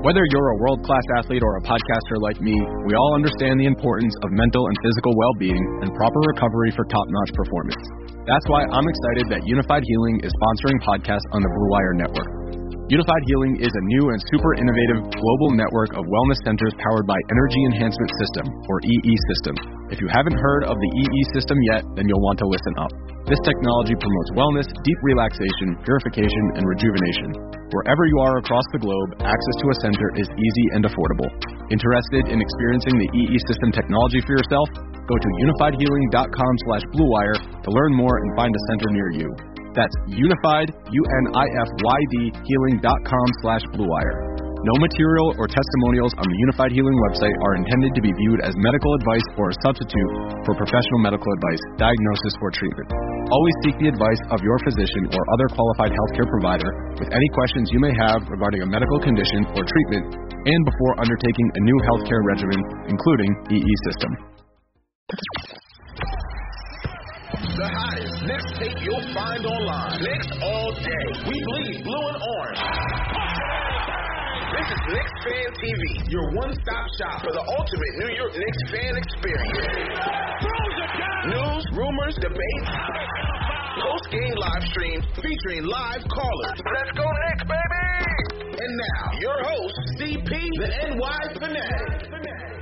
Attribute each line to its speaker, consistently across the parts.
Speaker 1: Whether you're a world-class athlete or a podcaster like me, we all understand the importance of mental and physical well-being and proper recovery for top-notch performance. That's why I'm excited that Unified Healing is sponsoring podcasts on the Blue Wire Network. Unified Healing is a new and super innovative global network of wellness centers powered by Energy Enhancement System, or EE System. If you haven't heard of the EE System yet, then you'll want to listen up. This technology promotes wellness, deep relaxation, purification, and rejuvenation. Wherever you are across the globe, access to a center is easy and affordable. Interested in experiencing the EE System technology for yourself? Go to unifiedhealing.com/bluewire to learn more and find a center near you. That's unified, UNIFYD, healing.com/bluewire. No material or testimonials on the Unified Healing website are intended to be viewed as medical advice or a substitute for professional medical advice, diagnosis, or treatment. Always seek the advice of your physician or other qualified healthcare provider with any questions you may have regarding a medical condition or treatment and before undertaking a new healthcare regimen, including EE System.
Speaker 2: The hottest Knicks tape you'll find online. Knicks all day. We bleed blue and orange. This is Knicks Fan TV, your one-stop shop for the ultimate New York Knicks fan experience. News, rumors, debates, post-game live stream featuring live callers. Let's go Knicks, baby! And now, your host, CP, the NY Fanatic.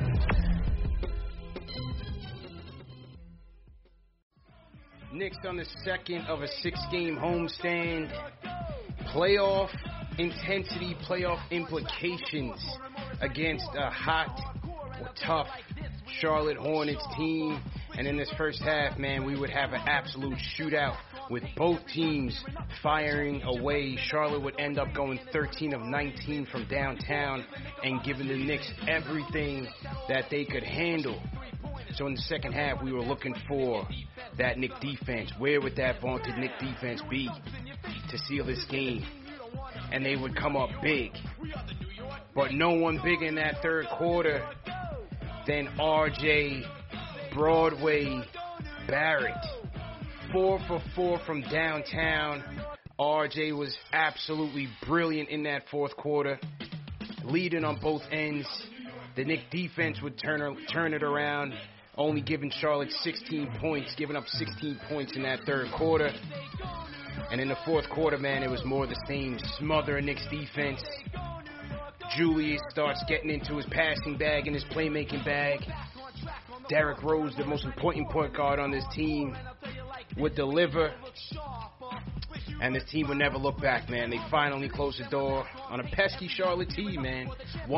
Speaker 3: Knicks on the second of a six-game homestand. Playoff intensity, playoff implications against a hot or tough Charlotte Hornets team. And in this first half, man, we would have an absolute shootout with both teams firing away. Charlotte would end up going 13 of 19 from downtown and giving the Knicks everything that they could handle. So in the second half, we were looking for that Knick defense. Where would that vaunted Knick defense be to seal this game? And they would come up big. But no one bigger in that third quarter than RJ Broadway Barrett. 4 for 4 from downtown. RJ was absolutely brilliant in that fourth quarter, leading on both ends. The Knick defense would turn it around, only giving Charlotte 16 points, giving up 16 points in that third quarter. And in the fourth quarter, man, it was more of the same. Smothering Knicks defense. Julius starts getting into his passing bag and his playmaking bag. Derrick Rose, the most important point guard on this team, would deliver. And this team would never look back, man. They finally closed the door on a pesky Charlotte team, man.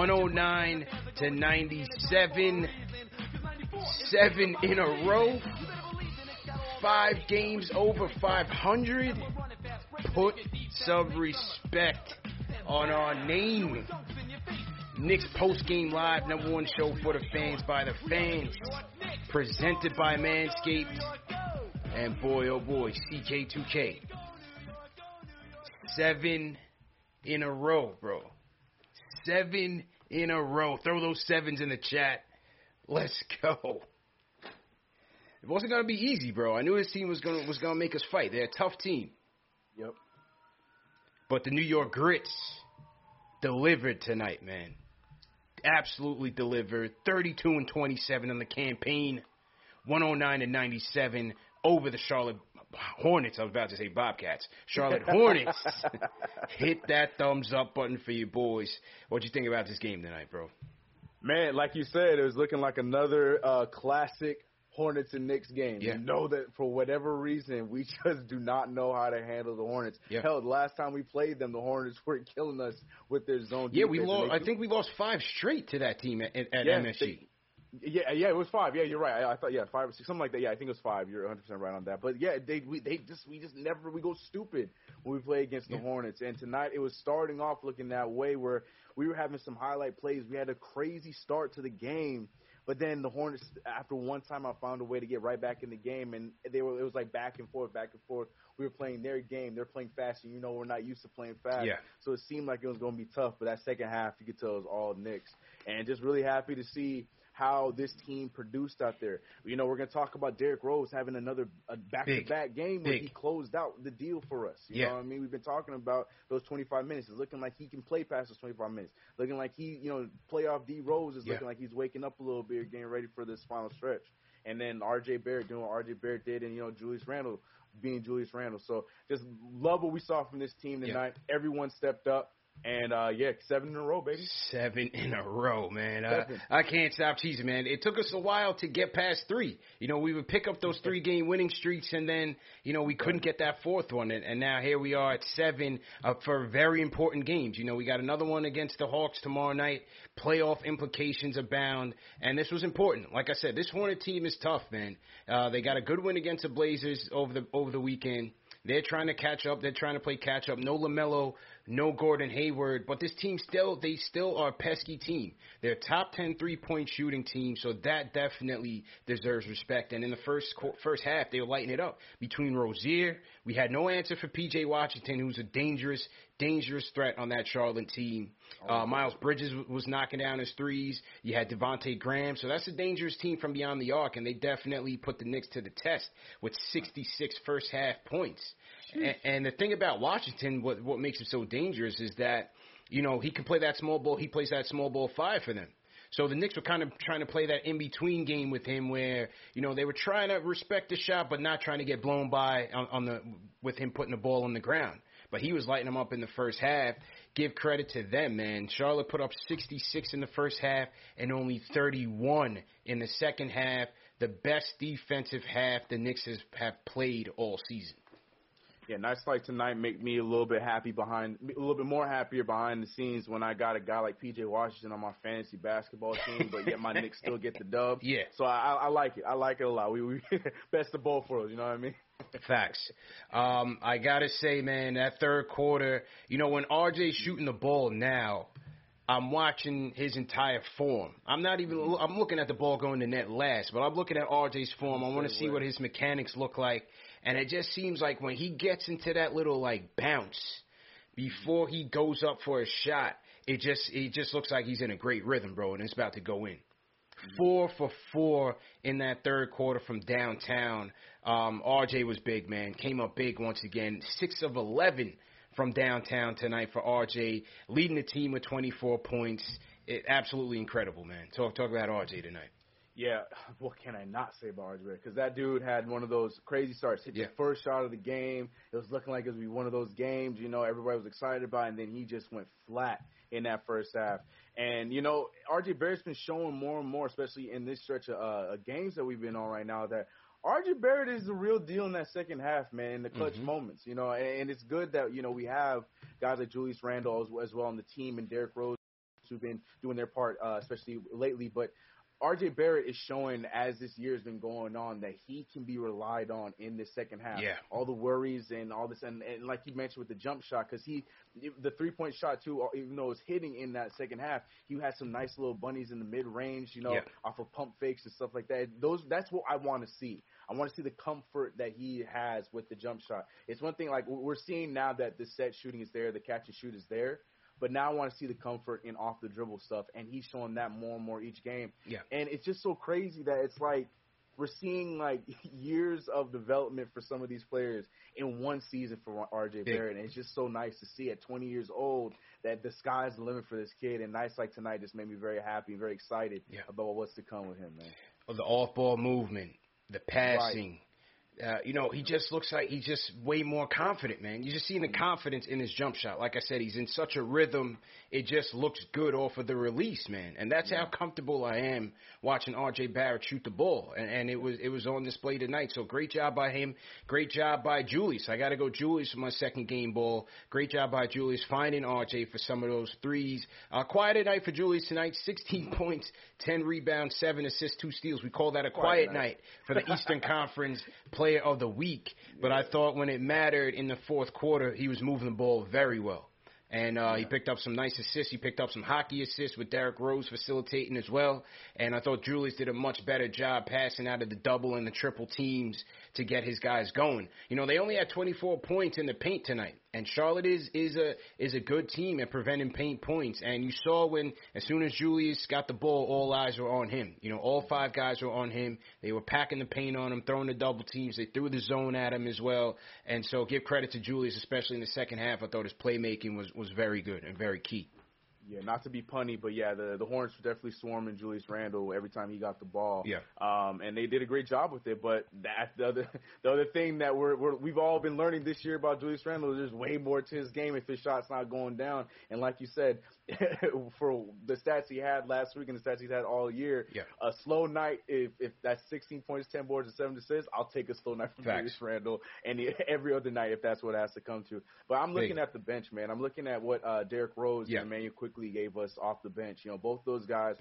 Speaker 3: 109-97. 7 in a row. 5 games over 500. Put some respect on our name. Knicks Post-Game Live, #1 show for the fans, by the fans. Presented by Manscaped. And boy, oh boy, CK2K. 7 in a row, bro. 7 in a row. Throw those 7s in the chat. Let's go. It wasn't gonna be easy, bro. I knew this team was gonna make us fight. They're a tough team.
Speaker 4: Yep.
Speaker 3: But the New York Grits delivered tonight, man. Absolutely delivered. 32-27 on the campaign. 109-97 over the Charlotte Hornets. I was about to say Bobcats. Charlotte Hornets. Hit that thumbs up button for you boys. What'd you think about this game tonight, bro?
Speaker 4: Man, like you said, it was looking like another classic Hornets and Knicks game.
Speaker 3: Yeah.
Speaker 4: You know that for whatever reason, we just do not know how to handle the Hornets.
Speaker 3: Yeah.
Speaker 4: Hell, the last time we played them, the Hornets were killing us with their zone
Speaker 3: Yeah,
Speaker 4: defense.
Speaker 3: we lost. I think we lost 5 straight to that team at MSG.
Speaker 4: Yeah, it was 5. Yeah, you're right. I thought 5 or 6, something like that. Yeah, I think it was 5. You're 100% right on that. But yeah, we just never go stupid when we play against the Hornets. And tonight it was starting off looking that way where we were having some highlight plays. We had a crazy start to the game. But then the Hornets, after one time, I found a way to get right back in the game, and it was like back and forth. We were playing their game. They're playing fast, and we're not used to playing fast.
Speaker 3: Yeah.
Speaker 4: So it seemed like it was going to be tough. But that second half, you could tell it was all Knicks. And just really happy to see how this team produced out there. You know, we're going to talk about Derrick Rose having a back-to-back game where he closed out the deal for us. You know what I mean? We've been talking about those 25 minutes. It's looking like he can play past those 25 minutes. Looking like he, you know, playoff D Rose is looking like he's waking up a little bit, getting ready for this final stretch. And then R.J. Barrett doing what R.J. Barrett did, and, you know, Julius Randle being Julius Randle. So just love what we saw from this team tonight. Everyone stepped up. And, 7 in a row, baby.
Speaker 3: 7 in a row, man. I can't stop teasing, man. It took us a while to get past 3. You know, we would pick up those 3-game winning streaks, and then, you know, we couldn't get that 4th one. And now here we are at 7 for very important games. You know, we got another one against the Hawks tomorrow night. Playoff implications abound. And this was important. Like I said, this Hornet team is tough, man. They got a good win against the Blazers over the weekend. They're trying to catch up. They're trying to play catch up. No LaMelo, no Gordon Hayward, but this team they still are a pesky team. They're a top 10 3-point shooting team, so that definitely deserves respect. And in the first half, they were lighting it up. Between Rozier, we had no answer for P.J. Washington, who's a dangerous threat on that Charlotte team. Miles Bridges was knocking down his threes. You had Devontae Graham, so that's a dangerous team from beyond the arc, and they definitely put the Knicks to the test with 66 first-half points. And the thing about Washington, what makes him so dangerous is that, you know, he can play that small ball. He plays that small ball 5 for them. So the Knicks were kind of trying to play that in-between game with him where, you know, they were trying to respect the shot but not trying to get blown by with him putting the ball on the ground. But he was lighting them up in the first half. Give credit to them, man. Charlotte put up 66 in the first half and only 31 in the second half. The best defensive half the Knicks have played all season.
Speaker 4: Yeah, nights like tonight make me a little bit more happier behind the scenes when I got a guy like P.J. Washington on my fantasy basketball team, but yet my Knicks still get the dub.
Speaker 3: Yeah.
Speaker 4: So I like it. I like it a lot. We best of both worlds, you know what I mean?
Speaker 3: Facts. I got to say, man, that third quarter, you know, when RJ's shooting the ball now, I'm watching his entire form. I'm looking at the ball going to net last, but I'm looking at RJ's form. I want to see what his mechanics look like. And it just seems like when he gets into that little, like, bounce before he goes up for a shot, it just looks like he's in a great rhythm, bro, and it's about to go in. 4 for 4 in that third quarter from downtown. RJ was big, man. Came up big once again. 6 of 11 from downtown tonight for RJ, leading the team with 24 points. Absolutely incredible, man. Talk about RJ tonight.
Speaker 4: Yeah, what can I not say about RJ? Because that dude had one of those crazy starts. Hit the first shot of the game. It was looking like it was going to be one of those games, you know, everybody was excited about, and then he just went flat in that first half. And, you know, RJ Barrett's been showing more and more, especially in this stretch of games that we've been on right now, that RJ Barrett is the real deal in that second half, man, in the clutch moments, you know. And it's good that, you know, we have guys like Julius Randle as well on the team and Derrick Rose who've been doing their part, especially lately. But RJ Barrett is showing, as this year has been going on, that he can be relied on in the second half.
Speaker 3: Yeah.
Speaker 4: All the worries and all this, and like you mentioned with the jump shot, because the 3-point shot too, even though it was hitting in that second half, he had some nice little bunnies in the mid-range, you know, off of pump fakes and stuff like that. That's what I want to see. I want to see the comfort that he has with the jump shot. It's one thing, like we're seeing now that the set shooting is there, the catch and shoot is there. But now I want to see the comfort in off-the-dribble stuff, and he's showing that more and more each game.
Speaker 3: Yeah.
Speaker 4: And it's just so crazy that it's like we're seeing, like, years of development for some of these players in one season for RJ Barrett. And it's just so nice to see at 20 years old that the sky's the limit for this kid. And nights like tonight just made me very happy and very excited about what's to come with him, man.
Speaker 3: The off-ball movement, the passing. Right. You know, he just looks like he's just way more confident, man. You just see the confidence in his jump shot. Like I said, he's in such a rhythm. It just looks good off of the release, man. And that's how comfortable I am watching R.J. Barrett shoot the ball. And it was on display tonight. So great job by him. Great job by Julius. I got to go Julius for my second game ball. Great job by Julius finding R.J. for some of those threes. Quiet night for Julius tonight. 16 points, 10 rebounds, 7 assists, 2 steals. We call that a quiet night for the Eastern Conference Player of the Week. But I thought when it mattered in the fourth quarter, he was moving the ball very well. And he picked up some nice assists. He picked up some hockey assists with Derrick Rose facilitating as well. And I thought Julius did a much better job passing out of the double and the triple teams to get his guys going. You know, they only had 24 points in the paint tonight. And Charlotte is a good team at preventing paint points. And you saw as soon as Julius got the ball, all eyes were on him. All 5 guys were on him. They were packing the paint on him, throwing the double teams. They threw the zone at him as well. And so give credit to Julius, especially in the second half. I thought his playmaking was very good and very key.
Speaker 4: Yeah, not to be punny, but yeah, the Hornets were definitely swarming Julius Randle every time he got the ball.
Speaker 3: Yeah.
Speaker 4: And they did a great job with it. But that's the other thing that we've all been learning this year about Julius Randle is there's way more to his game if his shot's not going down. And like you said, for the stats he had last week and the stats he's had all year, a slow night, if that's 16 points, 10 boards, and 7 assists, I'll take a slow night from Julius Randle and every other night if that's what it has to come to. But I'm looking at the bench, man. I'm looking at what Derrick Rose and Emmanuel Quickly gave us off the bench. Both those guys,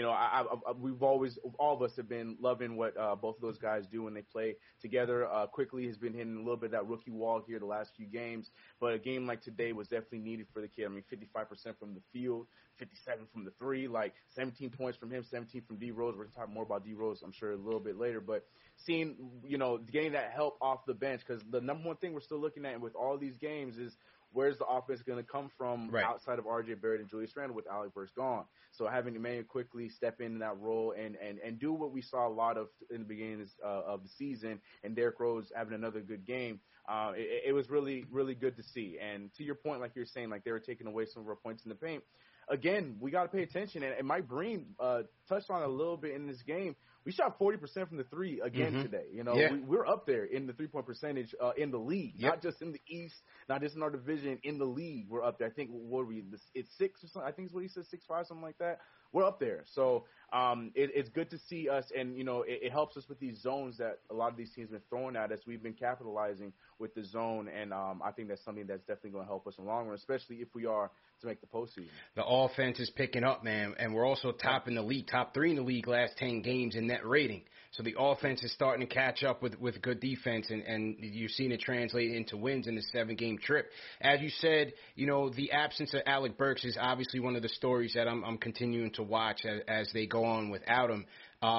Speaker 4: we've always, all of us have been loving what both of those guys do when they play together. Quickly has been hitting a little bit of that rookie wall here the last few games, but a game like today was definitely needed for the kid. I mean, 55% from the field, 57 from the 3, like 17 points from him, 17 from D Rose. We're going to talk more about D Rose, I'm sure, a little bit later, but seeing, getting that help off the bench, because the number one thing we're still looking at with all these games is where's the offense going to come from outside of R.J. Barrett and Julius Randle with Alec Burks gone? So having Emmanuel Quickly step in that role and do what we saw a lot of in the beginning of the season, and Derrick Rose having another good game, it was really, really good to see. And to your point, like you're saying, like they were taking away some of our points in the paint. Again, we got to pay attention. And Mike Breen touched on it a little bit in this game. We shot 40% from the 3 again today. We're up there in the 3-point percentage in the league, not just in the East, not just in our division, in the league. We're up there. I think it's 6 or something. I think it's what he said, 6'5", something like that. We're up there. So it's good to see us, and it helps us with these zones that a lot of these teams have been throwing at us. We've been capitalizing with the zone, and I think that's something that's definitely going to help us in the long run, especially if we are to make the postseason.
Speaker 3: The offense is picking up, man, and we're also top 3 in the league last 10 games in net rating. So the offense is starting to catch up with good defense, and you've seen it translate into wins in the 7-game trip. As you said, the absence of Alec Burks is obviously one of the stories that I'm continuing to watch as they go on without him.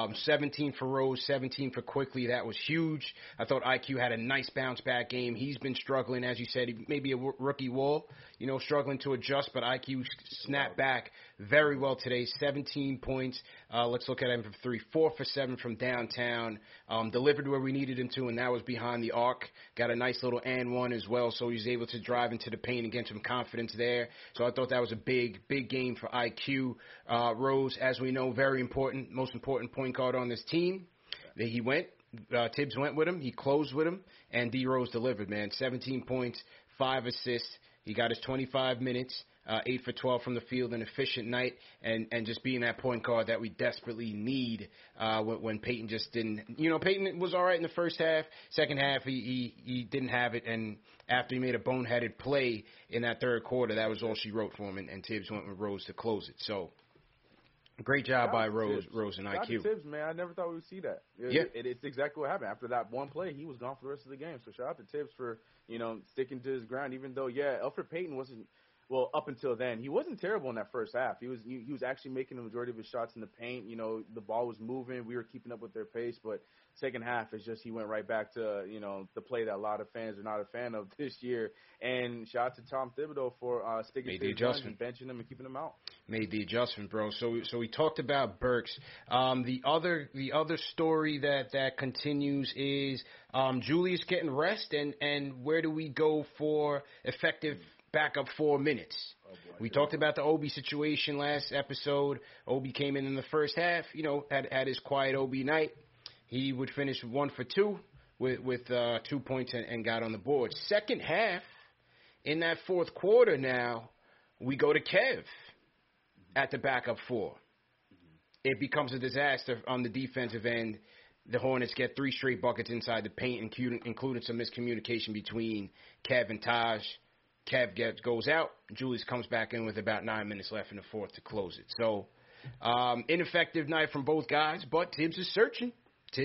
Speaker 3: 17 for Rose, 17 for Quickly. That was huge. I thought IQ had a nice bounce-back game. He's been struggling, as you said, maybe a rookie wall, struggling to adjust, but IQ snapped back very well today. 17 points. Let's look at him from 3. 4 for 7 from downtown. Delivered where we needed him to, and that was behind the arc. Got a nice little and one as well, so he was able to drive into the paint and get some confidence there. So I thought that was a big game for IQ. Rose, as we know, very important, most important point guard on this team. He went. Tibbs went with him. He closed with him, and D Rose delivered, man. 17 points, 5 assists. He got his 25 minutes. 8 for 12 from the field, an efficient night, and just being that point guard that we desperately need when Peyton just didn't. Peyton was all right in the first half. Second half, he didn't have it, and after he made a boneheaded play in that third quarter, that was all she wrote for him, and Tibbs went with Rose to close it. So great job by Rose and IQ.
Speaker 4: Shout out to Tibbs, man. I never thought we would see that. It's exactly what happened. After that one play, he was gone for the rest of the game. So shout out to Tibbs for sticking to his ground, even though Elfrid Payton wasn't. Well, up until then, he wasn't terrible in that first half. He was actually making the majority of his shots in the paint. The ball was moving. We were keeping up with their pace. But second half, it's just he went right back to, the play that a lot of fans are not a fan of this year. And shout out to Tom Thibodeau for sticking to his guns and benching him and keeping him out.
Speaker 3: Made the adjustment, bro. So we talked about Burks. The other story that continues is Julius getting rest, and where do we go for effective backup 4 minutes? We talked about the Obi situation last episode. Obi came in the first half, had his quiet Obi night. He would finish 1 for 2 with 2 points and got on the board. Second half, in that fourth quarter now, we go to Kev at the backup 4. It becomes a disaster on the defensive end. The Hornets get 3 straight buckets inside the paint, including some miscommunication between Kev and Taj. Kev goes out. Julius comes back in with about 9 minutes left in the fourth to close it. So, ineffective night from both guys, but Tibbs is searching.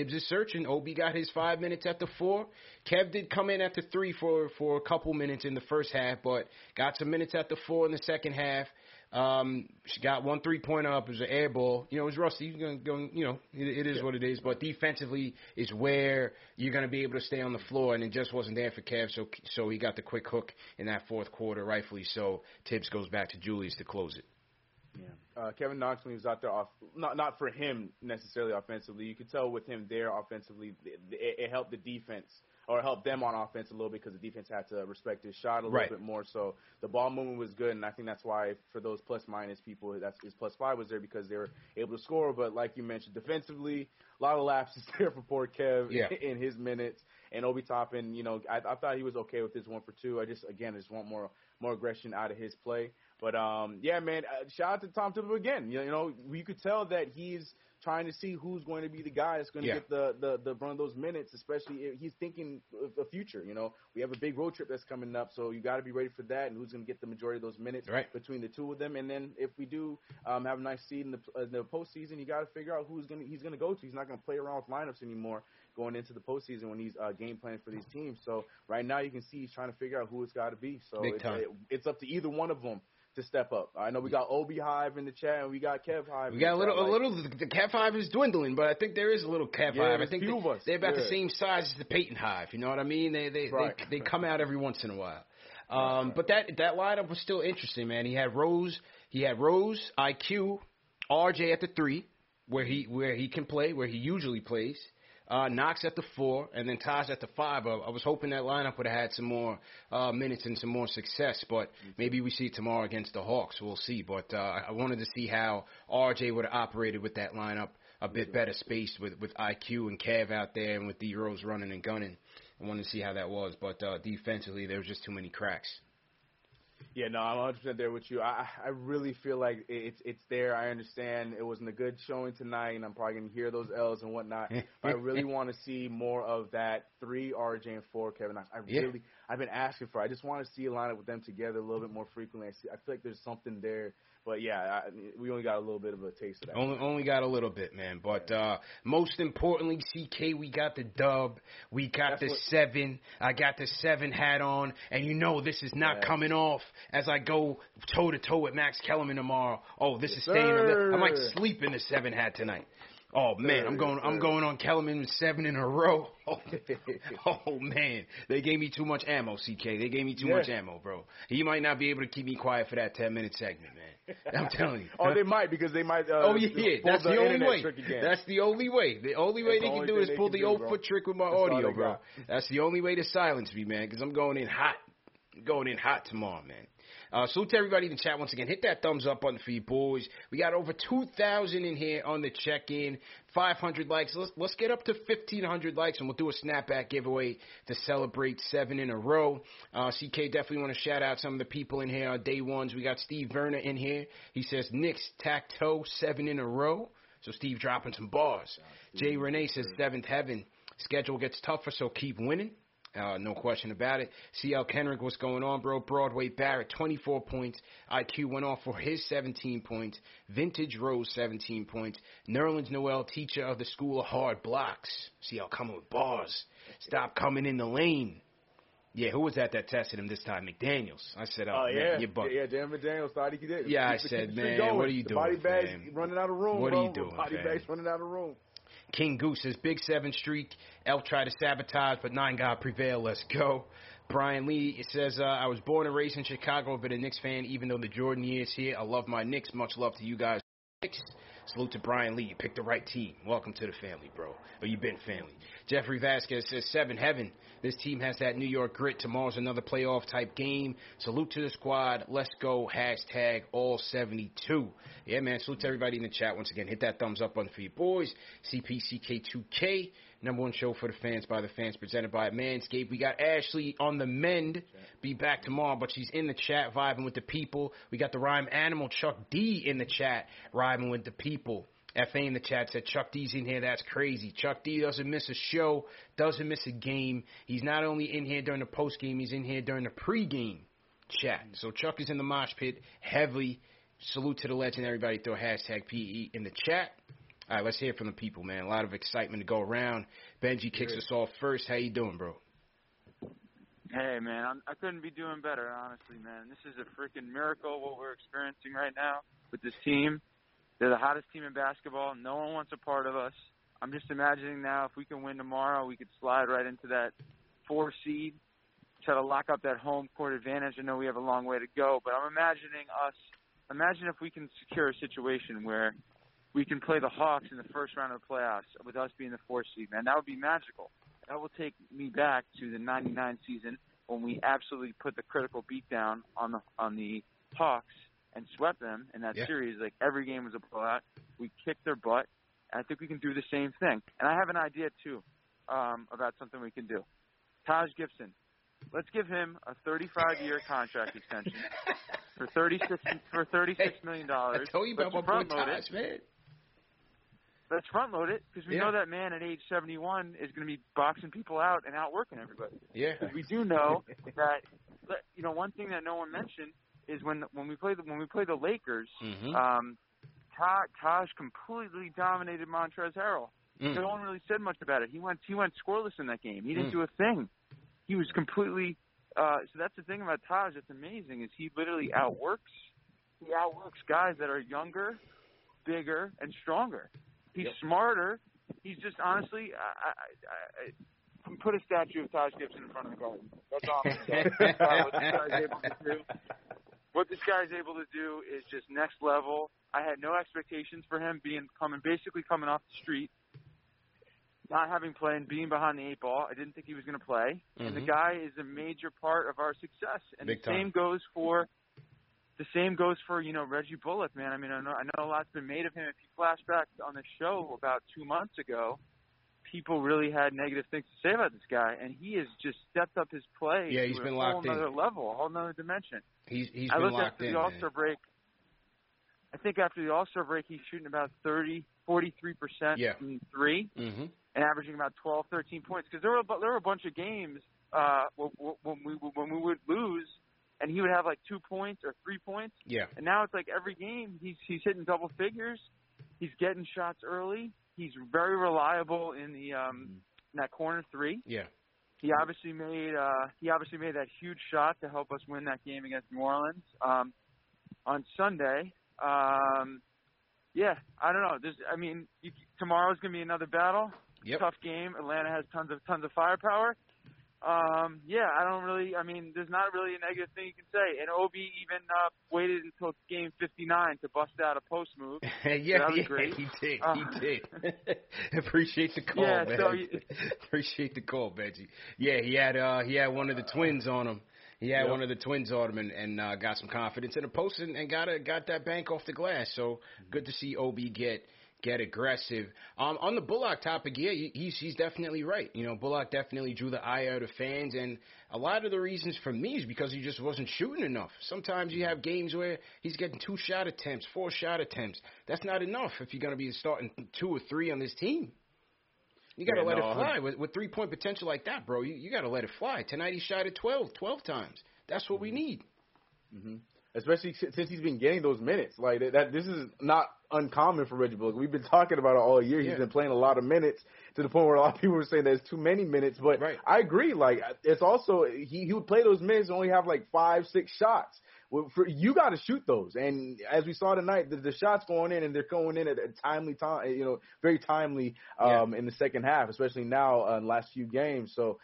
Speaker 3: Obi got his 5 minutes at the 4. Kev did come in at the 3 for a couple minutes in the first half, but got some minutes at the 4 in the second half. She got 1 3-pointer up. It was an air ball. You know, it was rusty. It is what it is. But defensively is where you're going to be able to stay on the floor, and it just wasn't there for Kev. So he got the quick hook in that fourth quarter, rightfully so. Tips goes back to Julius to close it.
Speaker 4: Yeah. Kevin Knox, when he was out there, not for him necessarily offensively, you could tell with him there offensively, it helped the defense, or helped them on offense a little bit, because the defense had to respect his shot a little bit more. So the ball movement was good, and I think that's why for those plus-minus people, his +5 was there, because they were able to score. But like you mentioned, defensively, a lot of lapses there for poor Kev in his minutes. And Obi Toppin, I thought he was okay with his 1 for 2. I just want more aggression out of his play. But, man, shout out to Tom Thibodeau again. You could tell that he's trying to see who's going to be the guy that's going to get the run of those minutes, especially if he's thinking of the future. We have a big road trip that's coming up, so you got to be ready for that, and who's going to get the majority of those minutes between the two of them. And then if we do have a nice seed in the postseason, you got to figure out who he's going to go to. He's not going to play around with lineups anymore going into the postseason when he's game planning for these teams. So right now you can see he's trying to figure out who it's got to be. So it's up to either one of them to step up. I know we got Obi Hive in the chat, and we got Kev Hive.
Speaker 3: We got a little. The Kev Hive is dwindling, but I think there is a little Kev Hive. I think they're about the same size as the Peyton Hive. You know what I mean? They come out every once in a while. But that lineup was still interesting, man. He had Rose, IQ, RJ at the 3, where he can play, where he usually plays. Knox at the 4, and then Taj at the 5. I was hoping that lineup would have had some more minutes and some more success, but maybe we see it tomorrow against the Hawks. We'll see. But I wanted to see how RJ would have operated with that lineup, a bit better spaced with IQ and Kev out there, and with D Rose running and gunning. I wanted to see how that was, but defensively there was just too many cracks.
Speaker 4: Yeah, no, I'm 100% there with you. I really feel like it's there. I understand it wasn't a good showing tonight, and I'm probably going to hear those L's and whatnot. But I really want to see more of that 3 RJ and 4 Kevin Knox. I've been asking for it. I just want to see a lineup with them together a little bit more frequently. I feel like there's something there. But, we only got a little bit of a taste of that.
Speaker 3: Only got a little bit, man. But most importantly, CK, we got the dub. We got the 7. I got the 7 hat on. And this is not coming off as I go toe-to-toe with Max Kellerman tomorrow. Oh, this is staying. I might sleep in the 7 hat tonight. Oh man, I'm going on Kellerman with 7 in a row. Oh man, they gave me too much ammo, CK. They gave me too much ammo, bro. He might not be able to keep me quiet for that 10-minute segment, man. I'm telling you.
Speaker 4: They might, because they might.
Speaker 3: That's the only way. That's the only way. The only way they can do is pull the old foot trick with my audio, bro. That's the only way to silence me, man. Because I'm going in hot. Going in hot tomorrow, man. Salute to everybody in the chat once again. Hit that thumbs up button for you boys. We got over 2,000 in here on the check-in. 500 likes. Let's get up to 1,500 likes, and we'll do a snapback giveaway to celebrate 7 in a row. CK, definitely want to shout out some of the people in here on day ones. We got Steve Verner in here. He says, Knicks, tac-toe, 7 in a row. So Steve dropping some bars. Jay Renee says, 7th heaven. Schedule gets tougher, so keep winning. No question about it. CL Kenrick, what's going on, bro? Broadway Barrett, 24 points. IQ went off for his 17 points. Vintage Rose, 17 points. Nerlens Noel, teacher of the School of Hard Blocks. CL coming with bars. Stop coming in the lane. Yeah, who was that tested him this time? McDaniels. I said, man, you're bugging.
Speaker 4: Yeah, Dan McDaniels thought he could do it.
Speaker 3: Yeah, I said, man, what are you doing,
Speaker 4: body bags running out of room,
Speaker 3: What are you doing,
Speaker 4: Body bags running out of room.
Speaker 3: King Goose says, big 7 streak. Elf tried to sabotage, but 9 got prevail. Let's go. Brian Lee says, I was born and raised in Chicago, but a Knicks fan, even though the Jordan years here. I love my Knicks. Much love to you guys. Knicks. Salute to Brian Lee. You picked the right team. Welcome to the family, bro. Or you've been family. Jeffrey Vasquez says, 7 heaven. This team has that New York grit. Tomorrow's another playoff-type game. Salute to the squad. Let's go. Hashtag all 72. Yeah, man. Salute to everybody in the chat. Once again, hit that thumbs up button for you boys. CPCK2K. Number 1 show for the fans by the fans, presented by Manscaped. We got Ashley on the mend. Be back tomorrow, but she's in the chat vibing with the people. We got the rhyme animal Chuck D in the chat vibing with the people. FA in the chat said Chuck D's in here. That's crazy. Chuck D doesn't miss a show, doesn't miss a game. He's not only in here during the post game, he's in here during the pregame chat. So Chuck is in the mosh pit heavily. Salute to the legend. Everybody throw hashtag PE in the chat. All right, let's hear from the people, man. A lot of excitement to go around. Benji kicks us off first. How you doing, bro?
Speaker 5: Hey, man, I couldn't be doing better, honestly, man. This is a freaking miracle what we're experiencing right now with this team. They're the hottest team in basketball. No one wants a part of us. I'm just imagining now if we can win tomorrow, we could slide right into that 4 seed, try to lock up that home court advantage. I know we have a long way to go, but I'm imagining imagine if we can secure a situation where we can play the Hawks in the first round of the playoffs with us being the 4 seed, man. That would be magical. That will take me back to the 99 season when we absolutely put the critical beat down on the Hawks and swept them in that series. Like, every game was a blowout. We kicked their butt. And I think we can do the same thing. And I have an idea, too, about something we can do. Taj Gibson. Let's give him a 35-year contract extension for $36 million.
Speaker 3: I told you about my boy Taj, man.
Speaker 5: Let's front load it because we know that man at age 71 is going to be boxing people out and outworking everybody.
Speaker 3: Yeah.
Speaker 5: Because we do know that, you know, one thing that no one mentioned is when we play the Lakers, Taj completely dominated Montrezl Harrell. No one really said much about it. He went scoreless in that game. He didn't do a thing. He was completely so that's the thing about Taj that's amazing is he literally outworks guys that are younger, bigger, and stronger. He's smarter. He's just honestly, I put a statue of Taj Gibson in front of the garden. That's all I'm saying. What this guy's able to do is just next level. I had no expectations for him basically coming off the street, not having played and being behind the 8 ball. I didn't think he was going to play. And the guy is a major part of our success. And the same goes for you know, Reggie Bullock, man. I mean, I know a lot's been made of him. If you flash back on the show about 2 months ago, people really had negative things to say about this guy, and he has just stepped up his play.
Speaker 3: Yeah, he's been locked in.
Speaker 5: A whole other level, a whole other dimension.
Speaker 3: He's been locked in. I looked after
Speaker 5: the All-Star break. I think after the All-Star break, he's shooting about 43% from 3, and averaging about 12, 13 points. Because there were a bunch of games when we would lose, and he would have like 2 points or 3 points.
Speaker 3: Yeah.
Speaker 5: And now it's like every game he's hitting double figures. He's getting shots early. He's very reliable in the in that corner 3.
Speaker 3: Yeah.
Speaker 5: He obviously made that huge shot to help us win that game against New Orleans on Sunday. Yeah, I don't know. Tomorrow's gonna be another battle. Tough game. Atlanta has tons of firepower. There's not really a negative thing you can say. And Obi even waited until game 59 to bust out a post move.
Speaker 3: Great. He did. Appreciate the call, man. Appreciate the call, Benji. Yeah, he had one of the twins on him. He had one of the twins on him and got some confidence in the post and got that bank off the glass. So good to see Obi get aggressive. On the Bullock topic, yeah, he's definitely right. You know, Bullock definitely drew the eye out of fans, and a lot of the reasons for me is because he just wasn't shooting enough. Sometimes you have games where he's getting 2 shot attempts, 4 shot attempts. That's not enough if you're going to be starting 2 or 3 on this team. You got to let it fly. With 3-point potential like that, bro, you got to let it fly. Tonight he shot it 12 times. That's what we need.
Speaker 4: Especially since he's been getting those minutes. Like that, this is not uncommon for Reggie Bullock. We've been talking about it all year. He's been playing a lot of minutes to the point where a lot of people were saying there's too many minutes. But I agree. Like, it's also he would play those minutes and only have like 5-6 shots. You got to shoot those, and as we saw tonight, the shots going in, and they're going in at a timely time, you know, very timely in the second half, especially now in the last few games. So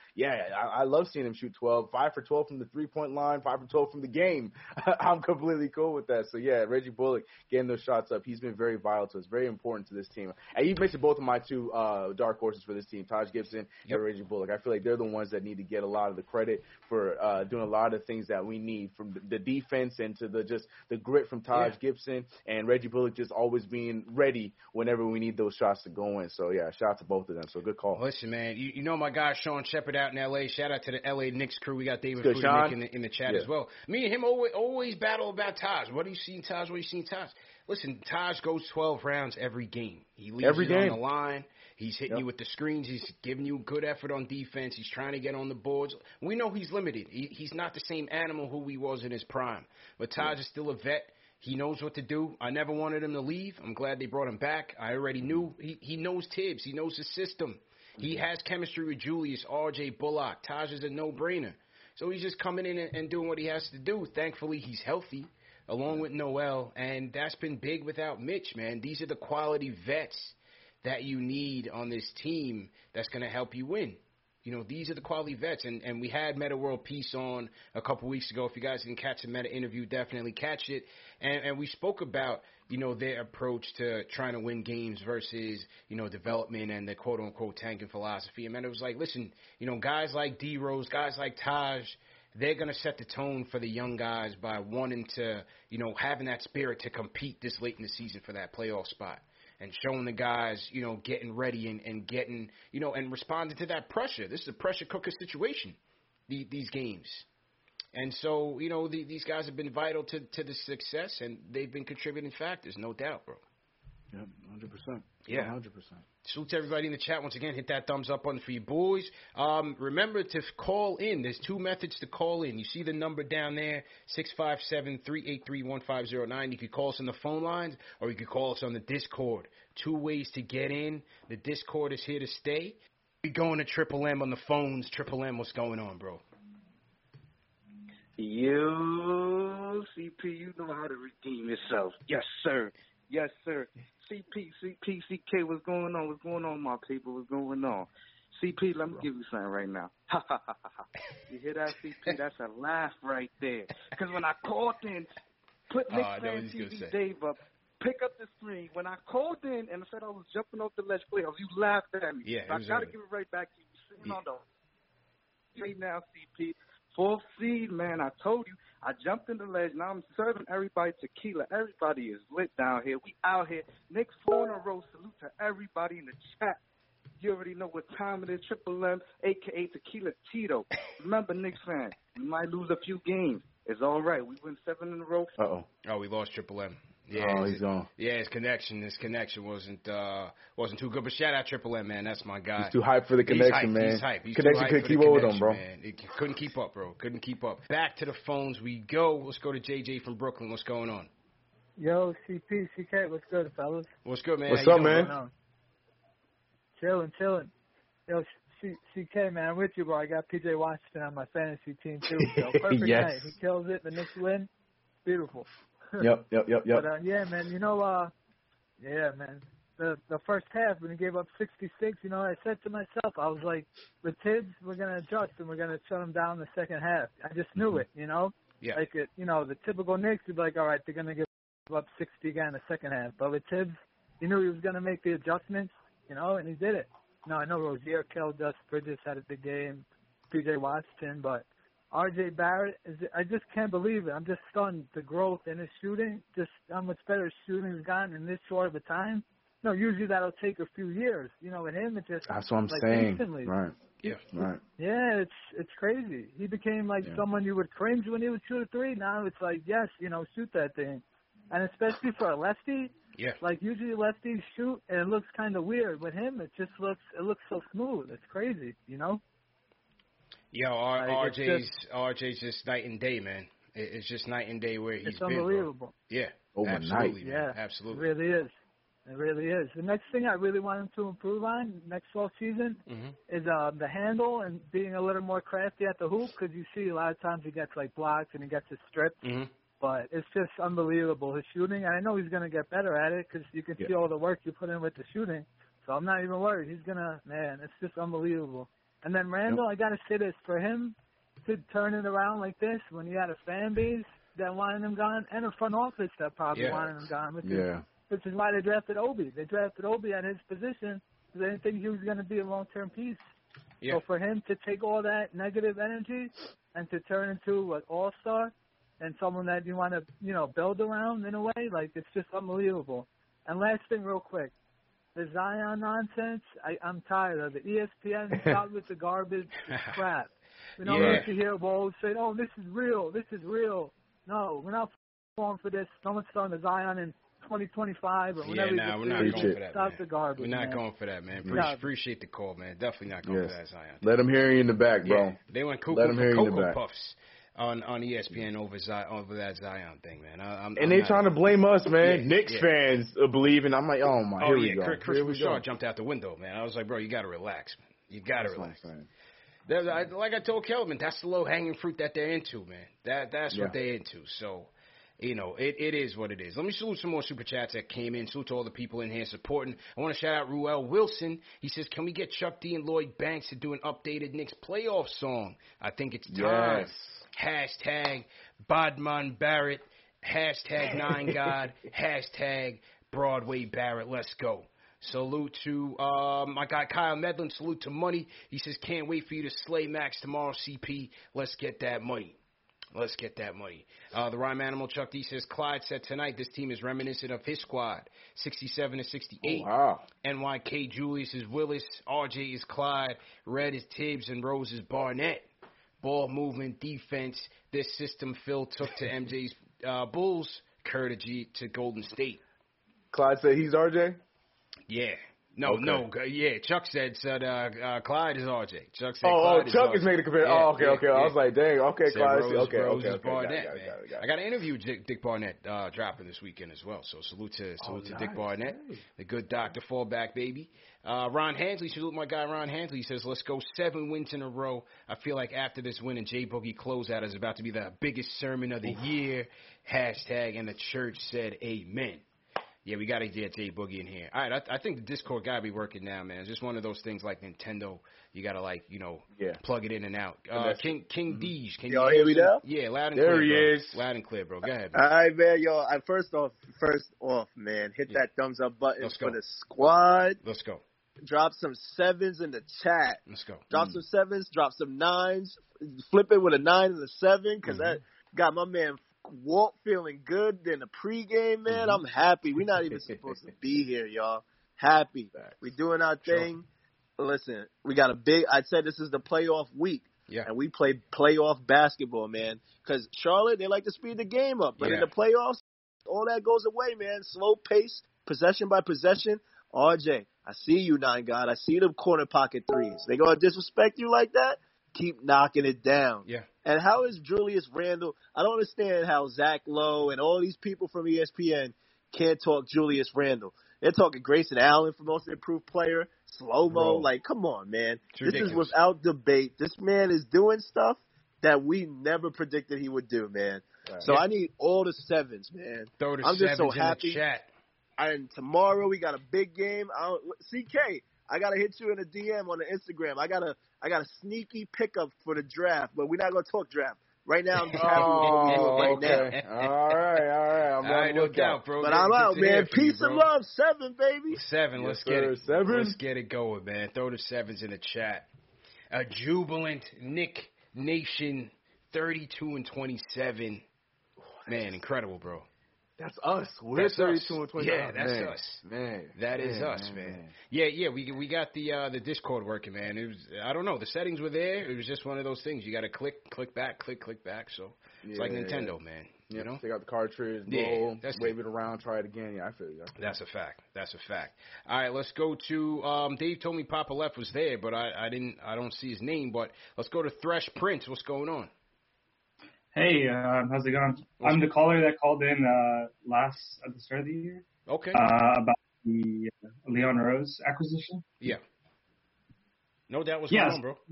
Speaker 4: I love seeing him shoot 12, 5 for 12 from the 3-point line, 5 for 12 from the game. I'm completely cool with that. So Reggie Bullock getting those shots up, he's been very vital to us, very important to this team. And you mentioned both of my 2 dark horses for this team, Taj Gibson and Reggie Bullock. I feel like they're the ones that need to get a lot of the credit for doing a lot of things that we need, from the defense and to the grit from Taj Gibson, and Reggie Bullock just always being ready whenever we need those shots to go in. So shout out to both of them. So good call.
Speaker 3: Listen, man, you know my guy Sean Shepard out in L.A. Shout out to the L.A. Knicks crew. We got David Fudick in the chat as well. Me and him always battle about Taj. What do you see in Taj? What do you see in Taj? Listen, Taj goes 12 rounds every game. He leaves every game on the line. He's hitting you with the screens. He's giving you good effort on defense. He's trying to get on the boards. We know he's limited. He's not the same animal who he was in his prime. But Taj is still a vet. He knows what to do. I never wanted him to leave. I'm glad they brought him back. I already knew. He knows Tibbs. He knows the system. He has chemistry with Julius, RJ, Bullock. Taj is a no-brainer. So he's just coming in and doing what he has to do. Thankfully, he's healthy, along with Noel, and that's been big without Mitch, man. These are the quality vets that you need on this team that's going to help you win. You know, these are the quality vets, and we had Meta World Peace on a couple weeks ago. If you guys didn't catch the Meta interview, definitely catch it. And we spoke about, you know, their approach to trying to win games versus, you know, development and the quote-unquote tanking philosophy. And Meta was like, listen, you know, guys like D-Rose, guys like Taj, they're going to set the tone for the young guys by wanting to, you know, having that spirit to compete this late in the season for that playoff spot. And showing the guys, you know, getting ready and getting, you know, and responding to that pressure. This is a pressure cooker situation, these games. And so, you know, these guys have been vital to the success, and they've been contributing factors, no doubt, bro.
Speaker 4: Yeah, 100%.
Speaker 3: Yeah.
Speaker 4: 100%.
Speaker 3: Salute to everybody in the chat. Once again, hit that thumbs up button for you boys. Remember to call in. There's 2 methods to call in. You see the number down there, 657-383-1509. You could call us on the phone lines, or you could call us on the Discord. 2 ways to get in. The Discord is here to stay. We going to Triple M on the phones. Triple M, what's going on, bro?
Speaker 6: Yo, CP, you know how to redeem yourself. Yes, sir. Yes, sir. CP, CK, what's going on? What's going on, my people? What's going on? CP, let me give you something right now. You hear that, CP? That's a laugh right there. Because when I called in, put Nick Fan TV Dave up, pick up the screen. When I called in and said I was jumping off the ledge playoffs, you laughed at me.
Speaker 3: Yeah,
Speaker 6: so I got to give it right back to you. Sitting on the right now, CP. 4th seed, man, I told you. I jumped in the ledge. Now I'm serving everybody tequila. Everybody is lit down here. We out here. Next 4 in a row. Salute to everybody in the chat. You already know what time it is. Triple M, a.k.a. Tequila Tito. Remember, Knicks fan, we might lose a few games. It's all right. We win 7 in a row.
Speaker 3: Oh, we lost Triple M.
Speaker 4: Yeah, he's gone.
Speaker 3: Yeah, his connection wasn't too good. But shout out Triple M, man. That's my guy.
Speaker 4: He's too hyped for the connection, man.
Speaker 3: He's hype.
Speaker 4: Connection couldn't keep up with him, bro.
Speaker 3: It couldn't keep up, bro. Couldn't keep up. Back to the phones we go. Let's go to JJ from Brooklyn. What's going on?
Speaker 7: Yo, CP, CK, what's good, fellas?
Speaker 3: What's good, man?
Speaker 4: What's up, man?
Speaker 7: Chilling. Yo, CK, man, I'm with you, bro. I got PJ Washington on my fantasy team, too. So perfect night. He kills it. The Knicks win. Beautiful.
Speaker 4: Yep.
Speaker 7: But, yeah, man, you know, the first half when he gave up 66, you know, I said to myself, I was like, with Tibbs, we're going to adjust and we're going to shut him down in the second half. I just knew it, you know?
Speaker 3: Yeah.
Speaker 7: Like, you know, the typical Knicks would be like, all right, they're going to give up 60 again in the second half. But with Tibbs, he knew he was going to make the adjustments, you know, and he did it. No, I know Rozier killed us. Bridges had a big game. PJ Washington, but R.J. Barrett, I just can't believe it. I'm just stunned. The growth in his shooting, just how much better his shooting has gotten in this short of a time. No, usually that'll take a few years. You know, with him, it just
Speaker 4: that's what I'm
Speaker 7: like
Speaker 4: saying.
Speaker 7: Instantly.
Speaker 4: Right.
Speaker 3: Yeah.
Speaker 4: Right.
Speaker 7: Yeah, it's crazy. He became like someone you would cringe when he would shoot a 3. Now it's like, yes, you know, shoot that thing. And especially for a lefty, like usually lefties shoot and it looks kind of weird. With him, it looks so smooth. It's crazy, you know.
Speaker 3: Yo, RJ's just night and day, man. It's just night and day where he's
Speaker 7: it's unbelievable.
Speaker 3: Been, bro. Yeah,
Speaker 4: overnight.
Speaker 3: Absolutely,
Speaker 7: yeah,
Speaker 3: man. Absolutely.
Speaker 7: It really is. It really is. The next thing I really want him to improve on next fall season is the handle and being a little more crafty at the hoop, because you see a lot of times he gets like blocks and he gets his strips. But it's just unbelievable, his shooting. And I know he's going to get better at it because you can see all the work you put in with the shooting. So I'm not even worried. He's going to, man, it's just unbelievable. And then Randall, I got to say this, for him to turn it around like this when he had a fan base that wanted him gone and a front office that probably wanted him gone, which is why they drafted Obi. They drafted Obi at his position because they didn't think he was going to be a long-term piece. So for him to take all that negative energy and to turn into an all-star and someone that you want to, you know, build around in a way, like, it's just unbelievable. And last thing real quick. The Zion nonsense, I'm tired of it. ESPN, stop with the garbage. It's crap. We don't need to hear Woj say, oh, this is real. No, we're not falling for this. Someone's throwing the Zion in 2025 or whenever.
Speaker 3: We're not going for that,
Speaker 7: Stop the garbage,
Speaker 3: We're not going for that, man. Appreciate the call, man. Definitely not going for that Zion.
Speaker 4: Let them hear you in the back, bro.
Speaker 3: Yeah. They went Cocoa Puffs on ESPN over that Zion thing, man.
Speaker 4: And they trying to blame us, man. Knicks fans believe, and I'm like, oh my, here we go.
Speaker 3: Chris Bouchard jumped out the window, man. I was like, bro, you got to relax, man. You got to relax. Like I told Kelvin, that's the low-hanging fruit that they're into, man. That's what they're into. So, it is what it is. Let me salute some more Super Chats that came in. Salute to all the people in here supporting. I want to shout out Ruel Wilson. He says, can we get Chuck D and Lloyd Banks to do an updated Knicks playoff song? I think it's time.
Speaker 4: Yes.
Speaker 3: Hashtag Bodman Barrett. Hashtag 9God. Hashtag Broadway Barrett. Let's go. Salute to my guy Kyle Medlin. Salute to Money. He says, can't wait for you to slay Max tomorrow, CP. Let's get that money. Let's get that money. The Rhyme Animal Chuck D says, Clyde said tonight this team is reminiscent of his squad, 67-68.
Speaker 4: Oh, wow.
Speaker 3: NYK Julius is Willis. RJ is Clyde. Red is Tibbs. And Rose is Barnett. Ball movement, defense. This system Phil took to MJ's Bulls. Courtesy to Golden State.
Speaker 4: Clyde said he's RJ?
Speaker 3: Yeah. No. Yeah, Chuck said Clyde is RJ. Chuck said
Speaker 4: Chuck
Speaker 3: Clyde
Speaker 4: is making the comparison. Okay. I was like, dang, okay,
Speaker 3: said
Speaker 4: Clyde.
Speaker 3: Rose is
Speaker 4: okay.
Speaker 3: Barnett,
Speaker 4: Got
Speaker 3: man.
Speaker 4: it.
Speaker 3: I got an interview with Dick Barnett dropping this weekend as well. So salute to Dick Barnett, the good doctor, fallback baby. Ron Hansley, salute my guy Ron Hansley. He says, let's go 7 wins in a row. I feel like after this win and J Boogie closeout is about to be the biggest sermon of the year. Hashtag and the church said amen. Yeah, we got to get J Boogie in here. All right, I think the Discord got to be working now, man. It's just one of those things like Nintendo. You got to, plug it in and out. King Deej. Can
Speaker 8: y'all hear me now?
Speaker 3: Yeah, loud and
Speaker 4: there
Speaker 3: clear,
Speaker 4: he
Speaker 3: bro.
Speaker 4: is.
Speaker 3: Loud and clear, bro. Go ahead,
Speaker 8: All right, man. Yo, first off, man, hit that thumbs up button for the squad.
Speaker 3: Let's go.
Speaker 8: Drop some 7s in the chat.
Speaker 3: Let's go.
Speaker 8: Drop some 7s, drop some 9s. Flip it with a 9 and a 7 because that got my man Walt feeling good in the pregame, man. I'm happy. We're not even supposed to be here, y'all. Happy. We doing our thing. Listen, we got I'd say this is the playoff week.
Speaker 3: Yeah.
Speaker 8: And we play playoff basketball, man. Because Charlotte, they like to speed the game up. But in the playoffs, all that goes away, man. Slow pace, possession by possession. RJ, I see you, 9God. I see them corner pocket threes. They going to disrespect you like that? Keep knocking it down.
Speaker 3: Yeah.
Speaker 8: And how is Julius Randle? I don't understand how Zach Lowe and all these people from ESPN can't talk Julius Randle. They're talking Grayson Allen for most improved player, slow-mo. Like, come on, man. This is without debate. This man is doing stuff that we never predicted he would do, man. Right. So I need all the 7s, man. I'm just so happy.
Speaker 3: In the chat.
Speaker 8: And tomorrow we got a big game. CK, I gotta hit you in a DM on the Instagram. I got a sneaky pickup for the draft, but we're not gonna talk draft. Right now, I'm just happy with what we're doing right now.
Speaker 4: All right.
Speaker 3: All right, no doubt, bro.
Speaker 8: But I'm out, man. Peace and love. 7, baby.
Speaker 3: 7.
Speaker 4: Yes,
Speaker 3: Let's get it.
Speaker 4: 7.
Speaker 3: Let's get it going, man. Throw the 7s in the chat. A jubilant Nick Nation, 32-27. Man, incredible, bro.
Speaker 4: That's us. We're 32-27.
Speaker 3: Yeah, that's us.
Speaker 4: Man,
Speaker 3: that is us, man. Yeah. We got the Discord working, man. It was, I don't know, the settings were there. It was just one of those things. You got to click back. So it's like Nintendo, man.
Speaker 4: Yeah,
Speaker 3: you know,
Speaker 4: take out the cartridge, wave it around, try it again. Yeah, I feel you.
Speaker 3: That's a fact. All right, let's go to. Dave told me Papa Left was there, but I don't see his name. But let's go to Thresh Prince. What's going on?
Speaker 9: Hey, how's it going? I'm the caller that called in at the start of the year.
Speaker 3: Okay.
Speaker 9: About the Leon Rose acquisition.
Speaker 3: Yeah. No doubt. What's going on, bro?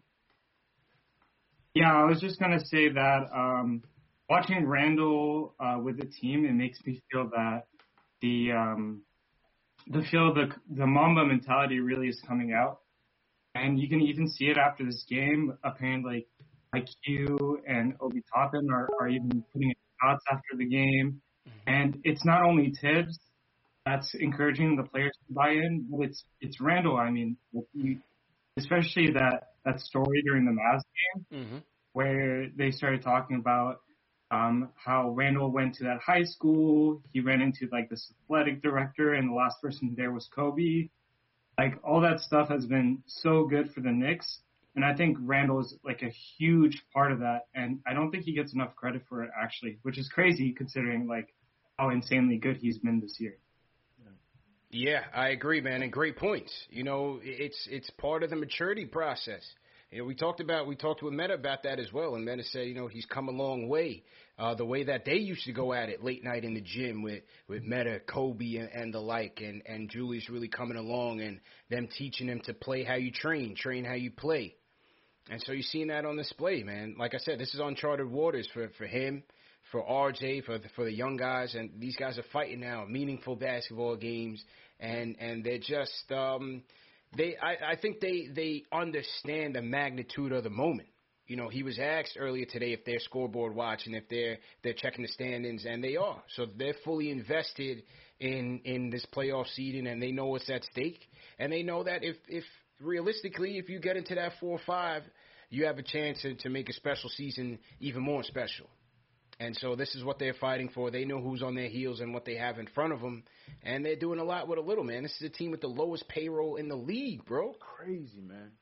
Speaker 9: Yeah, I was just gonna say that watching Randall with the team, it makes me feel that the Mamba mentality really is coming out, and you can even see it after this game. Apparently, IQ and Obi Toppin are even putting in shots after the game. And it's not only Tibbs that's encouraging the players to buy in, but it's Randall. I mean, especially that story during the Mavs game where they started talking about how Randall went to that high school. He ran into like this athletic director, and the last person there was Kobe. Like all that stuff has been so good for the Knicks. And I think Randall is like a huge part of that, and I don't think he gets enough credit for it actually, which is crazy considering like how insanely good he's been this year.
Speaker 3: Yeah, I agree, man, and great points. You know, it's part of the maturity process. You know, we talked with Meta about that as well, and Meta said, you know, he's come a long way. The way that they used to go at it late night in the gym with Meta, Kobe, and the like, and Julius really coming along and them teaching him to play how you train how you play. And so you're seeing that on display, man. Like I said, this is uncharted waters for him, for RJ, for the young guys, and these guys are fighting now meaningful basketball games, and they're just I think they understand the magnitude of the moment. You know, he was asked earlier today if they're scoreboard watching, if they're checking the standings, and they are. So they're fully invested in this playoff seeding, and they know what's at stake, and they know that if realistically, if you get into that 4 or 5, you have a chance to make a special season even more special. And so this is what they're fighting for. They know who's on their heels and what they have in front of them, and they're doing a lot with a little, man. This is a team with the lowest payroll in the league, bro.
Speaker 4: Crazy, man.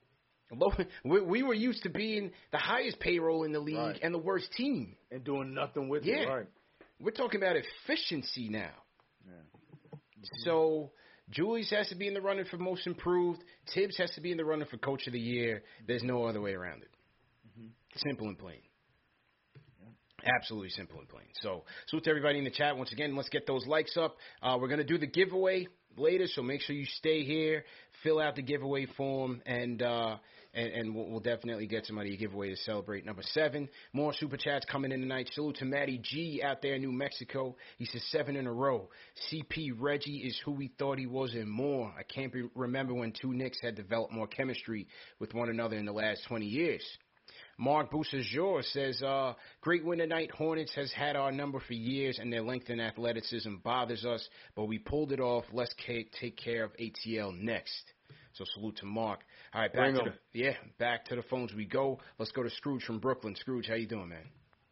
Speaker 3: We were used to being the highest payroll in the league and the worst team.
Speaker 4: And doing nothing with it, right.
Speaker 3: We're talking about efficiency now.
Speaker 4: Yeah.
Speaker 3: So Julius has to be in the running for most improved. Tibbs has to be in the running for coach of the year. There's no other way around it. Simple and plain. Absolutely simple and plain. So, salute to everybody in the chat. Once again, let's get those likes up. We're going to do the giveaway later, so make sure you stay here, fill out the giveaway form, and we'll definitely get somebody a giveaway to celebrate. Number 7, more super chats coming in tonight. Salute to Matty G out there in New Mexico. He says 7 in a row. CP Reggie is who we thought he was and more. I can't remember when 2 Knicks had developed more chemistry with one another in the last 20 years. Mark Boussajor says, great win tonight. Hornets has had our number for years, and their length and athleticism bothers us, but we pulled it off. Let's take care of ATL next. So salute to Mark. All right, back to the phones we go. Let's go to Scrooge from Brooklyn. Scrooge, how you doing, man?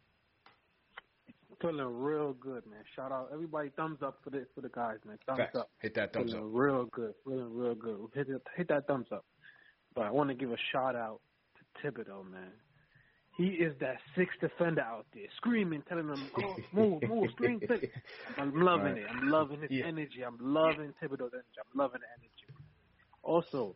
Speaker 10: Feeling real good, man. Shout out everybody. Thumbs up for the guys, man. Thumbs up.
Speaker 3: Hit that thumbs up.
Speaker 10: Real good. Feeling real good. Hit that thumbs up. But I want to give a shout out to Thibodeau, man. He is that 6th defender out there, screaming, telling them, oh, move, scream. I'm loving it. I'm loving his energy. I'm loving Thibodeau's energy. I'm loving the energy. Also,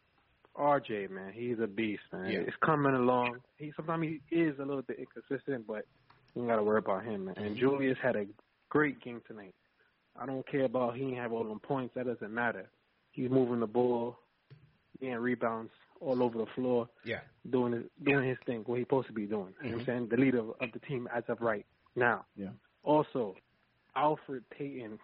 Speaker 10: RJ, man, he's a beast, man. It's coming along. Sometimes he is a little bit inconsistent, but you got to worry about him, man. And Julius had a great game tonight. I don't care about he didn't have all them points. That doesn't matter. He's moving the ball, getting rebounds all over the floor, doing his thing, what he's supposed to be doing. You know what I'm saying? The leader of the team as of right now.
Speaker 4: Yeah.
Speaker 10: Also, Alfred Payton,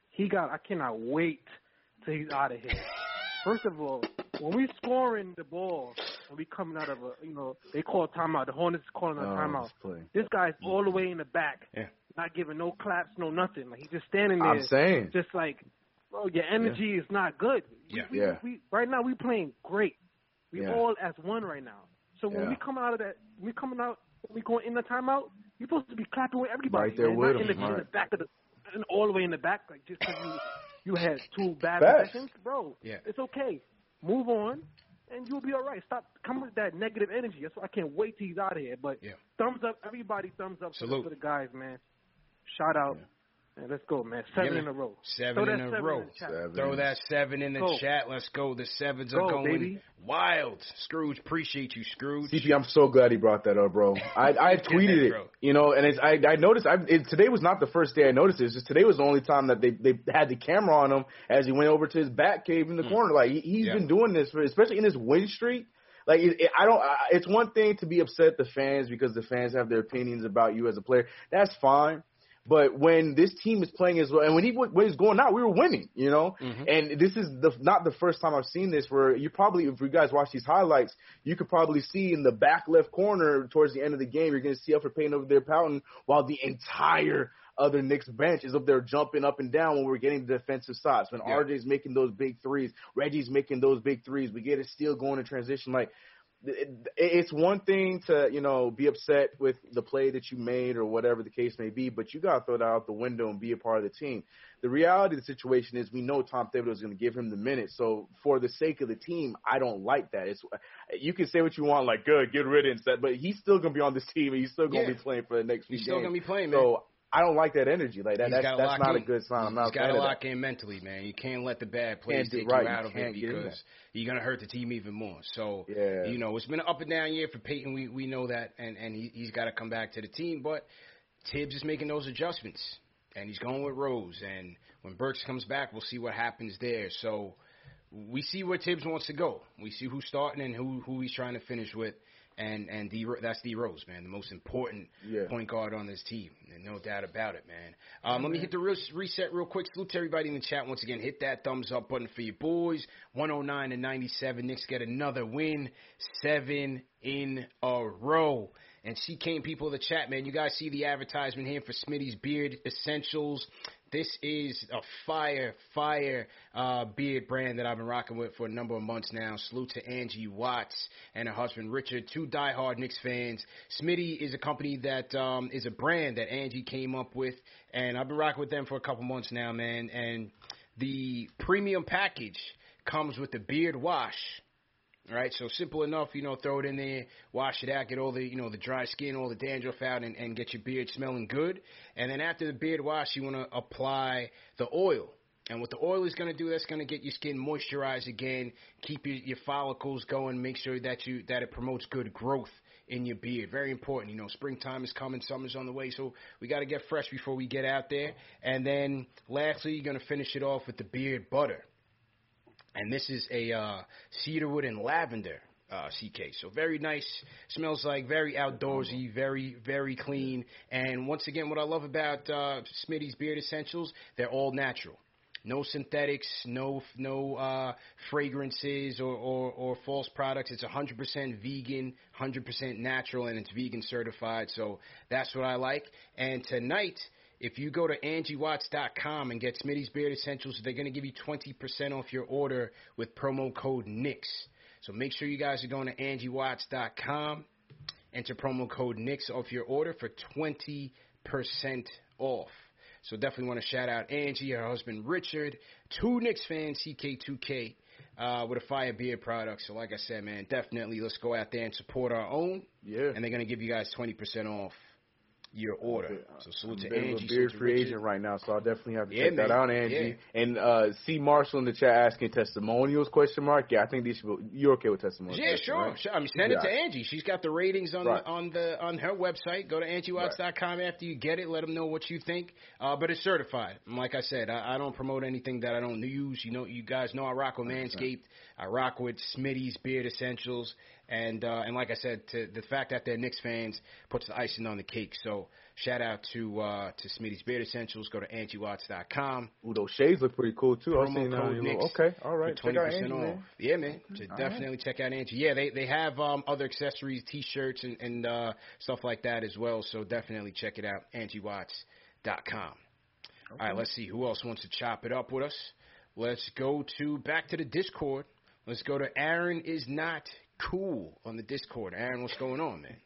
Speaker 10: I cannot wait till he's out of here. First of all, when we scoring the ball and we coming out of they call timeout. The Hornets is calling a timeout. This guy's all the way in the back, not giving no claps, no nothing. Like he's just standing there.
Speaker 4: I'm saying,
Speaker 10: just like, bro, your energy is not good. We right now we playing great. We all as one right now. So when we come out of that, we going in the timeout, you're supposed to be clapping with everybody.
Speaker 4: Right there with
Speaker 10: not
Speaker 4: them.
Speaker 10: in the back and all the way in the back, like just because you had 2 bad possessions, bro.
Speaker 3: Yeah.
Speaker 10: It's okay. Move on, and you'll be all right. Stop coming with that negative energy. That's why I can't wait till he's out of here. But thumbs up, everybody, thumbs up for the guys, man. Shout out. Man, let's go, man. 7 in a row.
Speaker 3: 7 in a row. Throw that 7 in the chat. Let's go. The 7s are going
Speaker 10: baby.
Speaker 3: wild. Scrooge, appreciate you, Scrooge.
Speaker 4: CP, I'm so glad he brought that up, bro. I tweeted it, and I noticed. Today was not the first day I noticed it. It's just today was the only time that they had the camera on him as he went over to his bat cave in the corner. Like he's been doing this especially in his win streak. Like it's one thing to be upset at the fans because the fans have their opinions about you as a player. That's fine. But when this team is playing as well, and when he was going out, we were winning, And this is not the first time I've seen this. Where if you guys watch these highlights, you could probably see in the back left corner towards the end of the game, you're going to see Alfred Payton over there pouting, while the entire other Knicks bench is up there jumping up and down when we're getting the defensive shots. When RJ's making those big threes, Reggie's making those big threes, we get a steal going in transition, like. It's one thing to, be upset with the play that you made or whatever the case may be, but you got to throw that out the window and be a part of the team. The reality of the situation is we know Tom Thibodeau is going to give him the minutes. So for the sake of the team, I don't like that. You can say what you want, like, good, get rid of it, but he's still going to be on this team and he's still going to be playing for the next few games.
Speaker 3: He's still going to be playing, man.
Speaker 4: So I don't like that energy. Like that's not a good sign.
Speaker 3: He's got to lock in mentally, man. You can't let the bad plays take you out of it because you're going to hurt the team even more. So, it's been an up and down year for Payton. We know that, and he's got to come back to the team. But Tibbs is making those adjustments, and he's going with Rose. And when Burks comes back, we'll see what happens there. So we see where Tibbs wants to go. We see who's starting and who he's trying to finish with. And that's D Rose, man, the most important point guard on this team, and no doubt about it, man. Let me hit the reset real quick. Salute to everybody in the chat once again. Hit that thumbs up button for your boys. 109-97. Knicks get another win, 7 in a row. And CK people of the chat, man, you guys see the advertisement here for Smitty's Beard Essentials. This is a fire beard brand that I've been rocking with for a number of months now. Salute to Angie Watts and her husband Richard, two diehard Knicks fans. Smitty is a company that is a brand that Angie came up with, and I've been rocking with them for a couple months now, man. And the premium package comes with the beard wash. All right, so simple enough, throw it in there, wash it out, get all the, the dry skin, all the dandruff out, and get your beard smelling good. And then after the beard wash, you want to apply the oil. And what the oil is going to do, that's going to get your skin moisturized again, keep your follicles going, make sure that it promotes good growth in your beard. Very important. Springtime is coming, summer's on the way, so we got to get fresh before we get out there. And then lastly, you're going to finish it off with the beard butter. And this is a cedarwood and lavender CK. So very nice. Smells like very outdoorsy, very, very clean. And once again, what I love about Smitty's Beard Essentials, they're all natural. No synthetics, no fragrances or false products. It's 100% vegan, 100% natural, and it's vegan certified. So that's what I like. And tonight, if you go to AngieWatts.com and get Smitty's Beard Essentials, they're going to give you 20% off your order with promo code Knicks. So make sure you guys are going to AngieWatts.com, enter promo code Knicks off your order for 20% off. So definitely want to shout out Angie, her husband Richard, two Knicks fans, CK2K, with a fire beard product. So like I said, man, definitely let's go out there and support our own. Yeah. And they're going to give you guys 20% off your order. So salute to Angie.
Speaker 4: I'm a beard free agent right now, so I'll definitely have to check that out, Angie. Yeah. And C. Marshall in the chat asking testimonials, ? Yeah, I think these should be, you're okay with testimonials.
Speaker 3: Yeah, sure. Right? I mean, send it to Angie. She's got the ratings on on her website. Go to AngieWatts.com after you get it. Let them know what you think. But it's certified. And like I said, I don't promote anything that I don't use. You guys know I rock with Manscaped. I rock with Smitty's Beard Essentials. And like I said, the fact that they're Knicks fans puts the icing on the cake. So shout out to Smitty's Beard Essentials. Go to AngieWatts.com.
Speaker 4: Ooh, those shades look pretty cool too.
Speaker 3: Promo code Knicks.
Speaker 4: Okay, all right.
Speaker 3: For 20% off. Man. Yeah, man. Definitely check out Angie. Yeah, they have other accessories, T-shirts, and stuff like that as well. So definitely check it out. AngieWatts.com. Okay. All right, let's see who else wants to chop it up with us. Let's go back to the Discord. Let's go to Aaron is not cool on the Discord. Aaron, what's going on, man?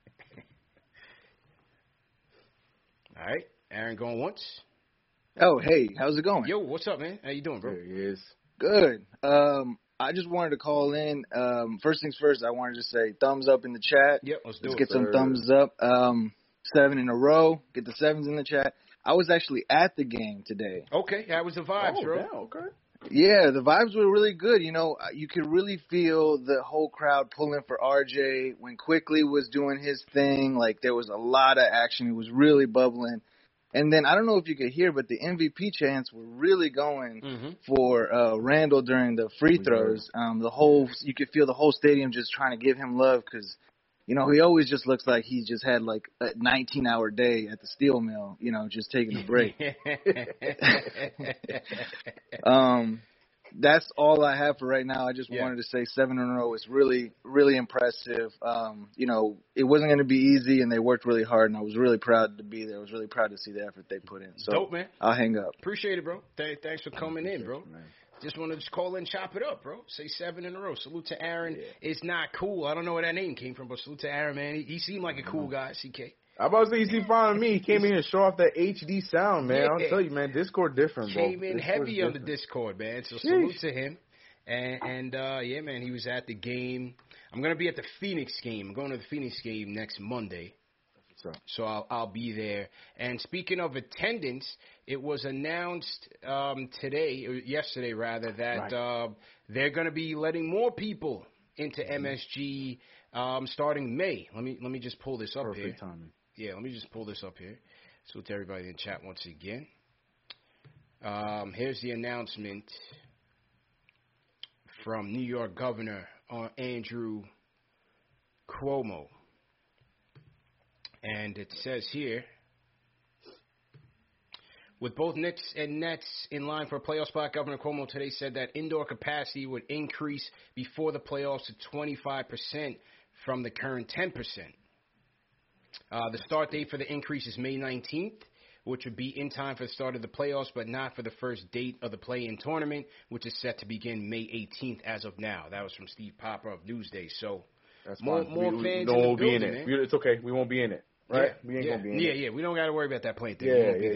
Speaker 3: All right. Aaron going once.
Speaker 11: Oh, hey. How's it going?
Speaker 3: Yo, what's up, man? How you doing, bro?
Speaker 4: There he is.
Speaker 11: Good. I just wanted to call in. First things first, I wanted to say thumbs up in the chat.
Speaker 3: Yep, let's
Speaker 11: get some thumbs up. 7 in a row. Get the 7s in the chat. I was actually at the game today.
Speaker 3: Okay. How was the vibes, bro?
Speaker 4: Yeah, okay.
Speaker 11: Yeah, the vibes were really good. You could really feel the whole crowd pulling for RJ when Quickly was doing his thing. Like, there was a lot of action. It was really bubbling. And then, I don't know if you could hear, but the MVP chants were really going for Randall during the free throws. You could feel the whole stadium just trying to give him love because, he always just looks like he just had like a 19-hour day at the steel mill, just taking a break. That's all I have for right now. I just wanted to say 7 in a row is really, really impressive. It wasn't going to be easy, and they worked really hard, and I was really proud to be there. I was really proud to see the effort they put in. So
Speaker 3: dope, man.
Speaker 11: I'll hang up.
Speaker 3: Appreciate it, bro. Thanks for coming in, bro. Just want to call in, chop it up, bro. Say 7 in a row. Salute to Aaron. Yeah. It's not cool. I don't know where that name came from, but salute to Aaron, man. He seemed like a cool guy, CK.
Speaker 4: I'm about to say, you seemed fine with me. He came in and show off that HD sound, man. I'll tell you, man, Discord different, bro.
Speaker 3: Came in heavy on the Discord, man. So salute to him. And yeah, man, he was at the game. I'm going to be at the Phoenix game. I'm going to the Phoenix game next Monday. So I'll be there. And speaking of attendance, it was announced yesterday rather, that they're going to be letting more people into MSG starting May. Let me just pull this up here.
Speaker 4: Timing.
Speaker 3: Yeah, let me just pull this up here. So to everybody in the chat once again. Here's the announcement from New York Governor Andrew Cuomo. And it says here, with both Knicks and Nets in line for a playoff spot, Governor Cuomo today said that indoor capacity would increase before the playoffs to 25% from the current 10%. The start date for the increase is May 19th, which would be in time for the start of the playoffs, but not for the first date of the play-in tournament, which is set to begin May 18th as of now. That was from Steve Popper of Newsday. So
Speaker 4: that's
Speaker 3: more
Speaker 4: fine.
Speaker 3: fans
Speaker 4: we
Speaker 3: in
Speaker 4: won't
Speaker 3: the
Speaker 4: be in
Speaker 3: building,
Speaker 4: it.
Speaker 3: man.
Speaker 4: It's okay. We won't be in it. Right?
Speaker 3: Yeah,
Speaker 4: We ain't gonna be in it.
Speaker 3: Yeah, we don't got to worry about that plane thing.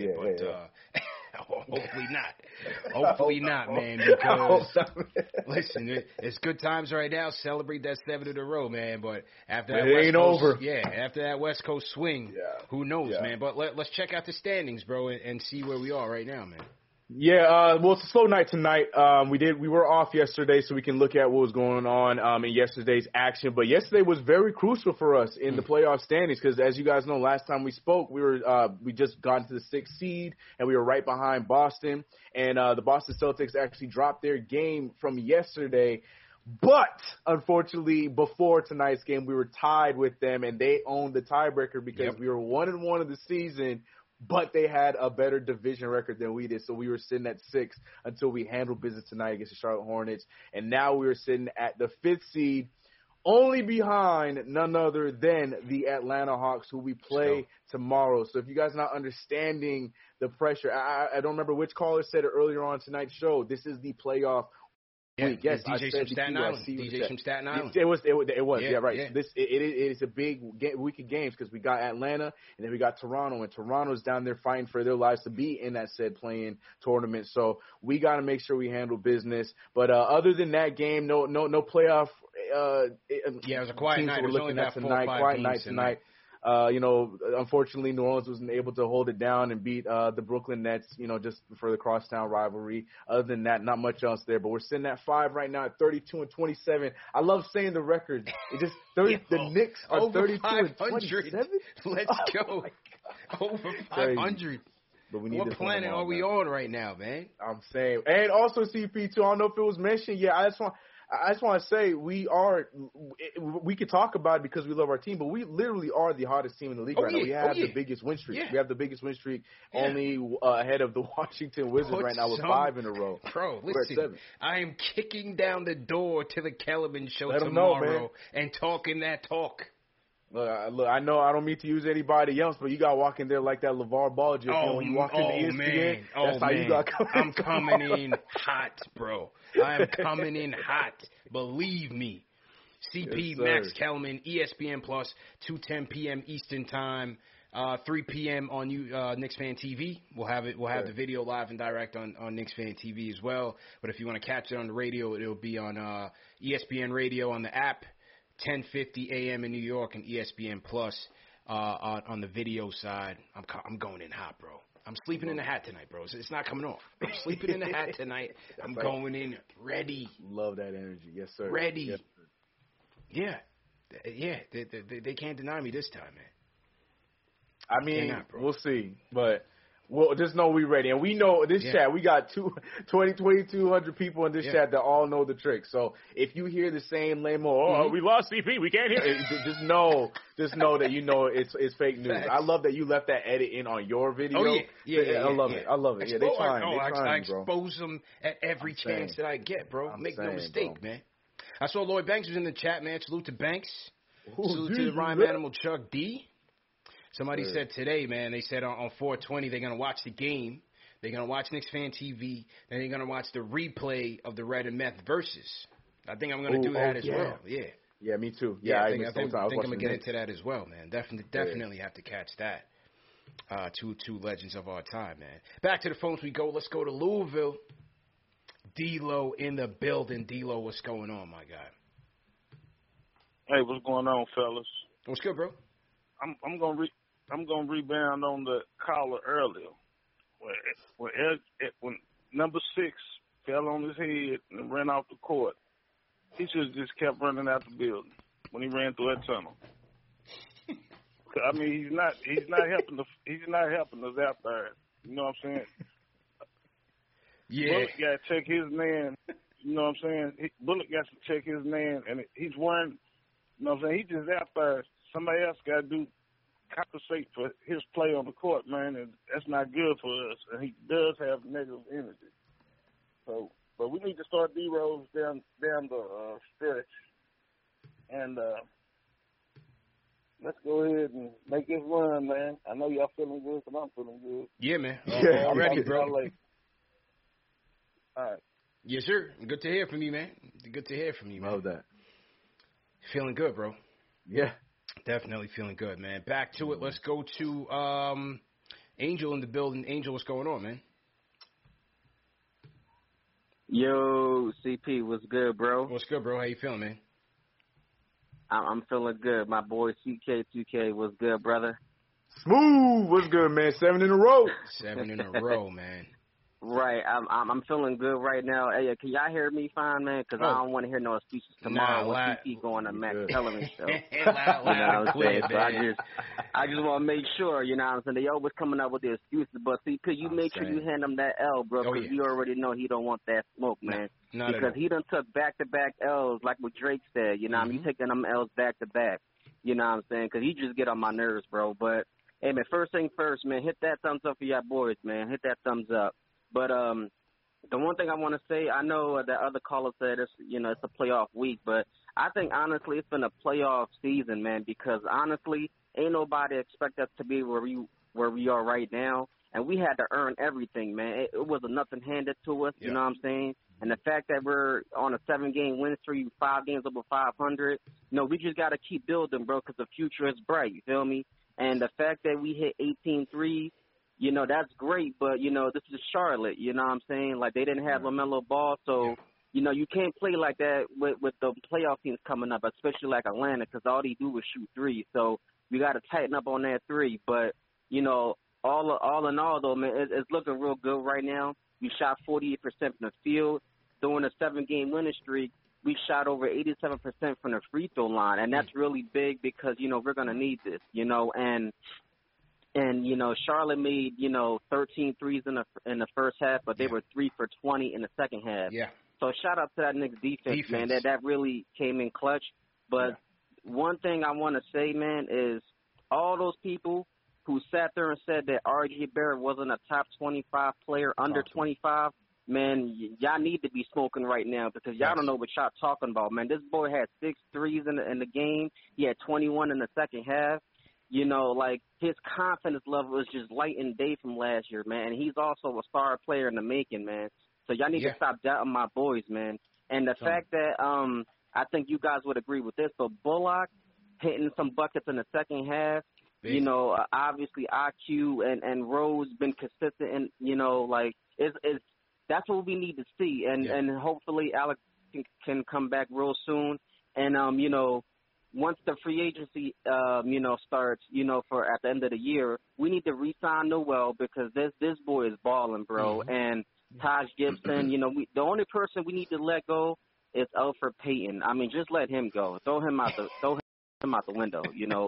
Speaker 3: Hopefully not. Hopefully not, man, because, listen, it's good times right now. Celebrate that 7 in a row, man. But after that
Speaker 4: West Coast, over.
Speaker 3: Yeah, after that West Coast swing, who knows, man. But let's check out the standings, bro, and see where we are right now, man.
Speaker 4: Yeah, well, it's a slow night tonight. We were off yesterday, so we can look at what was going on in yesterday's action. But yesterday was very crucial for us in the playoff standings because, as you guys know, last time we spoke, we just got into the 6th seed and we were right behind Boston. And the Boston Celtics actually dropped their game from yesterday. But unfortunately, before tonight's game, we were tied with them, and they owned the tiebreaker because we were 1-1 of the season. But they had a better division record than we did, so we were sitting at 6 until we handled business tonight against the Charlotte Hornets. And now we are sitting at the 5th seed, only behind none other than the Atlanta Hawks, who we play tomorrow. So if you guys are not understanding the pressure, I don't remember which caller said it earlier on tonight's show. This is the playoff week. Yes,
Speaker 3: DJ from Staten Island. DJ from Staten Island.
Speaker 4: It was. Yeah, right. Yeah. It is a big week of games because we got Atlanta and then we got Toronto, and Toronto's down there fighting for their lives to be in that said play-in tournament. So we got to make sure we handle business. But other than that game, no playoff.
Speaker 3: It was a quiet night.
Speaker 4: We're looking at tonight. Quiet night tonight. Unfortunately, New Orleans wasn't able to hold it down and beat the Brooklyn Nets, just for the crosstown rivalry. Other than that, not much else there. But we're sitting at 5 right now at 32-27. I love saying the records. It just the Knicks are 32-27.
Speaker 3: Let's go. Over 500.
Speaker 4: But we need
Speaker 3: what planet are we on right now, man?
Speaker 4: I'm saying, and also CP2. I don't know if it was mentioned. Yeah, I just want to say we could talk about it because we love our team, but we literally are the hottest team in the league right now. We have the biggest win streak. We have the biggest win streak, only ahead of the Washington Wizards right now with 5 in a row.
Speaker 3: Bro, listen, I am kicking down the door to the Kellerman show tomorrow and talking that talk.
Speaker 4: Look, I know I don't mean to use anybody else, but you got to walk in there like that LeVar Ball just when you walk into ESPN. That's how you got coming.
Speaker 3: I'm coming in hot, bro. I am coming in hot. Believe me. CP, Max Kellerman, ESPN Plus, 2:10 p.m. Eastern Time, 3 p.m. on Knicks Fan TV. We'll have it. We'll have the video live and direct on Knicks Fan TV as well. But if you want to catch it on the radio, it'll be on ESPN Radio on the app. 10:50 a.m. in New York and ESPN Plus on the video side. I'm going in hot, bro. I'm sleeping in the hat tonight, bro. It's not coming off. I'm sleeping in the hat tonight. I'm going in ready.
Speaker 4: Love that energy. Yes, sir.
Speaker 3: Ready.
Speaker 4: Yes,
Speaker 3: sir. Yeah. They can't deny me this time, man.
Speaker 4: I mean, we'll see. But we'll just know we ready. And we know this chat, we got 2,200 people in this chat that all know the trick. So if you hear the same lame, we lost CP, we can't hear it. Just know that it's fake news. Facts. I love that you left that edit in on your video.
Speaker 3: Oh, yeah.
Speaker 4: I love it. I love it. They trying.
Speaker 3: I expose them at every chance that I get, bro. Make no mistake, man. I saw Lloyd Banks was in the chat, man. Salute to Banks. Salute to the Rhyme Animal Chuck D. Somebody said today, man, they said on 420 they're going to watch the game. They're going to watch Knicks Fan TV. Then they're going to watch the replay of the Red and Meth versus. I think I'm going to do that as well. Yeah.
Speaker 4: Yeah, me too.
Speaker 3: I think I'm going to get into that as well, man. Definitely have to catch that. Two legends of our time, man. Back to the phones we go. Let's go to Louisville. D-Lo in the building. D-Lo, what's going on, my guy?
Speaker 12: Hey, what's going on, fellas?
Speaker 3: What's good, bro?
Speaker 12: I'm gonna rebound on the caller earlier, when number 6 fell on his head and ran off the court. He should have just kept running out the building when he ran through that tunnel. I mean, he's not helping us out there. You know what I'm saying?
Speaker 3: Yeah.
Speaker 12: Bullock got to check his man. You know what I'm saying? Bullock got to check his man, and he's wearing You know what I'm saying? He just out there. Somebody else got to compensate for his play on the court, man, and that's not good for us. And he does have negative energy. So, but we need to start D-Rose down the stretch. And let's go ahead and make this run, man. I know y'all feeling good, but I'm feeling good.
Speaker 3: Yeah, man.
Speaker 12: I'm
Speaker 3: ready, bro.
Speaker 12: All right.
Speaker 3: Yes, sir. Good to hear from you, man. Good to hear from you, man.
Speaker 4: Love that.
Speaker 3: Feeling good, bro.
Speaker 4: Yeah.
Speaker 3: Definitely feeling good, man. Back to it. Let's go to Angel in the building. Angel, what's going on, man?
Speaker 13: Yo, CP, what's good, bro?
Speaker 3: What's good, bro? How you feeling, man?
Speaker 13: I'm feeling good. My boy CK2K, what's good, brother?
Speaker 4: Smooth. What's good, man? 7 in a row.
Speaker 3: 7 in a row, man.
Speaker 13: Right, I'm feeling good right now. Hey, can y'all hear me fine, man? Because I don't want to hear no excuses tomorrow when CP going to Max Kellerman show.
Speaker 3: loud, clear,
Speaker 13: so I just want to make sure, you know what I'm saying? They always coming up with the excuses, but CP, you make sure you hand him that L, bro, because you already know he don't want that smoke, man. Because he done took back-to-back L's, like what Drake said, you know what I mean? You taking them L's back-to-back, you know what I'm saying? Because he just get on my nerves, bro. But, hey, man, first thing first, man, hit that thumbs up for y'all boys, man. Hit that thumbs up. But the one thing I want to say, I know that other caller said it's a playoff week, but I think honestly it's been a playoff season, man. Because honestly, ain't nobody expect us to be where we are right now, and we had to earn everything, man. It wasn't nothing handed to us, you know what I'm saying? And the fact that we're on a 7-game win streak, 5 games over 500, we just got to keep building, bro, because the future is bright. You feel me? And the fact that we hit 18 threes. That's great, but, this is Charlotte, you know what I'm saying? Like, they didn't have LaMelo Ball, so, you can't play like that with the playoff teams coming up, especially like Atlanta, because all they do is shoot threes. So we got to tighten up on that three. But, all in all, though, man, it's looking real good right now. We shot 48% from the field. During a 7-game winning streak, we shot over 87% from the free throw line, and that's really big because, we're going to need this, And, Charlotte made, 13 threes in the first half, but they were 3 for 20 in the second half.
Speaker 3: Yeah.
Speaker 13: So shout out to that Knicks defense, man. That really came in clutch. But one thing I want to say, man, is all those people who sat there and said that R.J. Barrett wasn't a top 25 player under 25, man, y'all need to be smoking right now because y'all don't know what y'all talking about, man. This boy had 6 threes in the game. He had 21 in the second half. His confidence level is just light and day from last year, man. And he's also a star player in the making, man. So y'all need to stop doubting my boys, man. And the fact that I think you guys would agree with this, but Bullock hitting some buckets in the second half, obviously IQ and Rose been consistent, and, that's what we need to see. And hopefully Alex can come back real soon. And, once the free agency, starts, for at the end of the year, we need to re-sign Noel because this boy is balling, bro. And Taj Gibson, the only person we need to let go is Elfrid Payton. I mean, just let him go. Throw him out the window,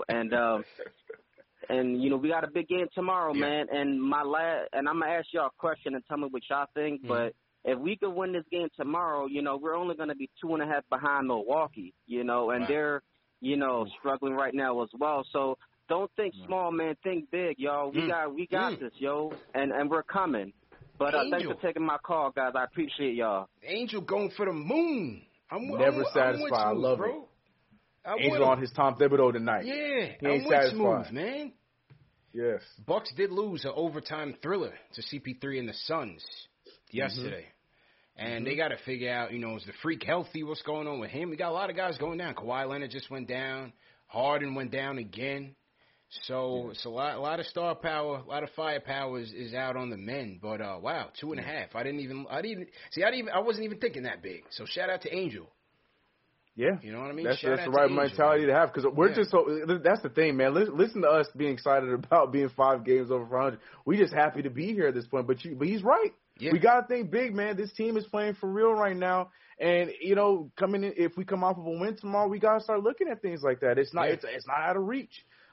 Speaker 13: And we got a big game tomorrow, man. And and I'm gonna ask y'all a question and tell me what y'all think. But if we could win this game tomorrow, we're only gonna be 2.5 behind Milwaukee, and they're struggling right now as well. So don't think small, man. Think big, y'all. We got this, yo, and we're coming. But thanks for taking my call, guys. I appreciate y'all.
Speaker 3: Angel going for the moon.
Speaker 4: Never satisfied. I love it. Angel on his Tom Thibodeau tonight.
Speaker 3: Yeah,
Speaker 4: he ain't
Speaker 3: I'm
Speaker 4: satisfied,
Speaker 3: smooth, man.
Speaker 4: Yes.
Speaker 3: Bucks did lose an overtime thriller to CP3 and the Suns yesterday. And they got to figure out, is the freak healthy? What's going on with him? We got a lot of guys going down. Kawhi Leonard just went down. Harden went down again. So it's a lot of star power, a lot of firepower is out on the men. But wow, 2.5. I wasn't even thinking that big. So shout out to Angel.
Speaker 4: Yeah,
Speaker 3: you know what I mean.
Speaker 4: That's the right mentality to have because we're just so. That's the thing, man. Listen to us being excited about being 5 games over 500. We just happy to be here at this point. But he's right. Yeah. We gotta think big, man. This team is playing for real right now, and coming in, if we come off of a win tomorrow, we gotta start looking at things like that. It's not it's not out of reach.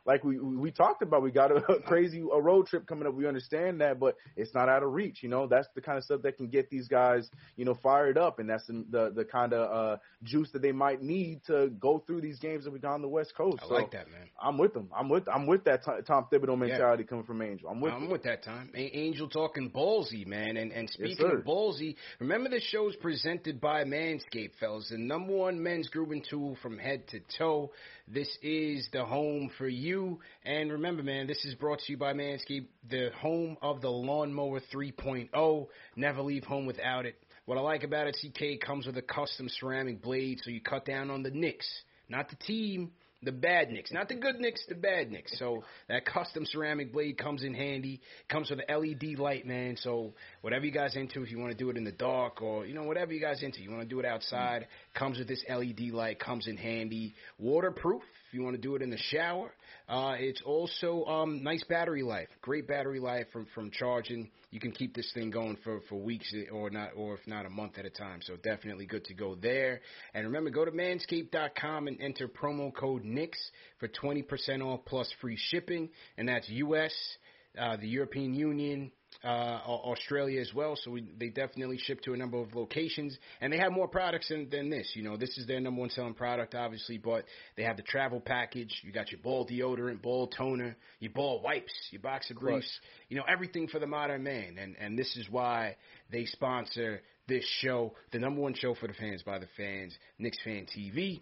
Speaker 4: like we talked about, we got a crazy road trip coming up. We understand that, but it's not out of reach. That's the kind of stuff that can get these guys, fired up, and that's the kind of juice that they might need to go through these games that we got on the West Coast.
Speaker 3: I like that, man.
Speaker 4: I'm with them. I'm with that Tom Thibodeau mentality coming from Angel. I'm with
Speaker 3: that, Tom. Angel talking ballsy, man. And speaking of ballsy, remember the show's presented by Manscaped, fellas, the number one men's grooming tool from head to toe. This is the home for you. And remember, man, this is brought to you by Manscaped, the home of the Lawnmower 3.0. Never leave home without it. What I like about it, CK, comes with a custom ceramic blade, so you cut down on the nicks, not the team. The bad nicks, not the good nicks, the bad nicks. So that custom ceramic blade comes in handy. Comes with an LED light, man. So whatever you guys into, if you want to do it in the dark or, whatever you guys into, you want to do it outside, comes with this LED light, comes in handy. Waterproof if you want to do it in the shower. It's also nice battery life, great battery life from charging. You can keep this thing going for weeks or if not a month at a time. So definitely good to go there. And remember, go to manscaped.com and enter promo code NICKS for 20% off plus free shipping. And that's U.S., the European Union, Australia as well. So they definitely ship to a number of locations. And they have more products than this. This is their number one selling product, obviously. But they have the travel package. You got your ball deodorant, ball toner, your ball wipes, your boxer briefs. Everything for the modern man. And this is why they sponsor this show, the number one show for the fans by the fans, Knicks Fan TV.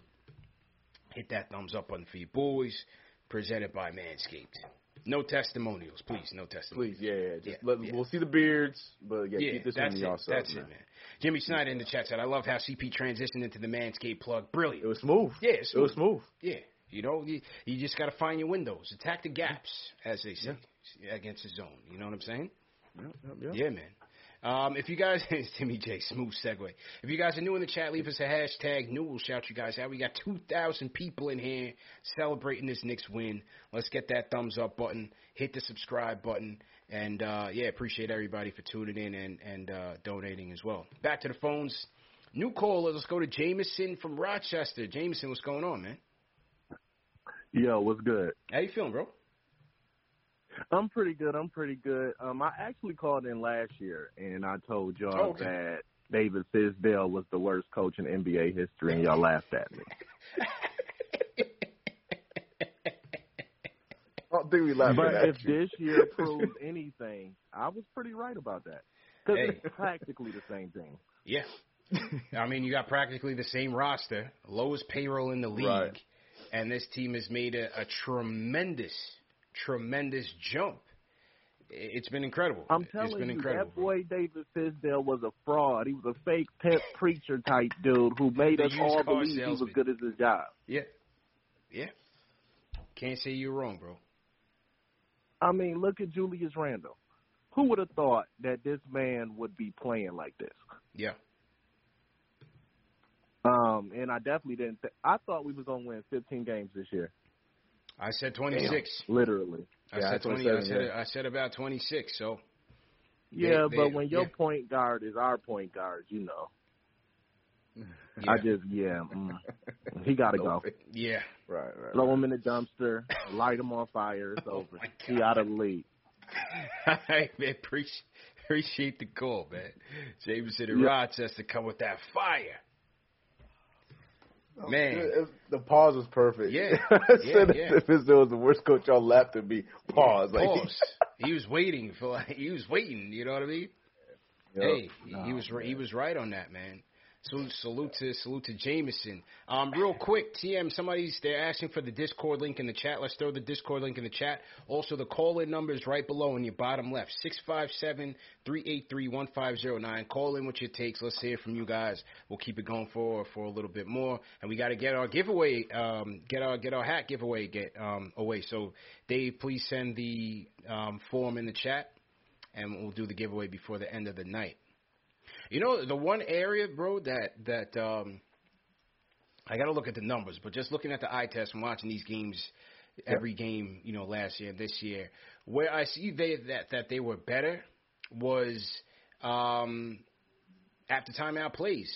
Speaker 3: Hit that thumbs up button for your boys. Presented by Manscaped. No testimonials, please. No testimonials.
Speaker 4: Please, we'll see the beards, but keep this one to yourself.
Speaker 3: That's it, man. Jimmy Snyder in the chat said, I loved how CP transitioned into the Manscaped plug. Brilliant.
Speaker 4: It was smooth.
Speaker 3: Yeah,
Speaker 4: it was smooth.
Speaker 3: Yeah, you just got to find your windows. Attack the gaps, as they say, against the zone. You know what I'm saying?
Speaker 4: Yep.
Speaker 3: Yeah, man. If you guys, Timmy J, smooth segue. If you guys are new in the chat, leave us a hashtag new. We'll shout you guys out. We got 2,000 people in here celebrating this Knicks win. Let's get that thumbs up button. Hit the subscribe button. And, appreciate everybody for tuning in and donating as well. Back to the phones. New caller. Let's go to Jameson from Rochester. Jameson, what's going on, man?
Speaker 14: Yo, what's good?
Speaker 3: How you feeling, bro?
Speaker 14: I'm pretty good. I actually called in last year, and I told y'all that David Fizdale was the worst coach in NBA history, and y'all laughed at me.
Speaker 4: I don't think we laughed at
Speaker 14: But if this year proves anything, I was pretty right about that. Because it's practically the same thing.
Speaker 3: Yeah. I mean, you got practically the same roster, lowest payroll in the league, and this team has made a tremendous jump. It's been incredible.
Speaker 14: I'm telling you, that boy David Fizdale was a fraud. He was a fake pimp preacher type dude who made us all believe he was good at his job.
Speaker 3: Yeah. Can't say you're wrong, bro.
Speaker 14: I mean, look at Julius Randle. Who would have thought that this man would be playing like this?
Speaker 3: Yeah.
Speaker 14: And I definitely didn't. I thought we was gonna win 15 games this year.
Speaker 3: I said 26.
Speaker 14: Literally.
Speaker 3: I said 20. I said about 26. So.
Speaker 14: But when your point guard is our point guard, he got to go.
Speaker 3: Yeah.
Speaker 4: Right.
Speaker 14: Throw him in the dumpster, light him on fire. It's over. He out of the league.
Speaker 3: I appreciate the call, man. Jameson and Rochester come with that fire. Man,
Speaker 4: the pause was perfect.
Speaker 3: Yeah,
Speaker 4: If Fizdale was the worst coach, y'all laughed at me. Pause.
Speaker 3: He was waiting for. He was waiting. You know what I mean? Hey, he was right on that, man. Salute to Jameson. Real quick, TM, they're asking for the Discord link in the chat. Let's throw the Discord link in the chat. Also, the call-in number is right below in your bottom left, 657-383-1509. Call in with your takes. Let's hear from you guys. We'll keep it going for a little bit more. And we got to get our giveaway, get our hat giveaway away. So, Dave, please send the form in the chat, and we'll do the giveaway before the end of the night. The one area, bro, that I got to look at the numbers, but just looking at the eye test and watching these games, every game, last year and this year, where I see that they were better was after timeout plays,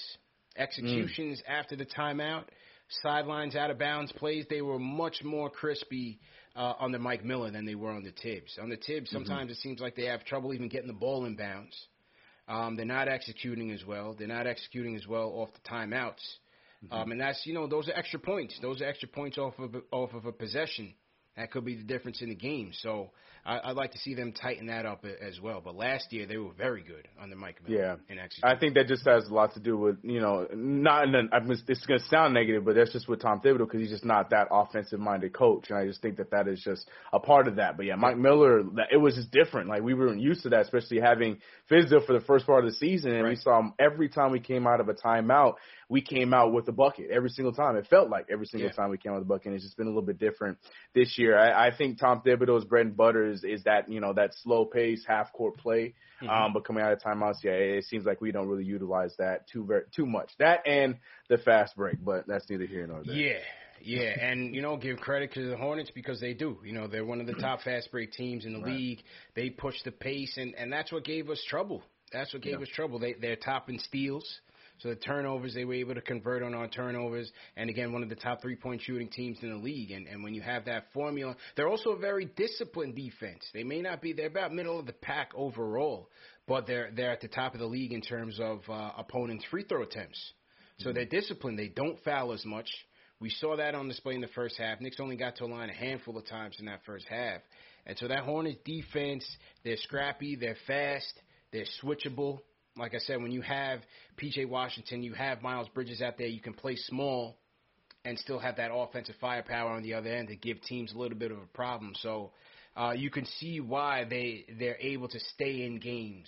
Speaker 3: executions after the timeout, sidelines out of bounds plays. They were much more crispy under Mike Miller than they were under Tibbs. Under Tibbs, sometimes it seems like they have trouble even getting the ball in bounds. They're not executing as well. They're not executing as well off the timeouts. And that's, those are extra points. Those are extra points off of a possession. That could be the difference in the game. So I'd like to see them tighten that up as well. But last year they were very good under Mike Miller.
Speaker 4: Yeah, I think that just has a lot to do with, not in it's going to sound negative, but that's just with Tom Thibodeau because he's just not that offensive-minded coach. And I just think that is just a part of that. But, yeah, Mike Miller, it was just different. Like, we weren't used to that, especially having Fizdale for the first part of the season. And we saw him every time we came out of a timeout, we came out with a bucket every single time. It felt like every single time we came out with a bucket. And it's just been a little bit different this year. I think Tom Thibodeau's bread and butter is that, that slow pace, half-court play. But coming out of timeouts, it seems like we don't really utilize that too much. That and the fast break, but that's neither here nor there.
Speaker 3: Yeah, and, give credit to the Hornets because they do. They're one of the top fast break teams in the league. They push the pace, and that's what gave us trouble. That's what gave us trouble. They're top in steals. So the turnovers, they were able to convert on our turnovers. And, again, one of the top three-point shooting teams in the league. And when you have that formula, they're also a very disciplined defense. They may not be – they're about middle of the pack overall, but they're at the top of the league in terms of opponents' free throw attempts. So they're disciplined. They don't foul as much. We saw that on display in the first half. Knicks only got to a line a handful of times in that first half. And so that Hornets defense, they're scrappy, they're fast, they're switchable. Like I said, when you have P.J. Washington, you have Miles Bridges out there, you can play small and still have that offensive firepower on the other end to give teams a little bit of a problem. So you can see why they're able to stay in games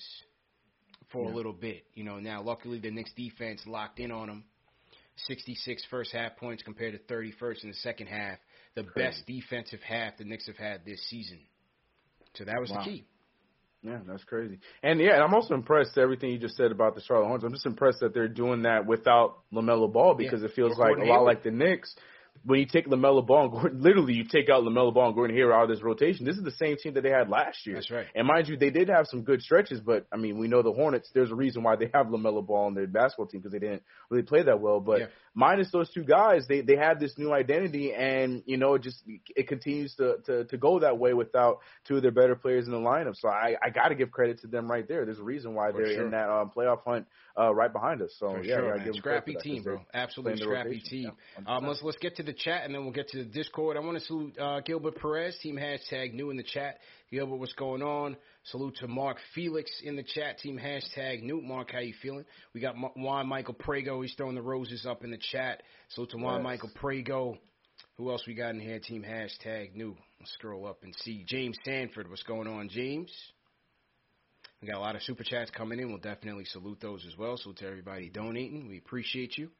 Speaker 3: for a little bit. Now, luckily, the Knicks defense locked in on them. 66 first half points compared to 31st in the second half. The best defensive half the Knicks have had this season. So that was the key.
Speaker 4: Yeah, that's crazy. And, I'm also impressed with everything you just said about the Charlotte Hornets. I'm just impressed that they're doing that without LaMelo Ball because it feels like a lot like the Knicks. When you take LaMelo Ball and Gordon, literally you take out LaMelo Ball and Gordon Hayward out of this rotation, this is the same team that they had last year.
Speaker 3: That's right.
Speaker 4: And mind you, they did have some good stretches, but, we know the Hornets, there's a reason why they have LaMelo Ball on their basketball team because they didn't really play that well. But minus those two guys, they have this new identity, and, it continues to go that way without two of their better players in the lineup. So I got to give credit to them right there. There's a reason why they're in that playoff hunt right behind us. So,
Speaker 3: scrappy team, bro. Absolutely scrappy team. Let's get to the chat, and then we'll get to the Discord. I want to salute Gilbert Perez, team hashtag new in the chat. Gilbert, what's going on? Salute to Mark Felix in the chat, team hashtag new. Mark, how you feeling? We got Juan Michael Prego. He's throwing the roses up in the chat. Salute to Juan Michael Prego. Who else we got in here? Team hashtag new. Let's scroll up and see. James Sanford, what's going on, James? We got a lot of super chats coming in. We'll definitely salute those as well. Salute to everybody donating. We appreciate you.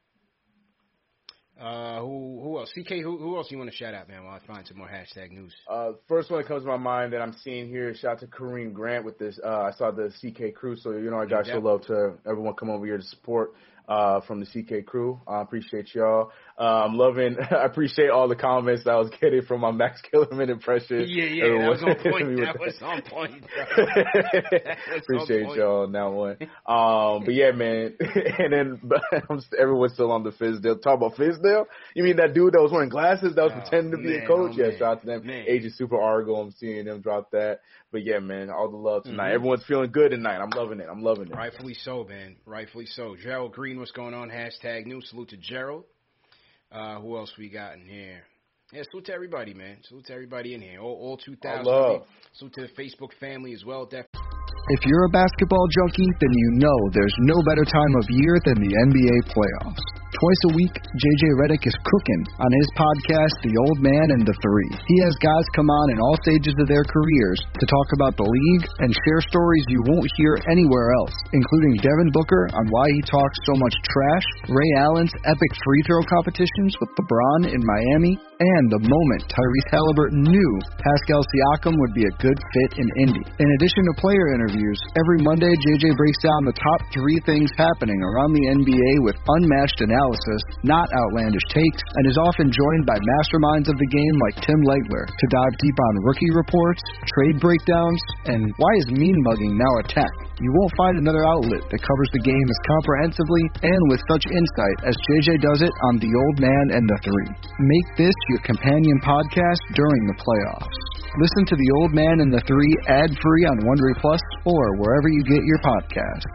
Speaker 3: Who else? CK, who else you want to shout out, man, while I find some more hashtag news?
Speaker 4: First one that comes to my mind that I'm seeing here, shout out to Kareem Grant with this. I saw the CK crew, so I got show love to everyone come over here to support from the CK crew. I appreciate y'all. I appreciate all the comments that I was getting from my Max Kellerman impression.
Speaker 3: Yeah, that was on point. That was on point, bro.
Speaker 4: Appreciate y'all on that one. But yeah, man. And then everyone's still on the Fizdale. Talk about Fizdale? You mean that dude that was wearing glasses that was pretending to be a coach? Shout out to them. Agent Super Argo, I'm seeing them drop that. But yeah, man, all the love tonight. Everyone's feeling good tonight. I'm loving it.
Speaker 3: Rightfully so, man. Rightfully so. Gerald Green, what's going on? Hashtag new. Salute to Gerald. Who else we got in here? Yeah, salute to everybody, man. Salute to everybody in here. All 2,000. Salute to the Facebook family as well.
Speaker 15: If you're a basketball junkie, then you know there's no better time of year than the NBA playoffs. Twice a week, JJ Redick is cooking on his podcast, The Old Man and the Three. He has guys come on in all stages of their careers to talk about the league and share stories you won't hear anywhere else, including Devin Booker on why he talks so much trash, Ray Allen's epic free throw competitions with LeBron in Miami, and the moment Tyrese Halliburton knew Pascal Siakam would be a good fit in Indy. In addition to player interviews, every Monday JJ breaks down the top 3 things happening around the NBA with unmatched analysis analysis, not outlandish takes, and is often joined by masterminds of the game like Tim Legler to dive deep on rookie reports, trade breakdowns, and why is mean mugging now a tech. You won't find another outlet that covers the game as comprehensively and with such insight as JJ does it on The Old Man and the Three. Make this your companion podcast during the playoffs. Listen to The Old Man and the Three ad-free on Wondery Plus or wherever you get your podcasts.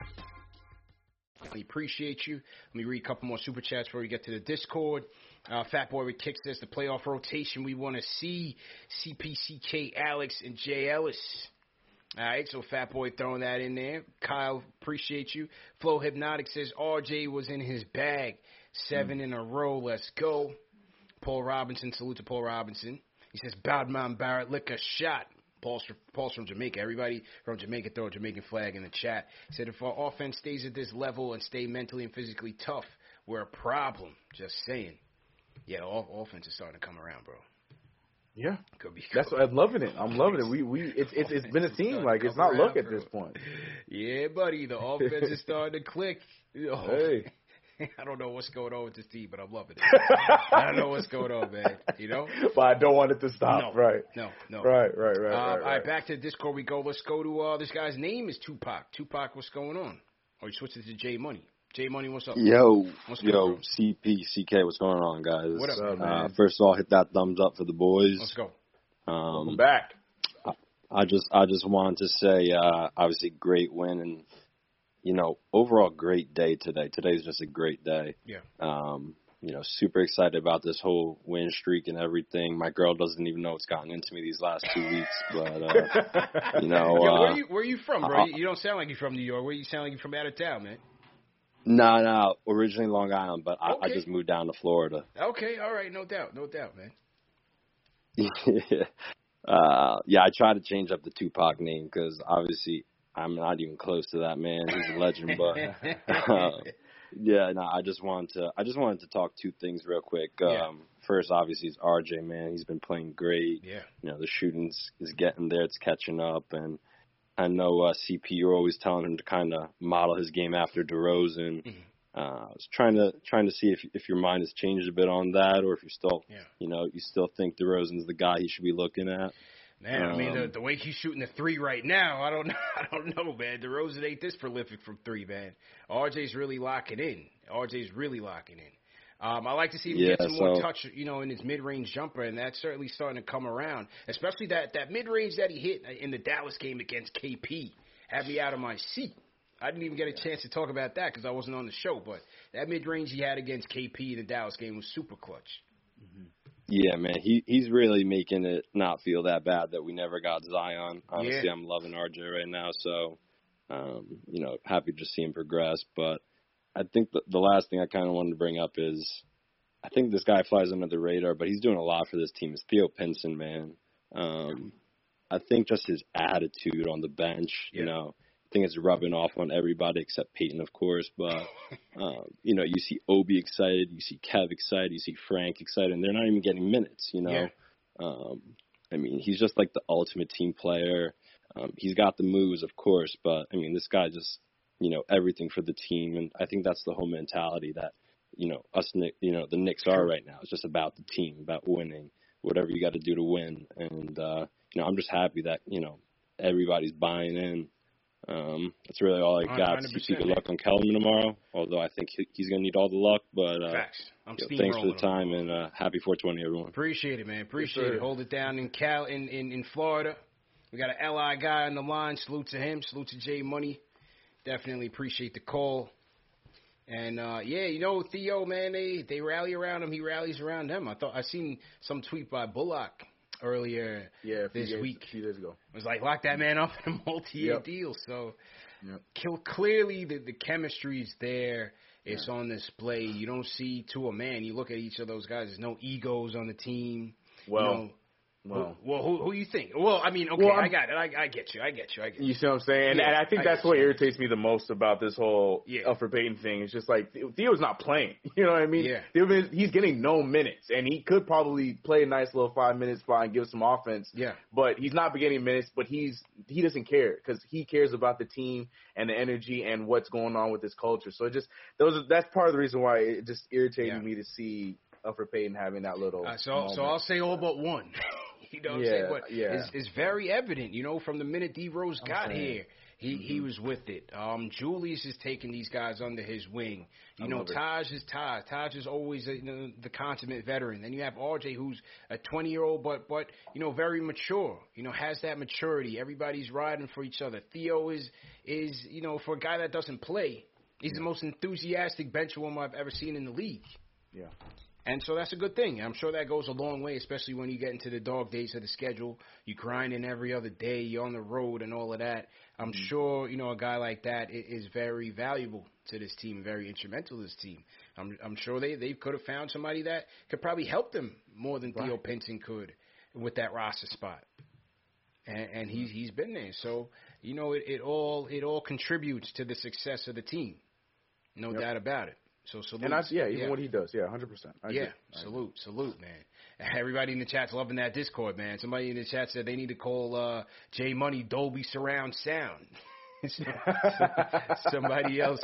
Speaker 3: We appreciate you. Let me read a couple more super chats before we get to the Discord. Fat Boy with Kick says the playoff rotation we want to see: CPCK, Alex, and Jay Ellis. All right, so Fat Boy throwing that in there. Kyle, appreciate you. Flo Hypnotic says RJ was in his bag. 7 in a row. Let's go. Paul Robinson, salute to Paul Robinson. He says, Badman Barrett, lick a shot. Paul's from Jamaica. Everybody from Jamaica throw a Jamaican flag in the chat. He said, if our offense stays at this level and stay mentally and physically tough, we're a problem. Just saying. Yeah, the offense is starting to come around, bro.
Speaker 4: Yeah,
Speaker 3: could be.
Speaker 4: That's what I'm loving it. I'm loving it. It's been a team like it's not luck at this point.
Speaker 3: Yeah, buddy, the offense is starting to click.
Speaker 4: Hey,
Speaker 3: I don't know what's going on with this team, but I'm loving it. I don't know what's going on, man. You know,
Speaker 4: but I don't want it to stop.
Speaker 3: No,
Speaker 4: right?
Speaker 3: No.
Speaker 4: Right.
Speaker 3: All right, back to Discord we go. Let's go to this guy's name is Tupac. Tupac, what's going on? Or you switched it to J Money. J Money, what's up?
Speaker 16: Yo,
Speaker 3: what's
Speaker 16: CPCK, what's going on, guys?
Speaker 3: What up, man?
Speaker 16: First of all, hit that thumbs up for the boys.
Speaker 3: Let's go.
Speaker 4: Welcome back.
Speaker 16: I just wanted to say, obviously, great win and overall great day today. Today's just a great day.
Speaker 3: Yeah.
Speaker 16: Super excited about this whole win streak and everything. My girl doesn't even know what's gotten into me these last 2 weeks, but
Speaker 3: Yo, where are you from, bro? You don't sound like you're from New York. Where you sound like you're from out of town, man?
Speaker 16: No, originally Long Island, but I just moved down to Florida.
Speaker 3: Okay, all right, no doubt, man.
Speaker 16: Yeah, I tried to change up the Tupac name because obviously I'm not even close to that man. He's a legend, but I just wanted to talk two things real quick. First, obviously, is RJ, man. He's been playing great.
Speaker 3: Yeah.
Speaker 16: The shooting is getting there. It's catching up, and I know CP, you're always telling him to kind of model his game after DeRozan.
Speaker 3: Mm-hmm.
Speaker 16: I was trying to see if your mind has changed a bit on that, or if you're still, you still think DeRozan's the guy he should be looking at.
Speaker 3: Man, I mean, the way he's shooting the three right now, I don't know, man. DeRozan ain't this prolific from three, man. RJ's really locking in. I like to see him get some more touch, in his mid-range jumper, and that's certainly starting to come around. Especially that mid-range that he hit in the Dallas game against KP had me out of my seat. I didn't even get a chance to talk about that because I wasn't on the show, but that mid-range he had against KP in the Dallas game was super clutch.
Speaker 16: Mm-hmm. Yeah, man, he's really making it not feel that bad that we never got Zion. Honestly, I'm loving RJ right now, so, happy to see him progress. But I think the last thing I kind of wanted to bring up is I think this guy flies under the radar, but he's doing a lot for this team. It's Theo Pinson, man. I think just his attitude on the bench, I think it's rubbing off on everybody except Peyton, of course. But, you see Obi excited, you see Kev excited, you see Frank excited, and they're not even getting minutes, I mean, he's just like the ultimate team player. He's got the moves, of course, but, I mean, this guy just, everything for the team. And I think that's the whole mentality that, us, the Knicks are right now. It's just about the team, about winning, whatever you got to do to win. And, I'm just happy that, everybody's buying in. That's really all I got. Good luck on Kellerman tomorrow, although I think he's going to need all the luck. But thanks for the time, and happy 420, everyone.
Speaker 3: Appreciate it, man. Appreciate it. Hold it down in Florida. We got an LI guy on the line. Salute to him. Salute to J Money. Definitely appreciate the call. And, Theo, man, they rally around him. He rallies around them. I seen some tweet by Bullock earlier this week.
Speaker 4: A few days ago.
Speaker 3: It was like, lock that man up in a multi-year deal. So clearly the chemistry's there. It's on display. You don't see to a man. You look at each of those guys. There's no egos on the team.
Speaker 4: Well,
Speaker 3: Who you think? Well, I mean, okay, I got it. I get you.
Speaker 4: You see what I'm saying? And I think that's what irritates me the most about this whole Elfrid Payton thing. It's just like Theo's not playing. You know what I mean? Yeah. He's getting no minutes, and he could probably play a nice little 5-minute spot and give some offense. Yeah. But he's not getting minutes. But he doesn't care because he cares about the team and the energy and what's going on with this culture. So that's part of the reason why it just irritated me to see Elfrid Payton having that little.
Speaker 3: So I'll say all but one. You know what I'm saying? But it's very evident, from the minute D Rose got here, he was with it. Julius is taking these guys under his wing. Taj is Taj. Taj is always the consummate veteran. Then you have RJ, who's a 20-year-old, but very mature. Has that maturity. Everybody's riding for each other. Theo is for a guy that doesn't play, he's the most enthusiastic benchwarmer I've ever seen in the league. Yeah. And so that's a good thing. I'm sure that goes a long way, especially when you get into the dog days of the schedule. You grinding every other day. You're on the road and all of that. I'm sure, a guy like that is very valuable to this team, very instrumental to this team. I'm sure they could have found somebody that could probably help them more than Theo Pinson could with that roster spot. And he's been there. So, it all contributes to the success of the team. No doubt about it. So salute.
Speaker 4: And even what he does, 100%.
Speaker 3: Salute, man. Everybody in the chat's loving that Discord, man. Somebody in the chat said they need to call J Money Dolby Surround Sound. Somebody else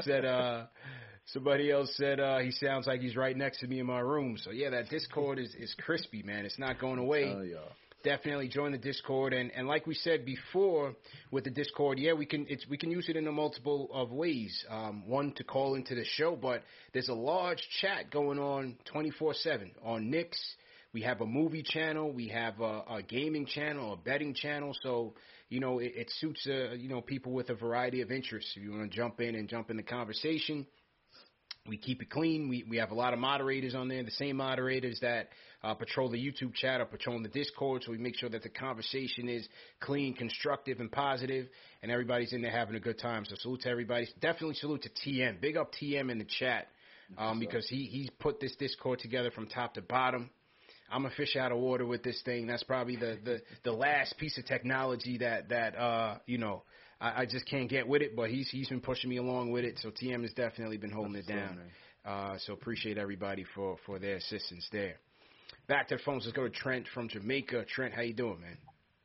Speaker 3: said he sounds like he's right next to me in my room. So that Discord is crispy, man. It's not going away. Definitely join the Discord, and like we said before with the Discord, we can use it in a multiple of ways. One, to call into the show, but there's a large chat going on 24/7 on Knicks. We have a movie channel, we have a gaming channel, a betting channel. So it suits people with a variety of interests. If you want to jump in the conversation. We keep it clean. We have a lot of moderators on there, the same moderators that patrol the YouTube chat or patrol the Discord, so we make sure that the conversation is clean, constructive, and positive, and everybody's in there having a good time. So salute to everybody. Definitely salute to TM. Big up TM in the chat because he's put this Discord together from top to bottom. I'm a fish out of water with this thing. That's probably the last piece of technology that I just can't get with it, but he's been pushing me along with it. So TM has definitely been holding it down. So appreciate everybody for their assistance there. Back to the phones. Let's go to Trent from Jamaica. Trent, how you doing, man?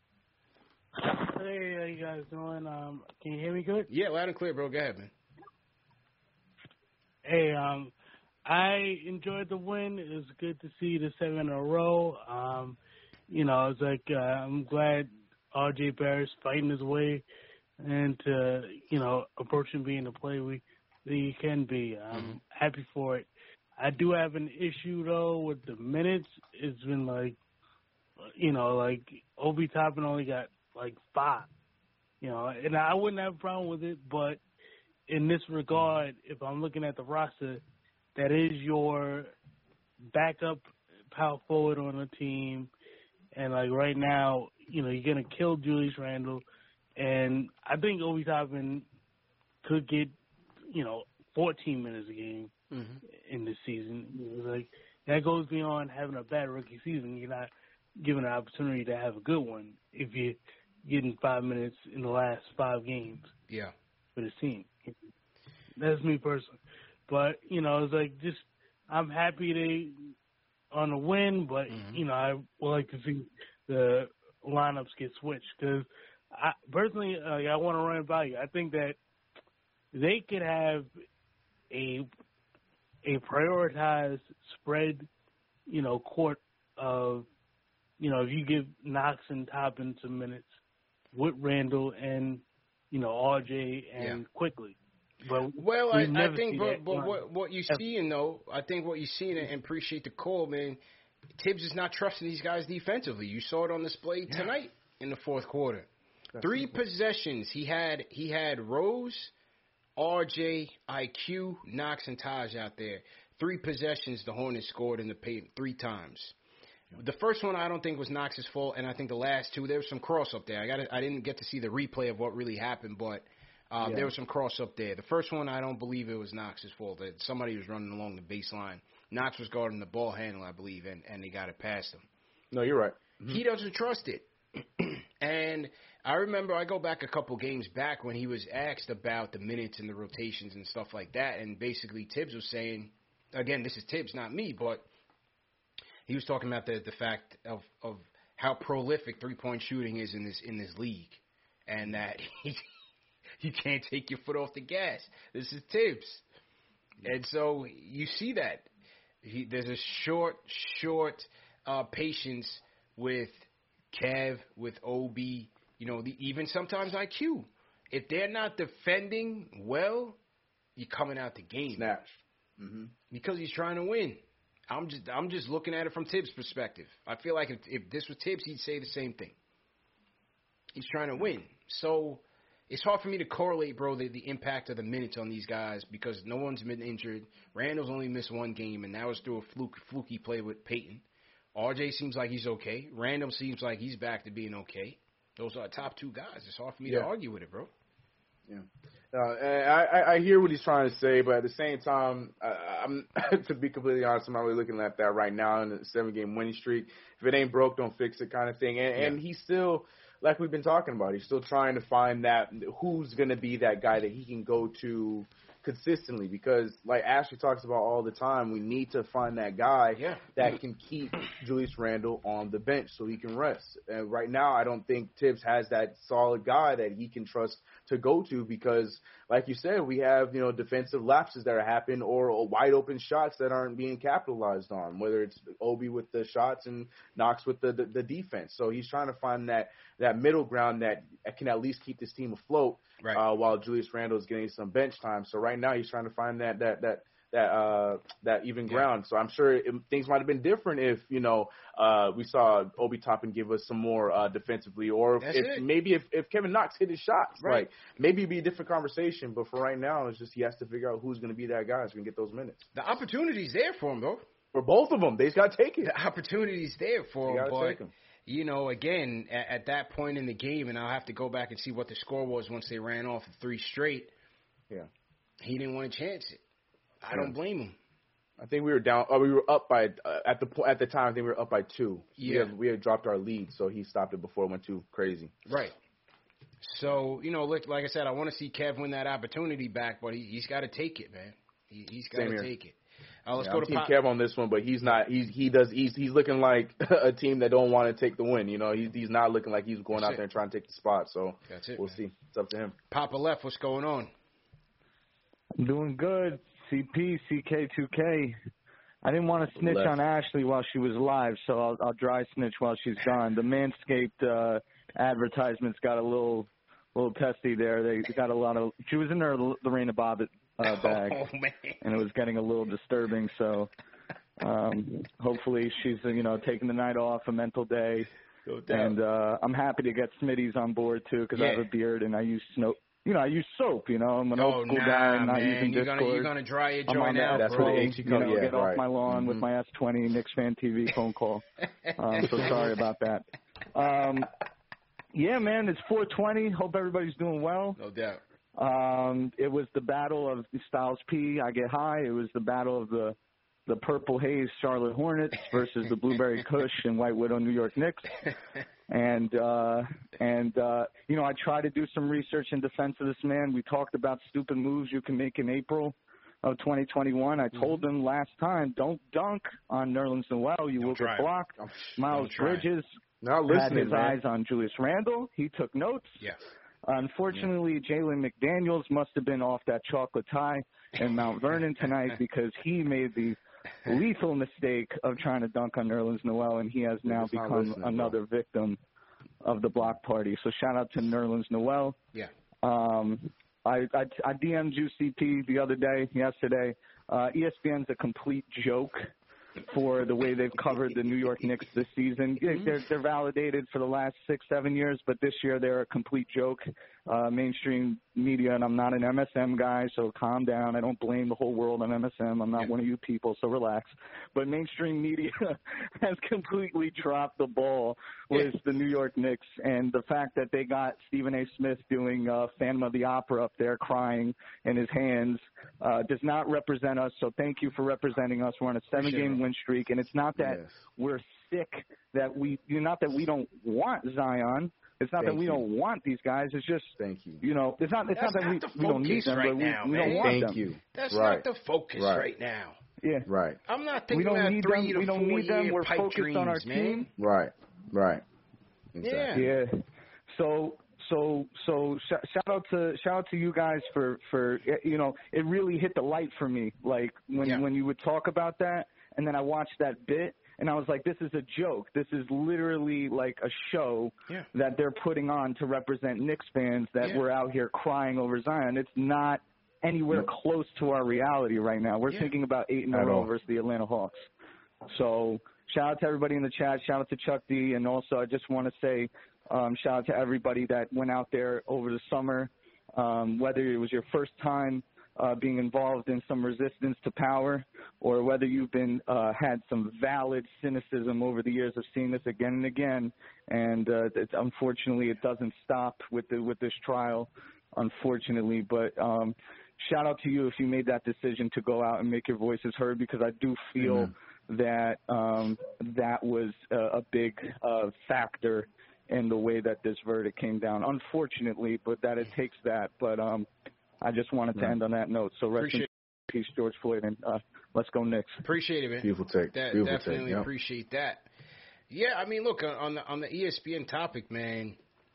Speaker 17: Hey, how you guys doing? Can you hear me good?
Speaker 3: Yeah, loud and clear, bro. Go ahead, man.
Speaker 17: Hey, I enjoyed the win. It was good to see the 7 in a row. It's like I'm glad R.J. Barrett's fighting his way and approaching being the player he can be. I'm happy for it. I do have an issue, though, with the minutes. It's been like Obi Toppin only got 5. And I wouldn't have a problem with it, but in this regard, if I'm looking at the roster, that is your backup power forward on the team. And, right now, you're going to kill Julius Randle. And I think Obi Toppin could get, 14 minutes a game in this season. That goes beyond having a bad rookie season. You're not given an opportunity to have a good one if you're getting 5 minutes in the last 5 games.
Speaker 3: Yeah.
Speaker 17: For the team. That's me personally. But, I'm happy they on a win, but, I would like to see the lineups get switched because I want to run it by you. I think that they could have a prioritized spread, court of, if you give Knox and Toppin some minutes with Randall and, RJ and Quickly. But
Speaker 3: I think what you're seeing, though, I think what you're seeing, and appreciate the call, man, Tibbs is not trusting these guys defensively. You saw it on display tonight in the fourth quarter. 3 possessions. He had Rose, RJ, IQ, Knox, and Taj out there. 3 possessions the Hornets scored in the paint 3 times. The first one I don't think was Knox's fault, and I think the last 2 there was some cross up there. I didn't get to see the replay of what really happened, but there was some cross up there. The first one I don't believe it was Knox's fault. Somebody was running along the baseline. Knox was guarding the ball handler, I believe, and they got it past him.
Speaker 4: No, you're right.
Speaker 3: He doesn't trust it. And I remember I go back a couple games back when he was asked about the minutes and the rotations and stuff like that, and basically Tibbs was saying, again, this is Tibbs, not me, but he was talking about the fact of how prolific three-point shooting is in this league, and that you can't take your foot off the gas. This is Tibbs. And so you see that. There's a short patience with Kev, with Obi, even sometimes IQ. If they're not defending well, you're coming out the game.
Speaker 4: Snatch. Mm-hmm.
Speaker 3: Because he's trying to win. I'm just looking at it from Tibbs' perspective. I feel like if this was Tibbs, he'd say the same thing. He's trying to win. So it's hard for me to correlate, bro, the impact of the minutes on these guys because no one's been injured. Randall's only missed one game, and that was through a fluky play with Peyton. RJ seems like he's okay. Randall seems like he's back to being okay. Those are the top two guys. It's hard for me to argue with it, bro.
Speaker 4: Yeah. I hear what he's trying to say, but at the same time, I'm to be completely honest, I'm not really looking at that right now in a 7-game winning streak. If it ain't broke, don't fix it kind of thing. And he's still, like we've been talking about, he's still trying to find that who's going to be that guy that he can go to consistently because, like Ashley talks about all the time, we need to find that guy that can keep Julius Randle on the bench so he can rest. And right now, I don't think Tibbs has that solid guy that he can trust to go to because, like you said, we have defensive lapses that are happening or wide open shots that aren't being capitalized on, whether it's Obi with the shots and Knox with the defense. So he's trying to find that middle ground that can at least keep this team afloat while Julius Randle is getting some bench time. So right now he's trying to find that even ground. So I'm sure things might have been different if we saw Obi Toppin give us some more defensively, or if Kevin Knox hit his shots, like maybe it'd be a different conversation. But for right now, it's just he has to figure out who's going to be that guy who's going to get those minutes.
Speaker 3: The opportunity's there for him, though.
Speaker 4: For both of them, they just got to take it.
Speaker 3: The opportunity's there for him, but again, at that point in the game, and I'll have to go back and see what the score was once they ran off the 3 straight.
Speaker 4: Yeah,
Speaker 3: he didn't want to chance it. I don't blame him.
Speaker 4: I think we were down. We were up by at the time. I think we were up by 2.
Speaker 3: Yeah,
Speaker 4: we had dropped our lead, so he stopped it before it went too crazy.
Speaker 3: Right. So like I said, I want to see Kev win that opportunity back, but he's got to take it, man. He's got to take it. Let's go to
Speaker 4: Team Kev on this one, but he's not. He's looking like a team that don't want to take the win. He's not looking like he's going out there and trying to take the spot. So we'll see. It's up to him.
Speaker 3: Papa Left, what's going on?
Speaker 18: I'm doing good. CP, CK2K. I didn't want to snitch on Ashley while she was live, so I'll dry snitch while she's gone. The Manscaped advertisements got a little testy there. They got a lot of. She was in her Lorena Bobbitt bag, and it was getting a little disturbing. So hopefully she's taking the night off, a mental day, and I'm happy to get Smitty's on board too because I have a beard and I use soap. I use soap. I'm an old school guy. I'm not using Discord.
Speaker 3: You're gonna dry your joint out,
Speaker 4: That's
Speaker 3: bro.
Speaker 4: Get
Speaker 18: off my lawn with my S20 Knicks Fan TV phone call. So sorry about that. Yeah, man, it's 420. Hope everybody's doing well.
Speaker 3: No doubt.
Speaker 18: It was the battle of Styles P, I Get High. It was the battle of the Purple Haze Charlotte Hornets versus the Blueberry Kush and White Widow New York Knicks. And I try to do some research in defense of this man. We talked about stupid moves you can make in April of 2021. I told him last time, don't dunk on Nerlens Noel. You will get blocked. Miles Bridges had his eyes on Julius Randle. He took notes.
Speaker 3: Yeah.
Speaker 18: Unfortunately, Jalen McDaniels must have been off that chocolate tie in Mount Vernon tonight because he made the lethal mistake of trying to dunk on Nerlens Noel, and he has now become another victim of the block party. So shout out to Nerlens Noel.
Speaker 3: Yeah.
Speaker 18: I DM'd you, CP, yesterday. ESPN's a complete joke for the way they've covered the New York Knicks this season. They're validated for the last 6-7 years, but this year they're a complete joke. Mainstream media, and I'm not an MSM guy, so calm down. I don't blame the whole world on MSM. I'm not one of you people, so relax. But mainstream media has completely dropped the ball with the New York Knicks, and the fact that they got Stephen A. Smith doing Phantom of the Opera up there crying in his hands does not represent us, so thank you for representing us. We're on a 7-game win streak, and it's not that we're sick that not that we don't want Zion. It's not that we don't want these guys. It's just, you know, it's not that we don't need them, but we don't want them.
Speaker 3: That's not the focus right now.
Speaker 18: Yeah.
Speaker 4: Right.
Speaker 3: I'm not thinking about 3 to 4 year
Speaker 18: We're
Speaker 3: pipe
Speaker 18: focused
Speaker 3: dreams,
Speaker 18: on our
Speaker 3: man.
Speaker 18: team.
Speaker 4: Right. Exactly.
Speaker 18: Yeah. So shout out to you guys for you know, it really hit the light for me, like when you would talk about that, and then I watched that bit and I was like, this is a joke. This is literally like a show that they're putting on to represent Knicks fans that we're out here crying over Zion. It's not anywhere close to our reality right now. We're thinking about 8-0 versus the Atlanta Hawks. So shout out to everybody in the chat. Shout out to Chuck D. And also I just want to say shout out to everybody that went out there over the summer, whether it was your first time being involved in some resistance to power, or whether you've been had some valid cynicism over the years of seeing this again and again. And unfortunately, it doesn't stop with this trial, unfortunately. But shout out to you if you made that decision to go out and make your voices heard, because I do feel that that was a big factor in the way that this verdict came down, unfortunately, but that it takes that. But I just wanted to end on that note. So rest in peace, George Floyd, and let's go Knicks.
Speaker 3: Appreciate it, man.
Speaker 4: Beautiful take.
Speaker 3: Definitely appreciate that. Yeah, I mean, look, on the ESPN topic, man,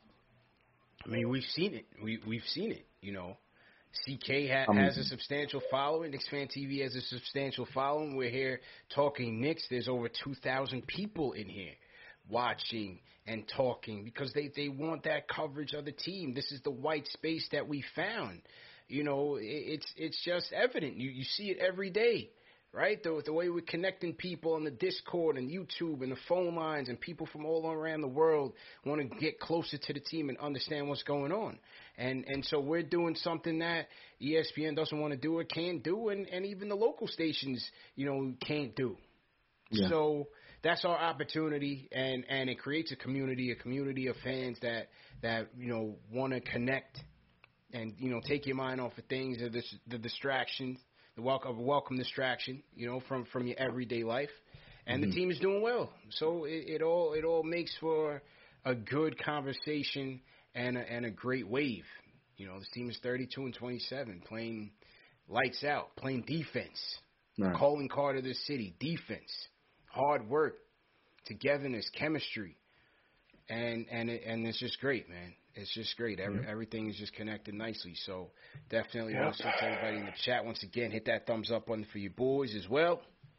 Speaker 3: I mean, we've seen it. We've seen it, you know. CK has a substantial following. Knicks Fan TV has a substantial following. We're here talking Knicks. There's over 2,000 people in here watching and talking because they want that coverage of the team. This is the white space that we found. You know, it's just evident. You see it every day, right? The way we're connecting people on the Discord and YouTube and the phone lines, and people from all around the world want to get closer to the team and understand what's going on. And so we're doing something that ESPN doesn't want to do or can't do, and even the local stations, you know, can't do. Yeah. So that's our opportunity, and it creates a community of fans that you know, want to connect and, you know, take your mind off of things, or the distractions, the welcome distraction, you know, from your everyday life. And the team is doing well, so it all makes for a good conversation and a great wave. You know, this team is 32-27, playing lights out, playing defense, calling card of the city, defense, hard work, togetherness, chemistry, and it's just great, man. It's just great. Everything is just connected nicely. So definitely want to to everybody in the chat. Once again, hit that thumbs up button for you boys as well.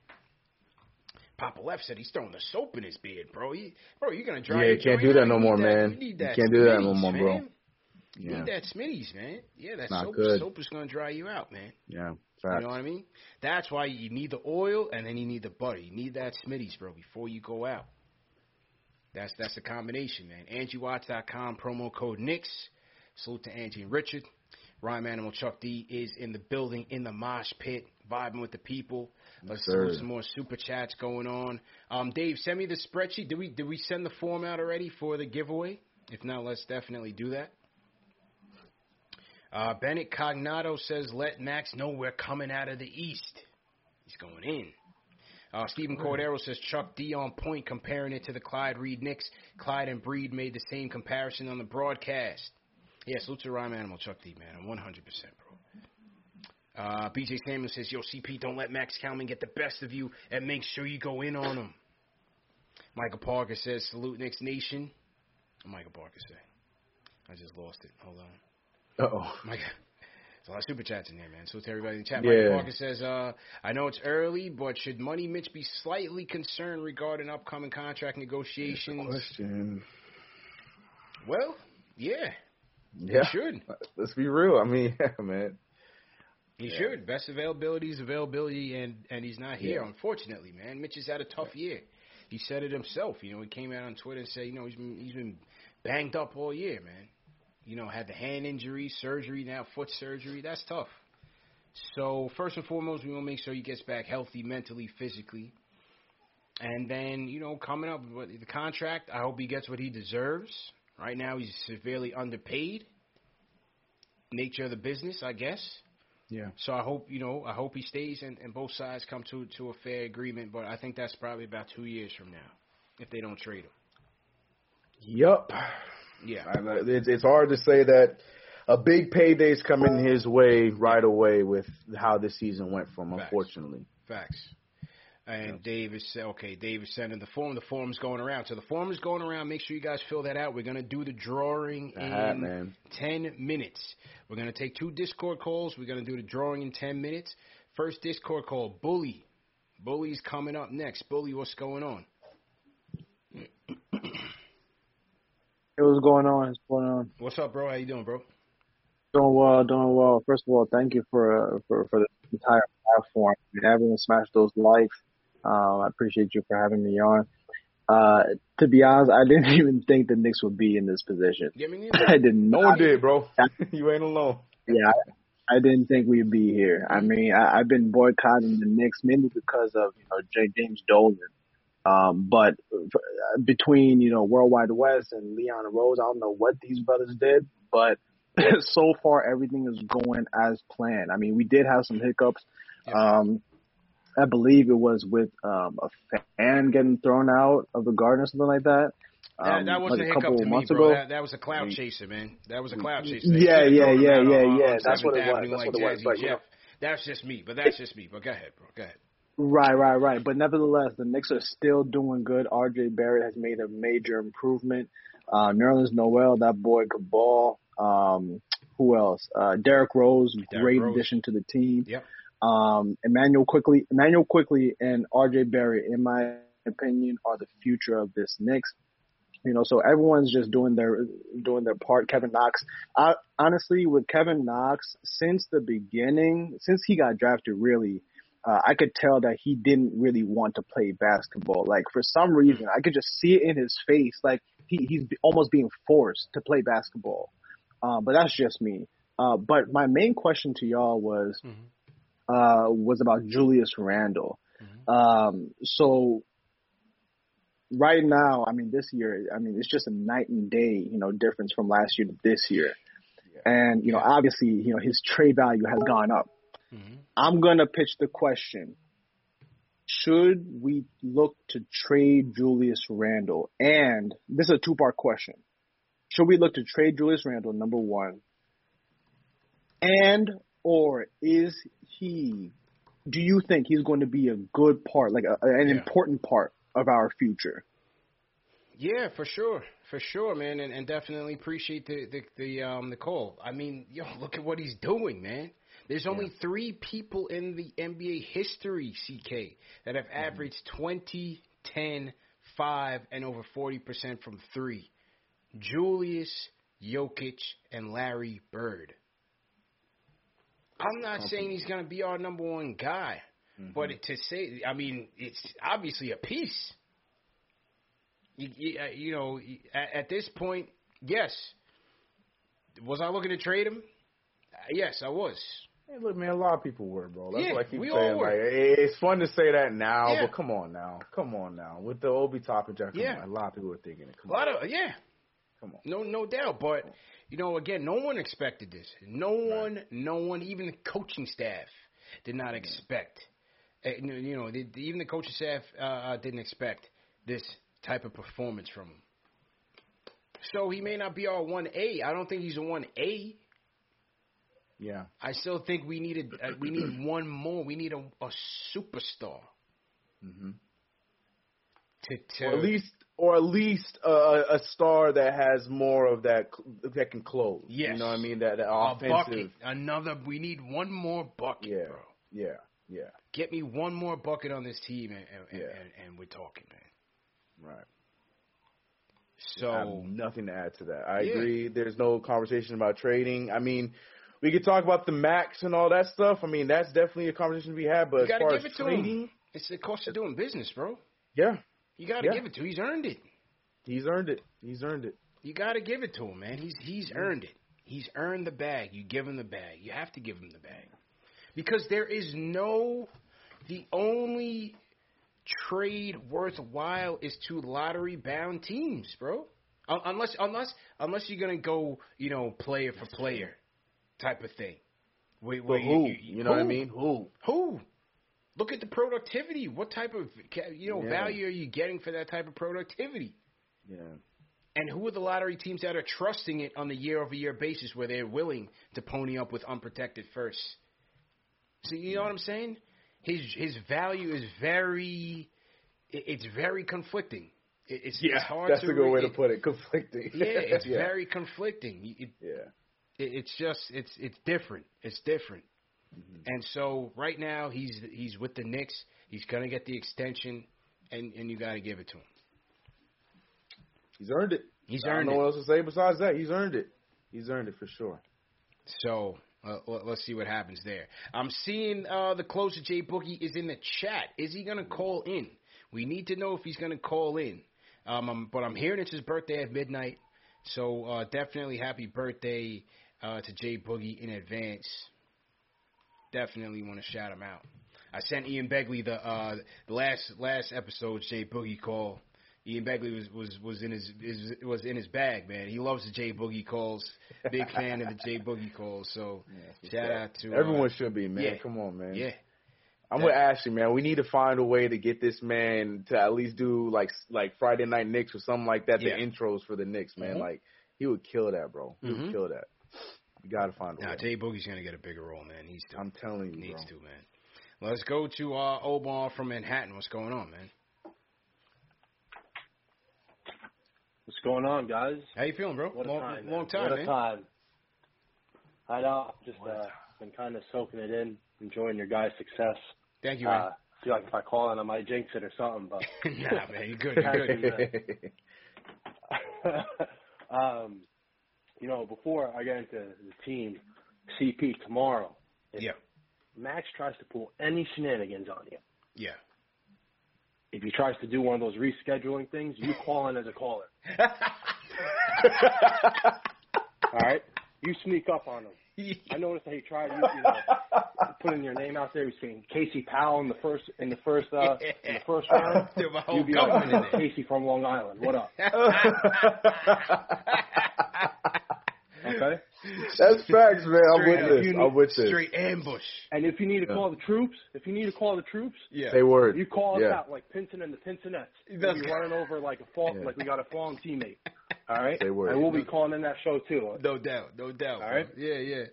Speaker 3: Papa Left said he's throwing the soap in his beard, bro. You're going to dry your
Speaker 4: you can't do that no more, man.
Speaker 3: You
Speaker 4: can't do that no more, bro.
Speaker 3: You need that Smitty's, man. Yeah, that soap is going to dry you out, man.
Speaker 4: Yeah,
Speaker 3: facts. You know what I mean? That's why you need the oil, and then you need the butter. You need that Smitty's, bro, before you go out. That's the combination, man. AngieWatts.com, promo code Knicks. Salute to Angie and Richard. Rhyme Animal Chuck D is in the building, in the mosh pit, vibing with the people. Let's do some more super chats going on. Dave, send me the spreadsheet. Did we send the form out already for the giveaway? If not, let's definitely do that. Bennett Cognato says, let Max know we're coming out of the East. He's going in. Stephen Cordero says, Chuck D on point, comparing it to the Clyde Reed Knicks. Clyde and Breed made the same comparison on the broadcast. Yeah, salute to Rhyme Animal Chuck D, man. I'm 100%, bro. BJ Samuel says, yo, CP, don't let Max Kalman get the best of you, and make sure you go in on him. Michael Parker says, salute Knicks Nation. What Michael Parker say? I just lost it. Hold on.
Speaker 4: Uh-oh.
Speaker 3: There's a lot of super chats in there, man. So to everybody in the chat, Michael Parker says, I know it's early, but should Money Mitch be slightly concerned regarding upcoming contract negotiations?
Speaker 4: Good question.
Speaker 3: Well, yeah.
Speaker 4: Yeah.
Speaker 3: He should.
Speaker 4: Let's be real. I mean, man.
Speaker 3: He should. Best availability is availability, and he's not here, unfortunately, man. Mitch has had a tough year. He said it himself. You know, he came out on Twitter and said, you know, he's been banged up all year, man. You know, had the hand injury, surgery, now foot surgery. That's tough. So, first and foremost, we want to make sure he gets back healthy mentally, physically. And then, you know, coming up with the contract, I hope he gets what he deserves. Right now, he's severely underpaid. Nature of the business, I guess.
Speaker 4: Yeah.
Speaker 3: So, I hope he stays and both sides come to a fair agreement. But I think that's probably about 2 years from now. if they don't trade him.
Speaker 4: Yup.
Speaker 3: Yeah.
Speaker 4: It's hard to say that a big payday's coming his way right away with how this season went from, unfortunately.
Speaker 3: Facts. And Dave is sending the form. The form's going around. So the form is going around. Make sure you guys fill that out. We're going to do the drawing in 10 minutes. We're going to take 2 Discord calls. We're going to do the drawing in 10 minutes. First Discord call, Bully. Bully's coming up next. Bully, what's going on?
Speaker 19: Hey, what's going on? What's going on?
Speaker 3: What's up, bro? How you doing, bro?
Speaker 19: Doing well. First of all, thank you for the entire platform. Everyone smash those likes. I appreciate you for having me on. To be honest, I didn't even think the Knicks would be in this position.
Speaker 3: Yeah, me neither.
Speaker 19: I didn't.
Speaker 4: No one did, bro. You ain't alone.
Speaker 19: Yeah, I didn't think we'd be here. I mean, I've been boycotting the Knicks mainly because of James Dolan. But between Worldwide West and Leon Rose, I don't know what these brothers did, but so far everything is going as planned. I mean, we did have some hiccups. I believe it was with a fan getting thrown out of the garden or something like that.
Speaker 3: That wasn't a hiccup to me, bro. That was a cloud chaser, man. That was a cloud chaser.
Speaker 19: Yeah. That's what it was. But,
Speaker 3: that's just me. But go ahead, bro. Go ahead.
Speaker 19: Right. But nevertheless, the Knicks are still doing good. R.J. Barrett has made a major improvement. Nerlens Noel, that boy could ball. Who else? Derrick Rose, great addition to the team.
Speaker 3: Yep.
Speaker 19: Emmanuel Quickly and R.J. Barrett, in my opinion, are the future of this Knicks. So everyone's just doing their part. Kevin Knox, honestly, with Kevin Knox, since the beginning, since he got drafted, really, I could tell that he didn't really want to play basketball. Like, for some reason, I could just see it in his face. Like, he's almost being forced to play basketball. But that's just me. But my main question to y'all was about Julius Randle. So right now, I mean, this year, it's just a night and day, difference from last year to this year. And, obviously, his trade value has gone up. I'm going to pitch the question. Should we look to trade Julius Randle? And this is a 2-part question. Should we look to trade Julius Randle, number one? And or do you think he's going to be a good part, like an important part of our future?
Speaker 3: Yeah, for sure, man, and definitely appreciate the call. I mean, look at what he's doing, man. There's only 3 people in the NBA history, CK, that have averaged 20, 10, 5, and over 40% from 3. Julius, Jokic, and Larry Bird. I'm not saying he's going to be our number one guy, but to say, I mean, it's obviously a piece. At this point, yes. Was I looking to trade him? Yes, I was.
Speaker 4: Hey, look, man, a lot of people were, bro. That's what I keep
Speaker 3: we
Speaker 4: saying.
Speaker 3: all were.
Speaker 4: Like, it's fun to say that now, but come on now. With the Obi Toppin, a lot of people were thinking it. Come on. No doubt. But, again, no one expected this. No one, even the coaching staff did not expect. Even the coaching staff didn't expect this type of performance from him. So he may not be our 1A. I don't think he's a 1A. Yeah.
Speaker 3: I still think we need one more. We need a superstar.
Speaker 4: Or at least a star that has more of that can close.
Speaker 3: Yes.
Speaker 4: You know what I mean? That offensive.
Speaker 3: Bucket. We need one more bucket, bro.
Speaker 4: Yeah.
Speaker 3: Get me one more bucket on this team, and we're talking, man.
Speaker 4: Right.
Speaker 3: So
Speaker 4: I have nothing to add to that. I agree. There's no conversation about trading. I mean, we could talk about the max and all that stuff. I mean, that's definitely a conversation we had. But
Speaker 3: you
Speaker 4: as far
Speaker 3: give
Speaker 4: as
Speaker 3: it
Speaker 4: trading,
Speaker 3: to him. It's the cost of doing business, bro.
Speaker 4: Yeah.
Speaker 3: You got to give it to him. He's earned it.
Speaker 4: He's earned it.
Speaker 3: You got to give it to him, man. He's earned it. He's earned the bag. You give him the bag. You have to give him the bag. Because there is the only trade worthwhile is to lottery-bound teams, bro. Unless you're going to go, player for player type of thing.
Speaker 4: Who? You know what I mean? Who?
Speaker 3: look at the productivity. What type of value are you getting for that type of productivity?
Speaker 4: Yeah.
Speaker 3: And who are the lottery teams that are trusting it on the year-over-year basis where they're willing to pony up with unprotected firsts? So you know what I'm saying? His value is very conflicting. It's hard
Speaker 4: that's
Speaker 3: to
Speaker 4: a good way to put it. Conflicting.
Speaker 3: Yeah, it's very conflicting. It's different. It's different. Mm-hmm. And so right now he's with the Knicks. He's gonna get the extension, and you got to give it to him.
Speaker 4: He's earned it.
Speaker 3: He's
Speaker 4: earned it. I don't know what else to say besides that. He's earned it. He's earned it for sure.
Speaker 3: So let's see what happens there. I'm seeing the closer Jay Boogie is in the chat. Is he going to call in? We need to know if he's going to call in. But I'm hearing it's his birthday at midnight. So definitely happy birthday to Jay Boogie in advance. Definitely want to shout him out. I sent Ian Begley the last episode's Jay Boogie call. Ian Begley was in his bag, man. He loves the Jay Boogie calls. Big fan of the Jay Boogie calls. So shout out to
Speaker 4: everyone should be, man.
Speaker 3: Yeah.
Speaker 4: Come on, man.
Speaker 3: Yeah.
Speaker 4: I'm with Ashley, man. We need to find a way to get this man to at least do like Friday Night Knicks or something like that.
Speaker 3: Yeah.
Speaker 4: The intros for the Knicks, man.
Speaker 3: Mm-hmm.
Speaker 4: Like he would kill that, bro. He would kill that. You gotta find a way.
Speaker 3: Jay Boogie's gonna get a bigger role, man. Needs to.
Speaker 4: I'm telling you,
Speaker 3: needs to, man. Let's go to Omar from Manhattan. What's going on, man?
Speaker 20: What's going on, guys?
Speaker 3: How you feeling, bro?
Speaker 20: What a time,
Speaker 3: long time,
Speaker 20: what
Speaker 3: man.
Speaker 20: a time. I know. Just been kind of soaking it in, enjoying your guys' success.
Speaker 3: Thank you, man.
Speaker 20: I feel like if I call in, I might jinx it or something. But
Speaker 3: nah, man, you're good. You're
Speaker 20: good. Before I get into the team, CP tomorrow.
Speaker 3: Yeah.
Speaker 20: Max tries to pull any shenanigans on you.
Speaker 3: Yeah.
Speaker 20: If he tries to do one of those rescheduling things, you call in as a caller. All right? You sneak up on him. I noticed that he tried putting your name out there. He was saying Casey Powell in the first round. You'd be like, Casey from Long Island. What up? Okay?
Speaker 4: That's facts, man. I'm with this.
Speaker 3: Straight ambush.
Speaker 20: And if you need to call the troops,
Speaker 3: yeah,
Speaker 4: say word.
Speaker 20: You call us out like Pinson and the Pinsonettes. We'll be running over like like we got a fallen teamate. All right?
Speaker 4: Say word.
Speaker 20: And we'll be calling in that show too.
Speaker 3: No doubt. All right? Yeah.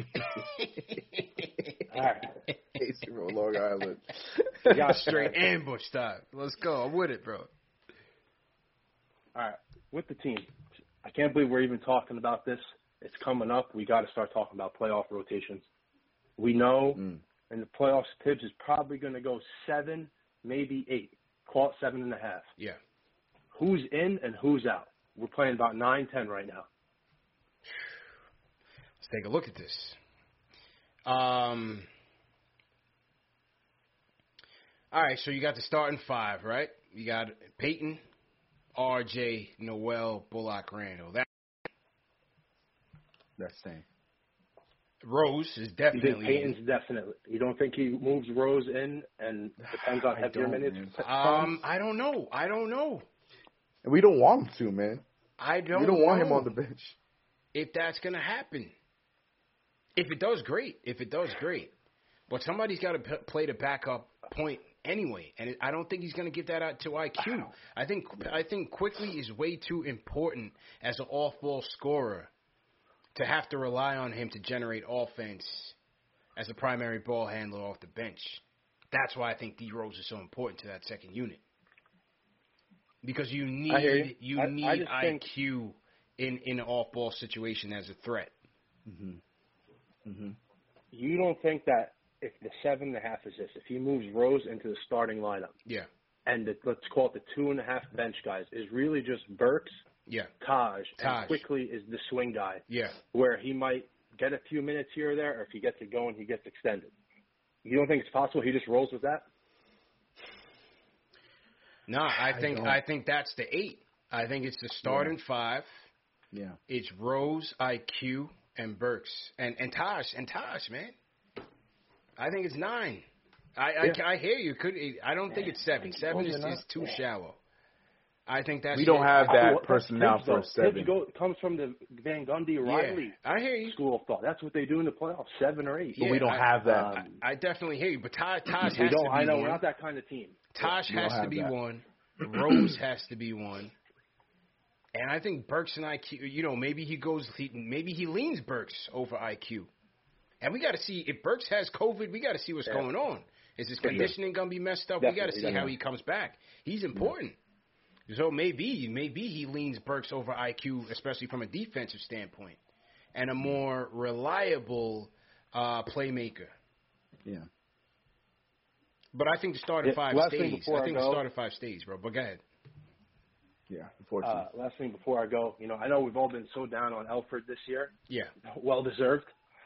Speaker 20: All right.
Speaker 4: Casey from Long Island.
Speaker 3: Got straight ambush style. Let's go. I'm with it, bro.
Speaker 20: All right. With the team. I can't believe we're even talking about this. It's coming up. We got to start talking about playoff rotations. We know in the playoffs, Tibbs is probably going to go 7, maybe 8. Call it 7.5.
Speaker 3: Yeah.
Speaker 20: Who's in and who's out? We're playing about 9-10 right now.
Speaker 3: Let's take a look at this. All right, so you got the starting 5, right? You got Peyton, RJ, Noel, Bullock, Randall.
Speaker 4: That's same.
Speaker 3: Rose is definitely.
Speaker 20: You think Peyton's definitely. You don't think he moves Rose in and depends on heavier minutes?
Speaker 3: I don't know.
Speaker 4: And we don't want him to, man.
Speaker 3: We don't
Speaker 4: want him on the bench.
Speaker 3: If that's going to happen. If it does, great. But somebody's got to play the backup point anyway, and I don't think he's going to give that out to IQ. Wow. I think Quickly is way too important as an off-ball scorer to have to rely on him to generate offense as a primary ball handler off the bench. That's why I think D Rose is so important to that second unit. Because you need IQ in an off-ball situation as a threat.
Speaker 4: Mm-hmm. Mm-hmm.
Speaker 20: You don't think that if the 7.5 is this, if he moves Rose into the starting lineup,
Speaker 3: yeah,
Speaker 20: and let's call it the 2.5 bench guys, is really just Burks,
Speaker 3: yeah,
Speaker 20: Taj, and Quickly is the swing guy,
Speaker 3: yeah,
Speaker 20: where he might get a few minutes here or there, or if he gets it going, he gets extended. You don't think it's possible he just rolls with that?
Speaker 3: No, I think that's the 8. I think it's the starting 5.
Speaker 4: Yeah, it's
Speaker 3: Rose, IQ, and Burks, and Taj, man. I think it's 9. I hear you. I don't think it's 7. 7 is too shallow. I think that's
Speaker 4: we don't have that personnel for a 7.
Speaker 20: Comes from the Van Gundy Riley
Speaker 3: I hear you.
Speaker 20: school of thought. That's what they do in the playoffs, 7 or 8.
Speaker 4: But we don't have that.
Speaker 3: I definitely hear you, but Taj has to be
Speaker 20: I know
Speaker 3: one.
Speaker 20: we're not that kind of team.
Speaker 3: Taj has to be one. Rose has to be one. And I think Burks and IQ, maybe he leans Burks over IQ. And we got to see, if Burks has COVID, we got to see what's going on. Is his conditioning going to be messed up?
Speaker 20: Definitely,
Speaker 3: we got to see how he comes back. He's important. So maybe he leans Burks over IQ, especially from a defensive standpoint, and a more reliable playmaker.
Speaker 11: Yeah.
Speaker 3: But I think the starting 5 stays. The starting 5 stays, bro. But go ahead.
Speaker 4: Yeah, unfortunately.
Speaker 20: Last thing before I go, I know we've all been so down on Elfrid this year.
Speaker 3: Yeah.
Speaker 20: Well deserved.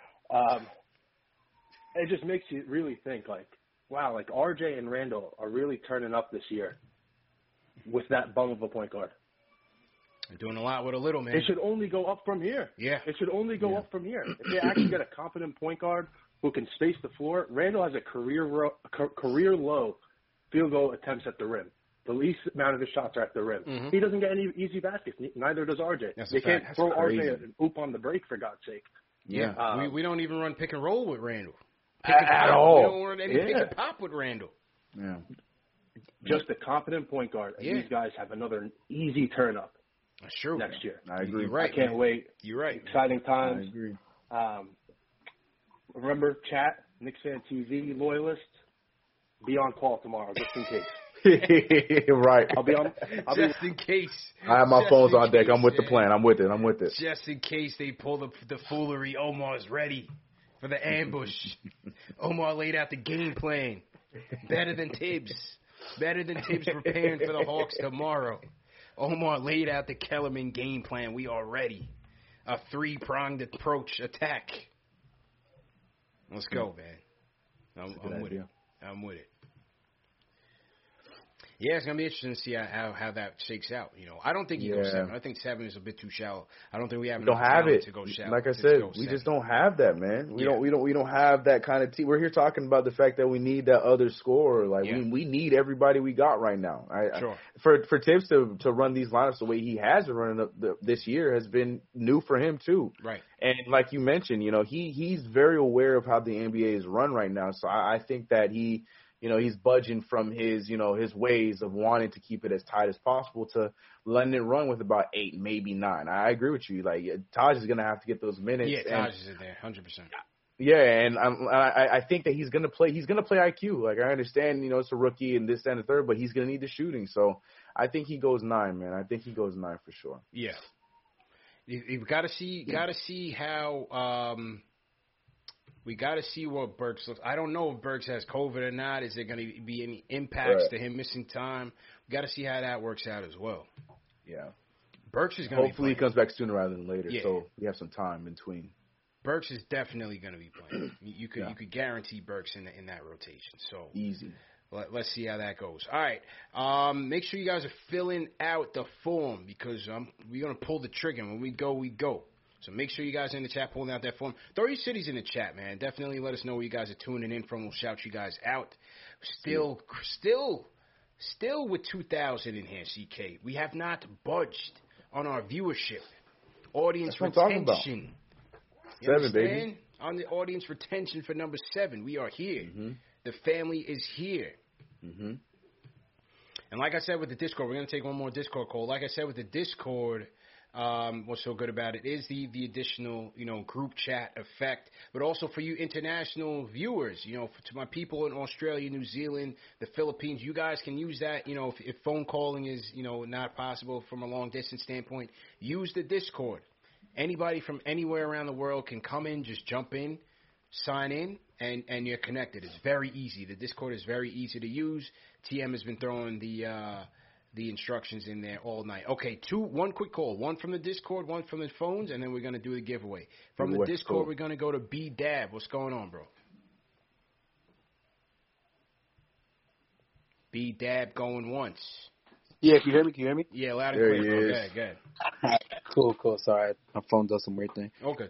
Speaker 20: It just makes you really think, wow, RJ and Randall are really turning up this year with that bum of a point guard.
Speaker 3: They're doing a lot with a little, man.
Speaker 20: It should only go up from here.
Speaker 3: Yeah.
Speaker 20: It should only go up from here. If they actually get a competent point guard who can space the floor, Randall has a career low field goal attempts at the rim. The least amount of his shots are at the rim.
Speaker 3: Mm-hmm.
Speaker 20: He doesn't get any easy baskets. Neither does RJ. They can't throw RJ an oop on the break, for God's sake.
Speaker 3: Yeah. We don't even run pick and roll with Randall.
Speaker 4: At all.
Speaker 3: We don't run any pick and pop with Randall.
Speaker 4: Yeah.
Speaker 20: Just a competent point guard, and these guys have another easy turn up.
Speaker 3: That's true.
Speaker 20: Next year.
Speaker 4: I agree.
Speaker 3: You're right.
Speaker 20: I can't wait.
Speaker 3: You're right.
Speaker 20: Exciting times.
Speaker 4: I agree.
Speaker 20: Remember, chat, Knicks Fan TV loyalists, be on call tomorrow just in case.
Speaker 4: Right.
Speaker 20: I'll be
Speaker 3: just in case.
Speaker 4: I have my phones on deck. I'm with the plan. I'm with it.
Speaker 3: Just in case they pull the foolery, Omar's ready for the ambush. Omar laid out the game plan. Better than Tibbs. Better than Tibbs preparing for the Hawks tomorrow. Omar laid out the Kellerman game plan. We are ready. A 3-pronged approach attack. Let's go, man. I'm with it. I'm with it. Yeah, it's going to be interesting to see how that shakes out. I don't think he goes 7. I think 7 is a bit too shallow. I don't think we have enough talent to go shallow.
Speaker 4: Like I said, we just don't have that, man. We don't have that kind of team. We're here talking about the fact that we need that other scorer. We need everybody we got right now.
Speaker 3: Sure.
Speaker 4: For Tibbs to run these lineups the way he has been running this year has been new for him too.
Speaker 3: Right.
Speaker 4: And like you mentioned, he's very aware of how the NBA is run right now. So I think that he's budging from his ways of wanting to keep it as tight as possible to letting it run with about 8, maybe 9. I agree with you. Taj is going to have to get those minutes.
Speaker 3: Yeah, Taj is in there, 100%.
Speaker 4: Yeah, and I think that he's going to play IQ. I understand, it's a rookie and this, that, and the third, but he's going to need the shooting. So I think he goes 9, man. I think he goes 9 for sure.
Speaker 3: Yeah. You've got to see how we got to see what Burks looks. I don't know if Burks has COVID or not. Is there going to be any impacts to him missing time? We got to see how that works out as well.
Speaker 4: Yeah.
Speaker 3: Burks is going to
Speaker 4: hopefully he comes back sooner rather than later,
Speaker 3: yeah.
Speaker 4: So we have some time in between.
Speaker 3: Burks is definitely going to be playing. You could guarantee Burks in that rotation. So
Speaker 4: easy.
Speaker 3: Let's see how that goes. All right. Make sure you guys are filling out the form because we're going to pull the trigger. When we go, we go. So make sure you guys are in the chat pulling out that form. Throw your cities in the chat, man. Definitely let us know where you guys are tuning in from. We'll shout you guys out. Still with 2,000 in here, CK. We have not budged on our viewership. Audience retention.
Speaker 4: 7, baby.
Speaker 3: On the audience retention for number 7, we are here.
Speaker 4: Mm-hmm.
Speaker 3: The family is here.
Speaker 4: Mm-hmm.
Speaker 3: And like I said with the Discord, we're going to take one more Discord call. Like I said with the Discord, what's so good about it is the additional, group chat effect, but also for you international viewers, to my people in Australia, New Zealand, the Philippines, you guys can use that, if phone calling is, not possible from a long distance standpoint, use the Discord. Anybody from anywhere around the world can come in, just jump in, sign in, and you're connected. It's very easy. The Discord is very easy to use. TM has been throwing the instructions in there all night. Okay, one quick call. One from the Discord, one from the phones, and then we're going to do the giveaway. From the Discord, we're going to go to B-Dab. What's going on, bro? B-Dab going once.
Speaker 21: Yeah, can you hear me?
Speaker 3: Yeah, loud and clear, bro. Go ahead.
Speaker 21: Cool. Sorry, my phone does some weird thing.
Speaker 3: Okay.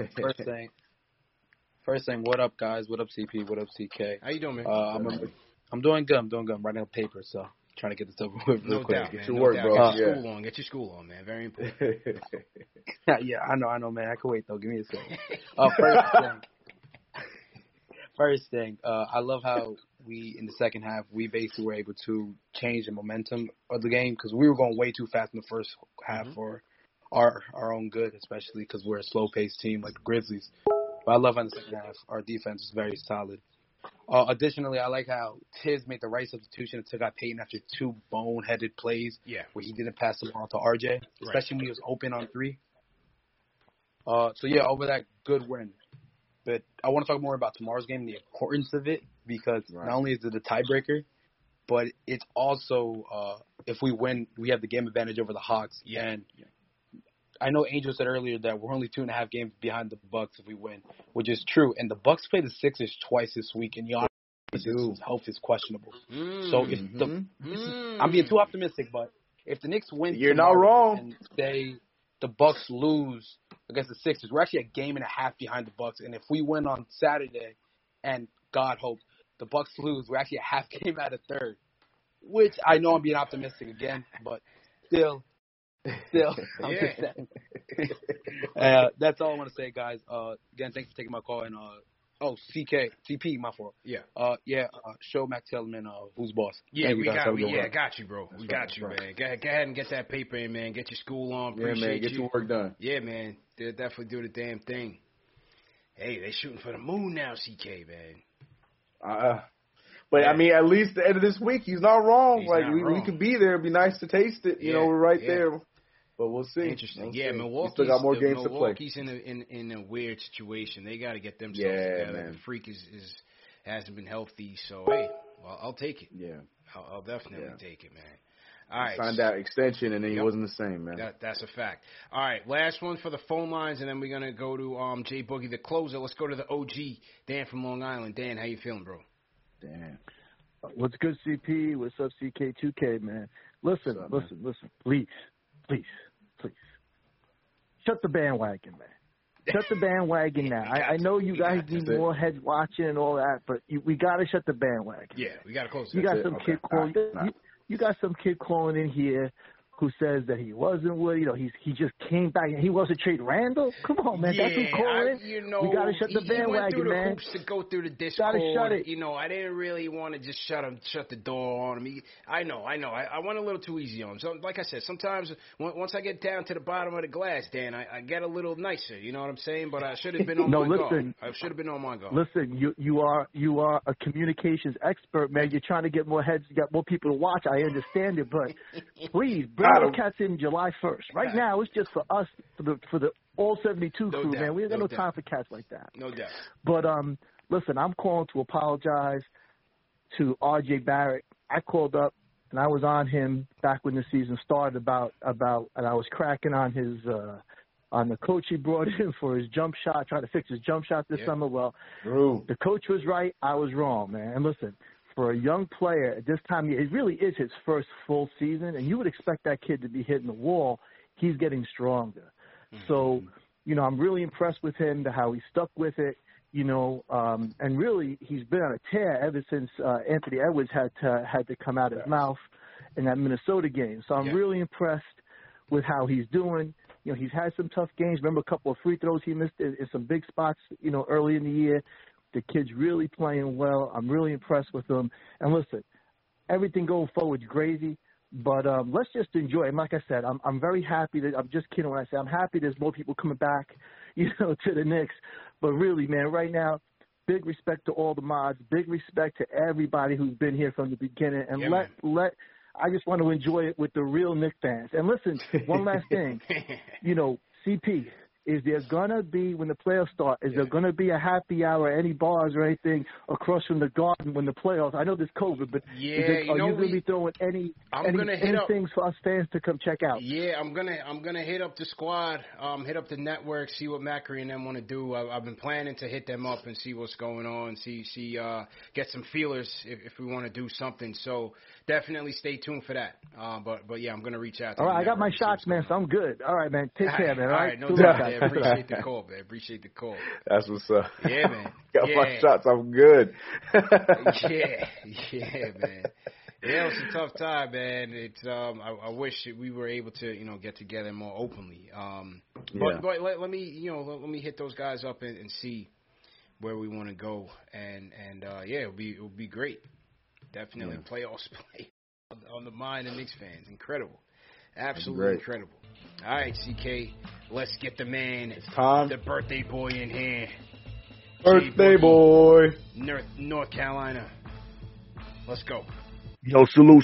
Speaker 21: First thing, what up, guys? What up, CP? What up, CK?
Speaker 3: How you doing, man?
Speaker 21: I'm doing good. I'm writing a paper, so trying to get this over with real quick.
Speaker 3: Doubt, get your work, bro. Get your school on, man. Very important.
Speaker 21: Yeah, I know, man. I can wait though. Give me a second. First thing, I love how we in the second half we basically were able to change the momentum of the game because we were going way too fast in the first half for our own good, especially because we're a slow-paced team like the Grizzlies. But I love how in the second half our defense is very solid. Additionally, I like how Tiz made the right substitution and took out Peyton after 2 boneheaded plays where he didn't pass the ball to RJ, especially when he was open on 3. Over that, good win. But I want to talk more about tomorrow's game and the importance of it because not only is it a tiebreaker, but it's also if we win, we have the game advantage over the Hawks. Yeah. And I know Angel said earlier that we're only 2.5 games behind the Bucks if we win, which is true. And the Bucks play the Sixers twice this week, and Giannis' health is questionable. So if I'm being too optimistic, but if the Knicks win,
Speaker 4: you're not wrong.
Speaker 21: And say the Bucks lose against the Sixers, we're actually a game and a half behind the Bucks. And if we win on Saturday, and God hope the Bucks lose, we're actually a half game out of third. Which I know I'm being optimistic again, but still, I'm just saying. That's all I want to say, guys. Again, thanks for taking my call. And CP, my fault. Show Mac Tillman who's boss.
Speaker 3: Yeah, got you, bro. We got you, man. Go ahead and get that paper in, man. Get your school on. Appreciate
Speaker 4: man. Get your work done.
Speaker 3: Yeah, man. They'll definitely do the damn thing. Hey, they shooting for the moon now, CK, man.
Speaker 4: But I mean, at least the end of this week, he's not wrong. We could be there. It'd be nice to taste it. You know, we're right there. But we'll see.
Speaker 3: Interesting. Milwaukee's
Speaker 4: still got more games to play.
Speaker 3: Milwaukee's in a weird situation. They got to get themselves together.
Speaker 4: Man.
Speaker 3: The freak hasn't been healthy. So hey, well, I'll take it.
Speaker 4: Yeah,
Speaker 3: I'll definitely take it, man. All right.
Speaker 4: Signed that extension and then he wasn't the same, man.
Speaker 3: That's a fact. All right, last one for the phone lines, and then we're gonna go to Jay Boogie, the closer. Let's go to the OG, Dan from Long Island. Dan, how you feeling, bro?
Speaker 4: Dan.
Speaker 1: What's good, CP? What's up, CK2K, man? Listen, please. Shut the bandwagon, man. Shut the bandwagon now. I know you guys need more heads watching and all that, but we got to shut the bandwagon.
Speaker 3: Yeah, we got to close it.
Speaker 1: You got some kid calling. You got some kid calling in here who says that he wasn't with, he just came back and he wants to trade Randall? Come on, man. That's who's calling. We got to shut the bandwagon,
Speaker 3: he went through the
Speaker 1: man.
Speaker 3: hoops to go through the Discord.
Speaker 1: Got to shut it.
Speaker 3: I didn't really want to just shut the door on him. I know. I went a little too easy on him. So, like I said, sometimes once I get down to the bottom of the glass, Dan, I get a little nicer. You know what I'm saying? But I should have been on my guard. I should have been on my guard.
Speaker 1: Listen, you are a communications expert, man. You're trying to get more heads, you got more people to watch. I understand it, but please bring the cats in July 1st. Right now, it's just for us, for the all 72 crew, man. We ain't got no time for cats like that.
Speaker 3: No doubt.
Speaker 1: But listen, I'm calling to apologize to R.J. Barrett. I called up and I was on him back when the season started about, and I was cracking on his on the coach he brought in for his jump shot, trying to fix his jump shot this summer. Well, the coach was right. I was wrong, man. And listen, for a young player at this time, it really is his first full season, and you would expect that kid to be hitting the wall. He's getting stronger. Mm-hmm. So, I'm really impressed with him, how he stuck with it, and really he's been on a tear ever since Anthony Edwards had to come out his mouth in that Minnesota game. So I'm really impressed with how he's doing. He's had some tough games. Remember a couple of free throws he missed in some big spots, early in the year. The kid's really playing well. I'm really impressed with him. And listen, everything going forward is crazy, but let's just enjoy it. And like I said, I'm very happy that I'm just kidding when I say I'm happy there's more people coming back, to the Knicks. But really, man, right now, big respect to all the mods, big respect to everybody who's been here from the beginning, and I just want to enjoy it with the real Knicks fans. And listen, one last thing, CP. Is there going to be, when the playoffs start, is there going to be a happy hour, any bars or anything across from the Garden when the playoffs? I know there's COVID, but are you going to be throwing any things for us fans to come check out?
Speaker 3: Yeah, I'm gonna hit up the squad, hit up the network, see what Macri and them want to do. I've been planning to hit them up and see what's going on, get some feelers if we want to do something. So definitely stay tuned for that. But yeah, I'm gonna reach out to
Speaker 1: all right, I got my shots, man, so I'm good. All right, man. Take care, man. All right,
Speaker 3: no doubt. Appreciate the call, man. Appreciate the call.
Speaker 4: That's what's up.
Speaker 3: Yeah, man.
Speaker 4: Got my shots. I'm good.
Speaker 3: yeah, man. Yeah, it was a tough time, man. It's I wish we were able to, get together more openly. But let me hit those guys up and see where we want to go, and it'll be great. Definitely playoffs play on the mind of Knicks fans. Incredible, absolutely incredible. All right, CK, let's get the man, the birthday boy in here.
Speaker 2: Birthday boy,
Speaker 3: North Carolina. Let's go.
Speaker 2: Yo, salute.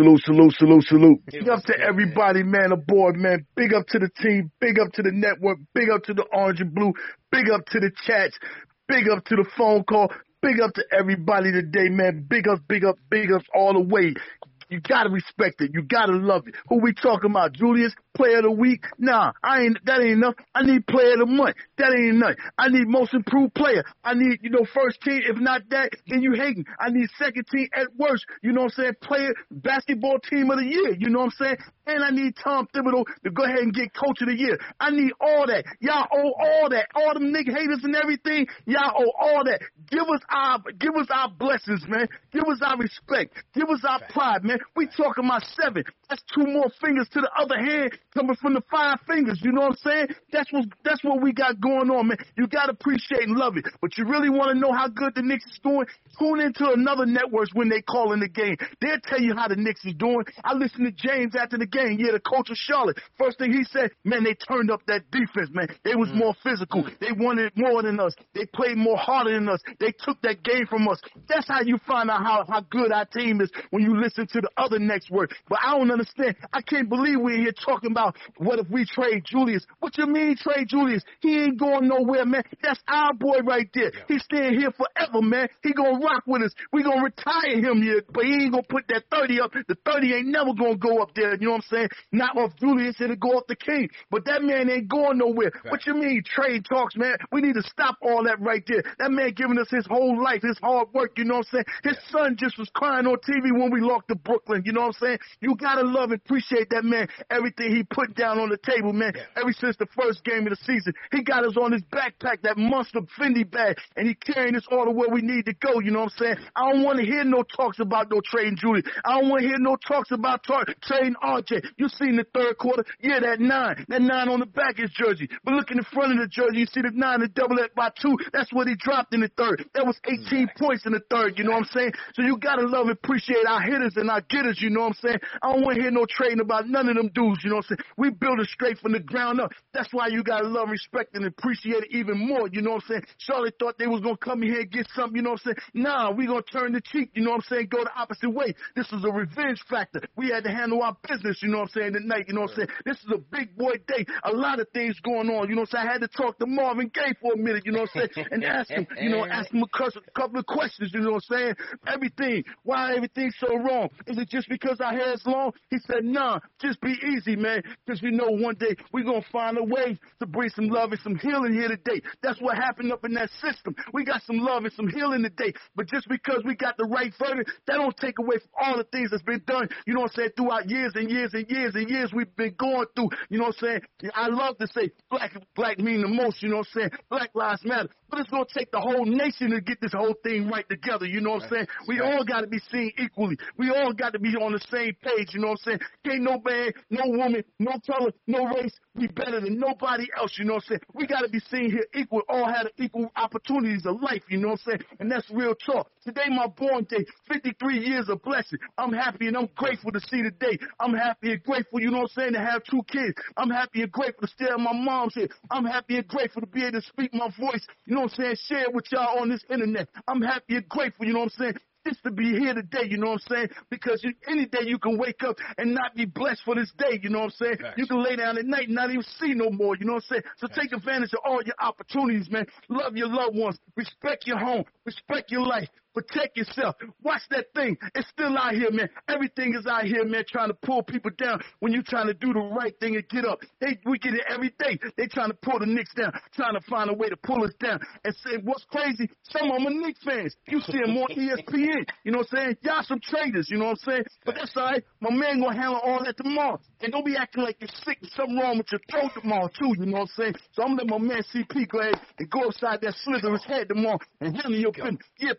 Speaker 2: Big up to everybody, man, aboard, man. Big up to the team. Big up to the network. Big up to the orange and blue. Big up to the chats. Big up to the phone call. Big up to everybody today, man. Big ups all the way. You gotta respect it. You gotta love it. Who we talking about? Julius, player of the week? Nah, that ain't enough. I need player of the month. That ain't enough. I need most improved player. I need, first team. If not that, then you hating. I need second team at worst. You know what I'm saying? Player, basketball team of the year. You know what I'm saying? And I need Tom Thibodeau to go ahead and get coach of the year. I need all that. Y'all owe all that. All them nigga haters and everything. Y'all owe all that. Give us our blessings, man. Give us our respect. Give us our pride, man. We talking about 7. That's 2 more fingers to the other hand coming from the 5 fingers. You know what I'm saying? That's what we got going on, man. You got to appreciate and love it. But you really want to know how good the Knicks is doing? Tune into another network when they call in the game. They'll tell you how the Knicks is doing. I listened to James after the game. Yeah, the coach of Charlotte. First thing he said, man, they turned up that defense, man. They was more physical. They wanted it more than us. They played more harder than us. They took that game from us. That's how you find out how good our team is when you listen to the other network. But I don't understand. I can't believe we're here talking about what if we trade Julius. What you mean trade Julius? He ain't going nowhere, man. That's our boy right there. He's staying here forever, man. He gonna rock with us. We gonna retire him here, but he ain't gonna put that 30 up. The 30 ain't never gonna go up there. You know what I'm saying? Not off Julius, it'll go up the King. But that man ain't going nowhere. Right. What you mean trade talks, man? We need to stop all that right there. That man giving us his whole life, his hard work. You know what I'm saying? His son just was crying on TV when we lost to Brooklyn. You know what I'm saying? You gotta love and appreciate that man. Everything he put down on the table, man. Ever since the first game of the season, he got us on his backpack, that monster Fendi bag, and he carrying us all to where we need to go. You know what I'm saying? I don't want to hear no talks about no trading Julius. I don't want to hear no talks about trading RJ. You seen the third quarter? Yeah, that 9 on the back is jersey. But look in the front of the jersey, you see the 9 and double it by 2. That's what he dropped in the third. That was 18 points in the third. You know what I'm saying? So you gotta love and appreciate our hitters and our getters. You know what I'm saying? I don't want to hear no trading about none of them dudes. You know what I'm saying? We build it straight from the ground up. That's why you gotta love, respect, and appreciate it even more. You know what I'm saying? Charlotte thought they was gonna come in here and get something. You know what I'm saying? Nah, we gonna turn the cheek. You know what I'm saying? Go the opposite way. This is a revenge factor. We had to handle our business. You know what I'm saying? Tonight. You know what I'm saying? This is a big boy day. A lot of things going on. You know what I'm saying? I had to talk to Marvin Gaye for a minute. You know what I'm saying? And ask him. Ask him a couple of questions. You know what I'm saying? Everything. Why everything's so wrong? Is it just because our hair's long? He said, nah, just be easy, man. Because we know one day we're going to find a way to bring some love and some healing here today. That's what happened up in that system. We got some love and some healing today. But just because we got the right verdict, that don't take away from all the things that's been done, you know what I'm saying, throughout years and years and years and years we've been going through. You know what I'm saying? I love to say black mean the most, you know what I'm saying? Black lives matter. But it's going to take the whole nation to get this whole thing right together, you know what I'm saying? We all got to be seen equally. We all got to be on the same page, you know what I'm saying? Can't no man, no woman, no color, no race be better than nobody else, you know what I'm saying? We got to be seen here equal, all have equal opportunities of life, you know what I'm saying? And that's real talk. Today, my born day, 53 years of blessing. I'm happy and I'm grateful to see the day. I'm happy and grateful, you know what I'm saying, to have 2 kids. I'm happy and grateful to stay at my mom's here. I'm happy and grateful to be able to speak my voice, you know what I'm saying, share it with y'all on this internet. I'm happy and grateful, you know what I'm saying, just to be here today, you know what I'm saying? Because any day you can wake up and not be blessed for this day, you know what I'm saying? Facts. You can lay down at night and not even see no more, you know what I'm saying? So take advantage of all your opportunities, man. Love your loved ones. Respect your home. Respect your life. Protect yourself. Watch that thing. It's still out here, man. Everything is out here, man, trying to pull people down when you're trying to do the right thing and get up. We get it every day. They trying to pull the Knicks down, trying to find a way to pull us down. And say, what's crazy? Some of them are Knicks fans. You see them on ESPN. You know what I'm saying? Y'all some traitors, you know what I'm saying? But that's all right. My man gonna handle all that tomorrow. And don't be acting like you're sick and something wrong with your throat tomorrow, too, you know what I'm saying? So I'm gonna let my man CP go ahead and go upside that slithery head tomorrow and handle your business. Yeah, put that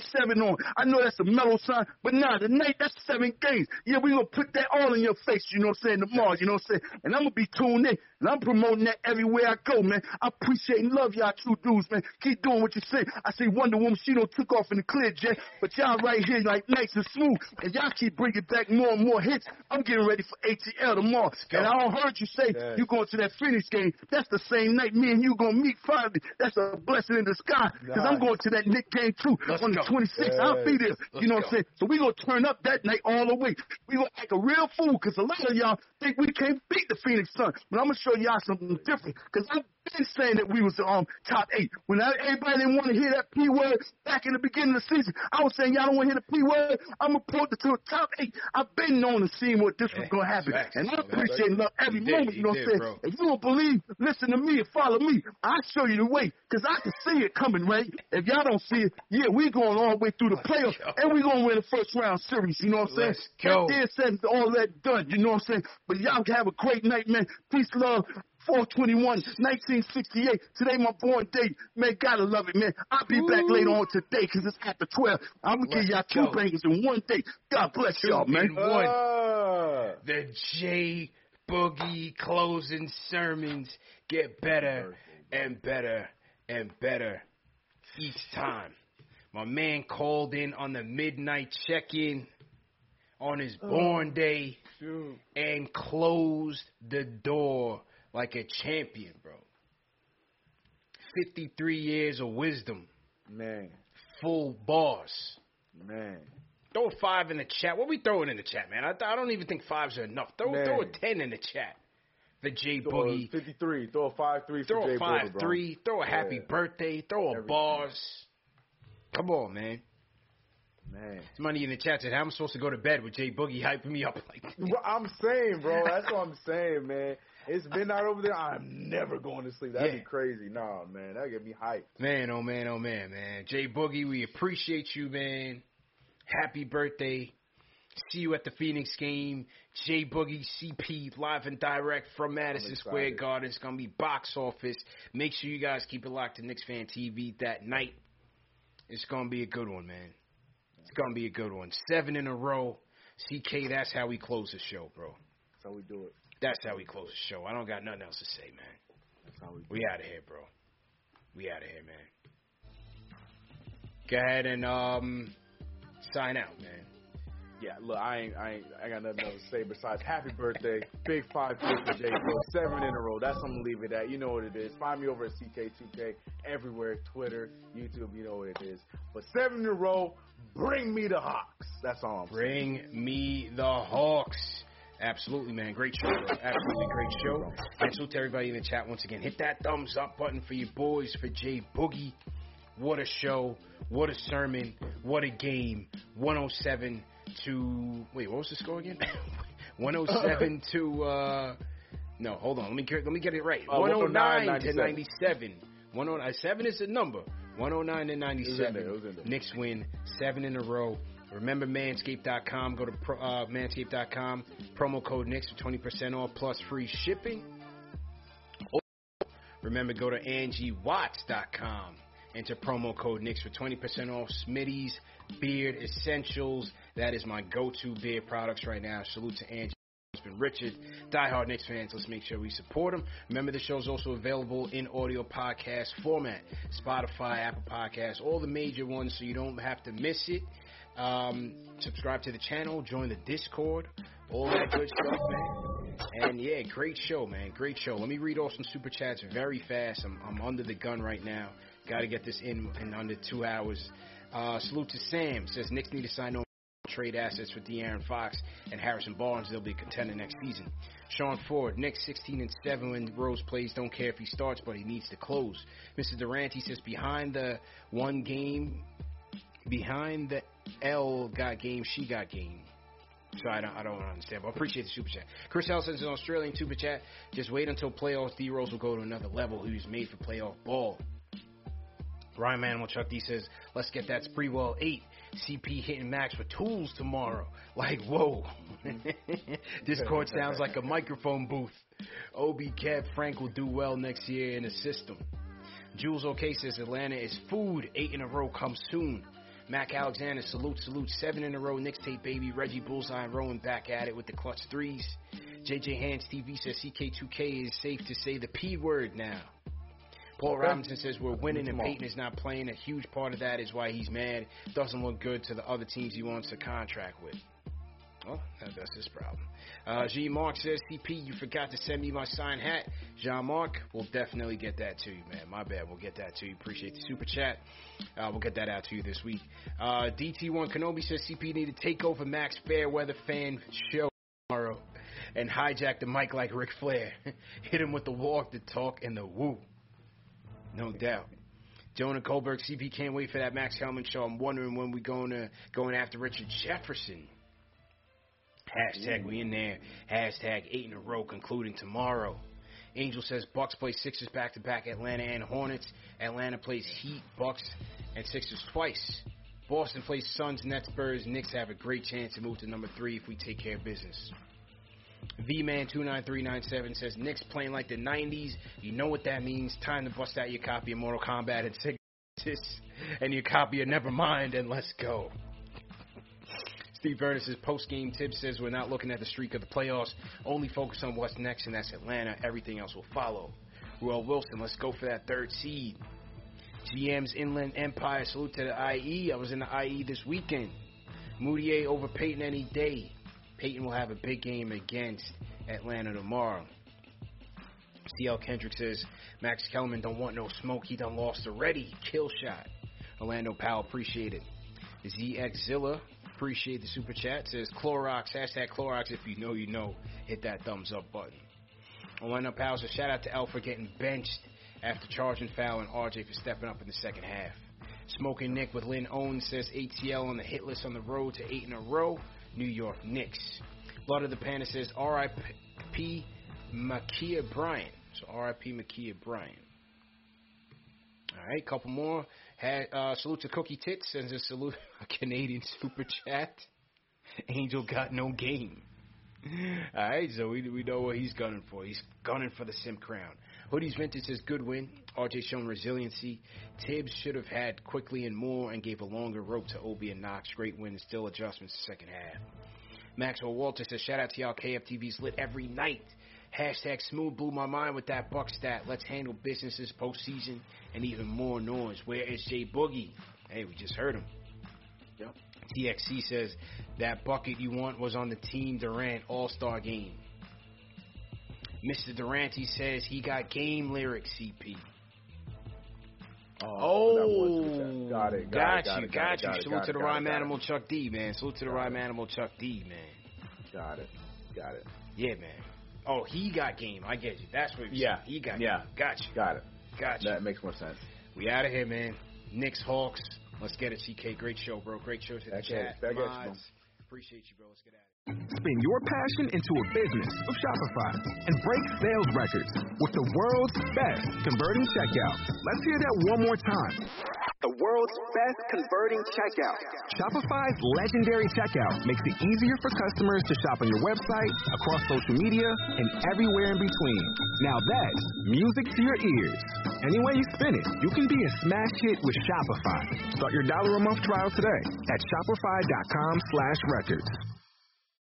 Speaker 2: 7 on. I know that's a mellow sign, but nah, tonight that's 7 games. Yeah, we gonna put that all in your face, you know what I'm saying, tomorrow, you know what I'm saying? And I'm gonna be tuned in, and I'm promoting that everywhere I go, man. I appreciate and love y'all true dudes, man. Keep doing what you say. I see Wonder Woman, she don't took off in the clear, Jay, but y'all right here like nice and smooth, and y'all keep bringing back more and more hits. I'm getting ready for ATL tomorrow, and I don't heard you say you going to that Phoenix game. That's the same night me and you gonna meet finally. That's a blessing in the sky, because I'm going to that Knick game too on the 26th. I'll be there, you know what I'm saying? So we gonna turn up that night all the way. We gonna act a real fool, because a lot of y'all think we can't beat the Phoenix Suns, but I'm gonna show y'all something different, because I've been saying that we was top 8. When everybody didn't want to hear that P word back in the beginning of the season, I was saying y'all don't want to hear the P word. I'm gonna put it to the top 8. I've been known and seen what this was gonna happen, and I appreciate and love every moment. You know what I'm saying? Bro. If you don't believe, listen to me and follow me. I'll show you the way, because I can see it coming, right? If y'all don't see it, yeah, we going all the way through the playoffs, and we gonna win the first round series. You know what I'm saying? That there said all that done. You know what I'm saying? But y'all have a great night, man. Peace, love. 4/21, 1968. Today my born date. Man, gotta love it, man. I'll be back later on today, because it's after 12. I'm going to give y'all 2 bangers in one day. God bless y'all, man.
Speaker 3: The J Boogie closing sermons get better and better and better each time. My man called in on the midnight check-in on his born day and closed the door like a champion, bro. 53 years of wisdom.
Speaker 4: Man.
Speaker 3: Full boss.
Speaker 4: Man.
Speaker 3: Throw a 5 in the chat. What we throwing in the chat, man? I don't even think 5s are enough. Throw a 10 in the chat for J Boogie.
Speaker 4: 53. Throw a 5-3 for J Boogie.
Speaker 3: Throw a 5-3. Throw a happy birthday. Throw a boss. Come on, man.
Speaker 4: Man.
Speaker 3: Somebody in the chat said, how am I supposed to go to bed with J Boogie hyping me up like that?
Speaker 4: I'm saying, bro. That's what I'm saying, man. It's midnight over there. I'm never going to sleep. That'd be crazy. No, man. That'd get me hyped.
Speaker 3: Man, oh, man, oh, man, man. J Boogie, we appreciate you, man. Happy birthday. See you at the Phoenix game. J Boogie, CP, live and direct from Madison Square Garden. It's going to be box office. Make sure you guys keep it locked to Knicks Fan TV that night. It's going to be a good one, man. It's going to be a good one. 7 in a row. CK, that's how we close the show, bro.
Speaker 4: That's how we do it.
Speaker 3: That's how we close the show. I don't got nothing else to say, man.
Speaker 4: That's how
Speaker 3: we out of here, bro. We out of here, man. Go ahead and sign out, man.
Speaker 4: Yeah, look, I got nothing else to say besides happy birthday. Big 5 for J, bro. 7 in a row. That's what I'm going to leave it at. You know what it is. Find me over at CK2K everywhere. Twitter, YouTube, you know what it is. But 7 in a row, bring me the Hawks. That's all I'm saying.
Speaker 3: Bring me the Hawks. Absolutely, man. Great show, bro. Absolutely great show. And salute to everybody in the chat once again. Hit that thumbs up button for your boys, for J Boogie. What a show. What a sermon. What a game. 107 to... Wait, what was the score again? 107 to... No, hold on. Let me get it right. 109 to 97. 107 is the number. 109 to 97. Knicks win 7 in a row. Remember Manscaped.com. Go to Manscaped.com. Promo code Knicks for 20% off plus free shipping. Remember, go to AngieWatts.com. Enter promo code Knicks for 20% off Smitty's Beard Essentials. That is my go-to beard products right now. Salute to Angie. Husband Richard, diehard Knicks fans. Let's make sure we support them. Remember, the show is also available in audio podcast format. Spotify, Apple Podcasts, all the major ones, so you don't have to miss it. Subscribe to the channel, join the Discord, all that good stuff, man. And yeah, great show, man. Great show. Let me read off some super chats very fast. I'm under the gun right now. Got to get this in under 2 hours. Salute to Sam. Says Knicks need to sign on trade assets for De'Aaron Fox and Harrison Barnes. They'll be a contender next season. Sean Ford, Knicks 16-7 when Rose plays. Don't care if he starts, but he needs to close. Mr. Durant, he says behind the L got game, she got game. So I don't understand, but I appreciate the super chat. Chris L says an Australian super chat. Just wait until playoffs. D Rose will go to another level. He was made for playoff ball. Ryan Manimal Chuck D says, let's get that Spreewell 8. CP hitting Max for tools tomorrow. Like, whoa. Discord sounds like a microphone booth. Obi Kev Frank will do well next year in the system. Jules OK says Atlanta is food. 8 in a row comes soon. Mac Alexander, salute. 7 in a row. Knicks tape, baby. Reggie Bullseye and Rowan back at it with the clutch threes. JJ Hands TV says CK2K is safe to say the P word now. Paul Robinson says we're winning and Peyton is not playing. A huge part of that is why he's mad. Doesn't look good to the other teams he wants to contract with. Well, that's his problem. G-Mark says, CP, you forgot to send me my signed hat. Jean-Mark, we'll definitely get that to you, man. My bad. We'll get that to you. Appreciate the super chat. We'll get that out to you this week. DT1 Kenobi says, CP need to take over Max Fairweather fan show tomorrow and hijack the mic like Ric Flair. Hit him with the walk, the talk, and the woo. No doubt. Jonah Goldberg, CP can't wait for that Max Hellman show. I'm wondering when we going after Richard Jefferson. Hashtag we in there. Hashtag 8 in a row concluding tomorrow. Angel says Bucks play Sixers back-to-back, Atlanta and Hornets. Atlanta plays Heat, Bucks, and Sixers twice. Boston plays Suns, Nets, Spurs. Knicks have a great chance to move to number 3 if we take care of business. V-Man29397 says Knicks playing like the 90s. You know what that means. Time to bust out your copy of Mortal Kombat and Signatus and your copy of Nevermind and let's go. Steve Burns' post-game tip says we're not looking at the streak of the playoffs, only focus on what's next, and that's Atlanta. Everything else will follow. Ruel Wilson, let's go for that 3rd seed. GM's Inland Empire, salute to the IE. I was in the IE this weekend. Moutier over Peyton any day. Peyton will have a big game against Atlanta tomorrow. CL Kendrick says Max Kellerman don't want no smoke. He done lost already. Kill shot. Orlando Powell, appreciate it. ZXzilla, appreciate the super chat. Says Clorox, hashtag Clorox. If you know, you know. Hit that thumbs up button. Orlando Powell says shout out to L for getting benched after charging foul and RJ for stepping up in the second half. Smoking Nick with Lynn Owens says ATL on the hit list on the road to 8 in a row. New York Knicks. Blood of the Panda says R.I.P. Ma'Khia Bryant. So R.I.P. Ma'Khia Bryant. All right, couple more. Salute to Cookie Tits. Sends a salute, a Canadian super chat. Angel got no game. All right, so we know what he's gunning for. He's gunning for the Sim Crown. Hoodies Vintage says good win. RJ shown resiliency. Tibbs should have had Quickly and Moore and gave a longer rope to Obi and Knox. Great win and still adjustments second half. Maxwell Walter says shout out to y'all. KFTV's lit every night. Hashtag Smooth blew my mind with that buck stat. Let's handle businesses postseason and even more noise. Where is Jay Boogie? Hey, we just heard him. Yep. TXC says that bucket you want was on the Team Durant All-Star game. Mr. Durante says he got game lyrics, CP. Oh, got you. Salute to the rhyme animal Chuck D, man. Salute to the rhyme animal Chuck D, man.
Speaker 4: Got it.
Speaker 3: Yeah, man. Oh, he got game. I get you. That's what he got game. Got you.
Speaker 4: Got it. That makes more sense.
Speaker 3: We out of here, man. Knicks, Hawks. Let's get it, CK. Great show, bro. Great show to the chat. Appreciate you, bro. Let's get at it.
Speaker 5: Spin your passion into a business with Shopify and break sales records with the world's best converting checkout. Let's hear that one more time. The world's best converting checkout. Shopify's legendary checkout makes it easier for customers to shop on your website, across social media, and everywhere in between. Now that's music to your ears. Any way you spin it, you can be a smash hit with Shopify. Start your $1 a month trial today at shopify.com/records.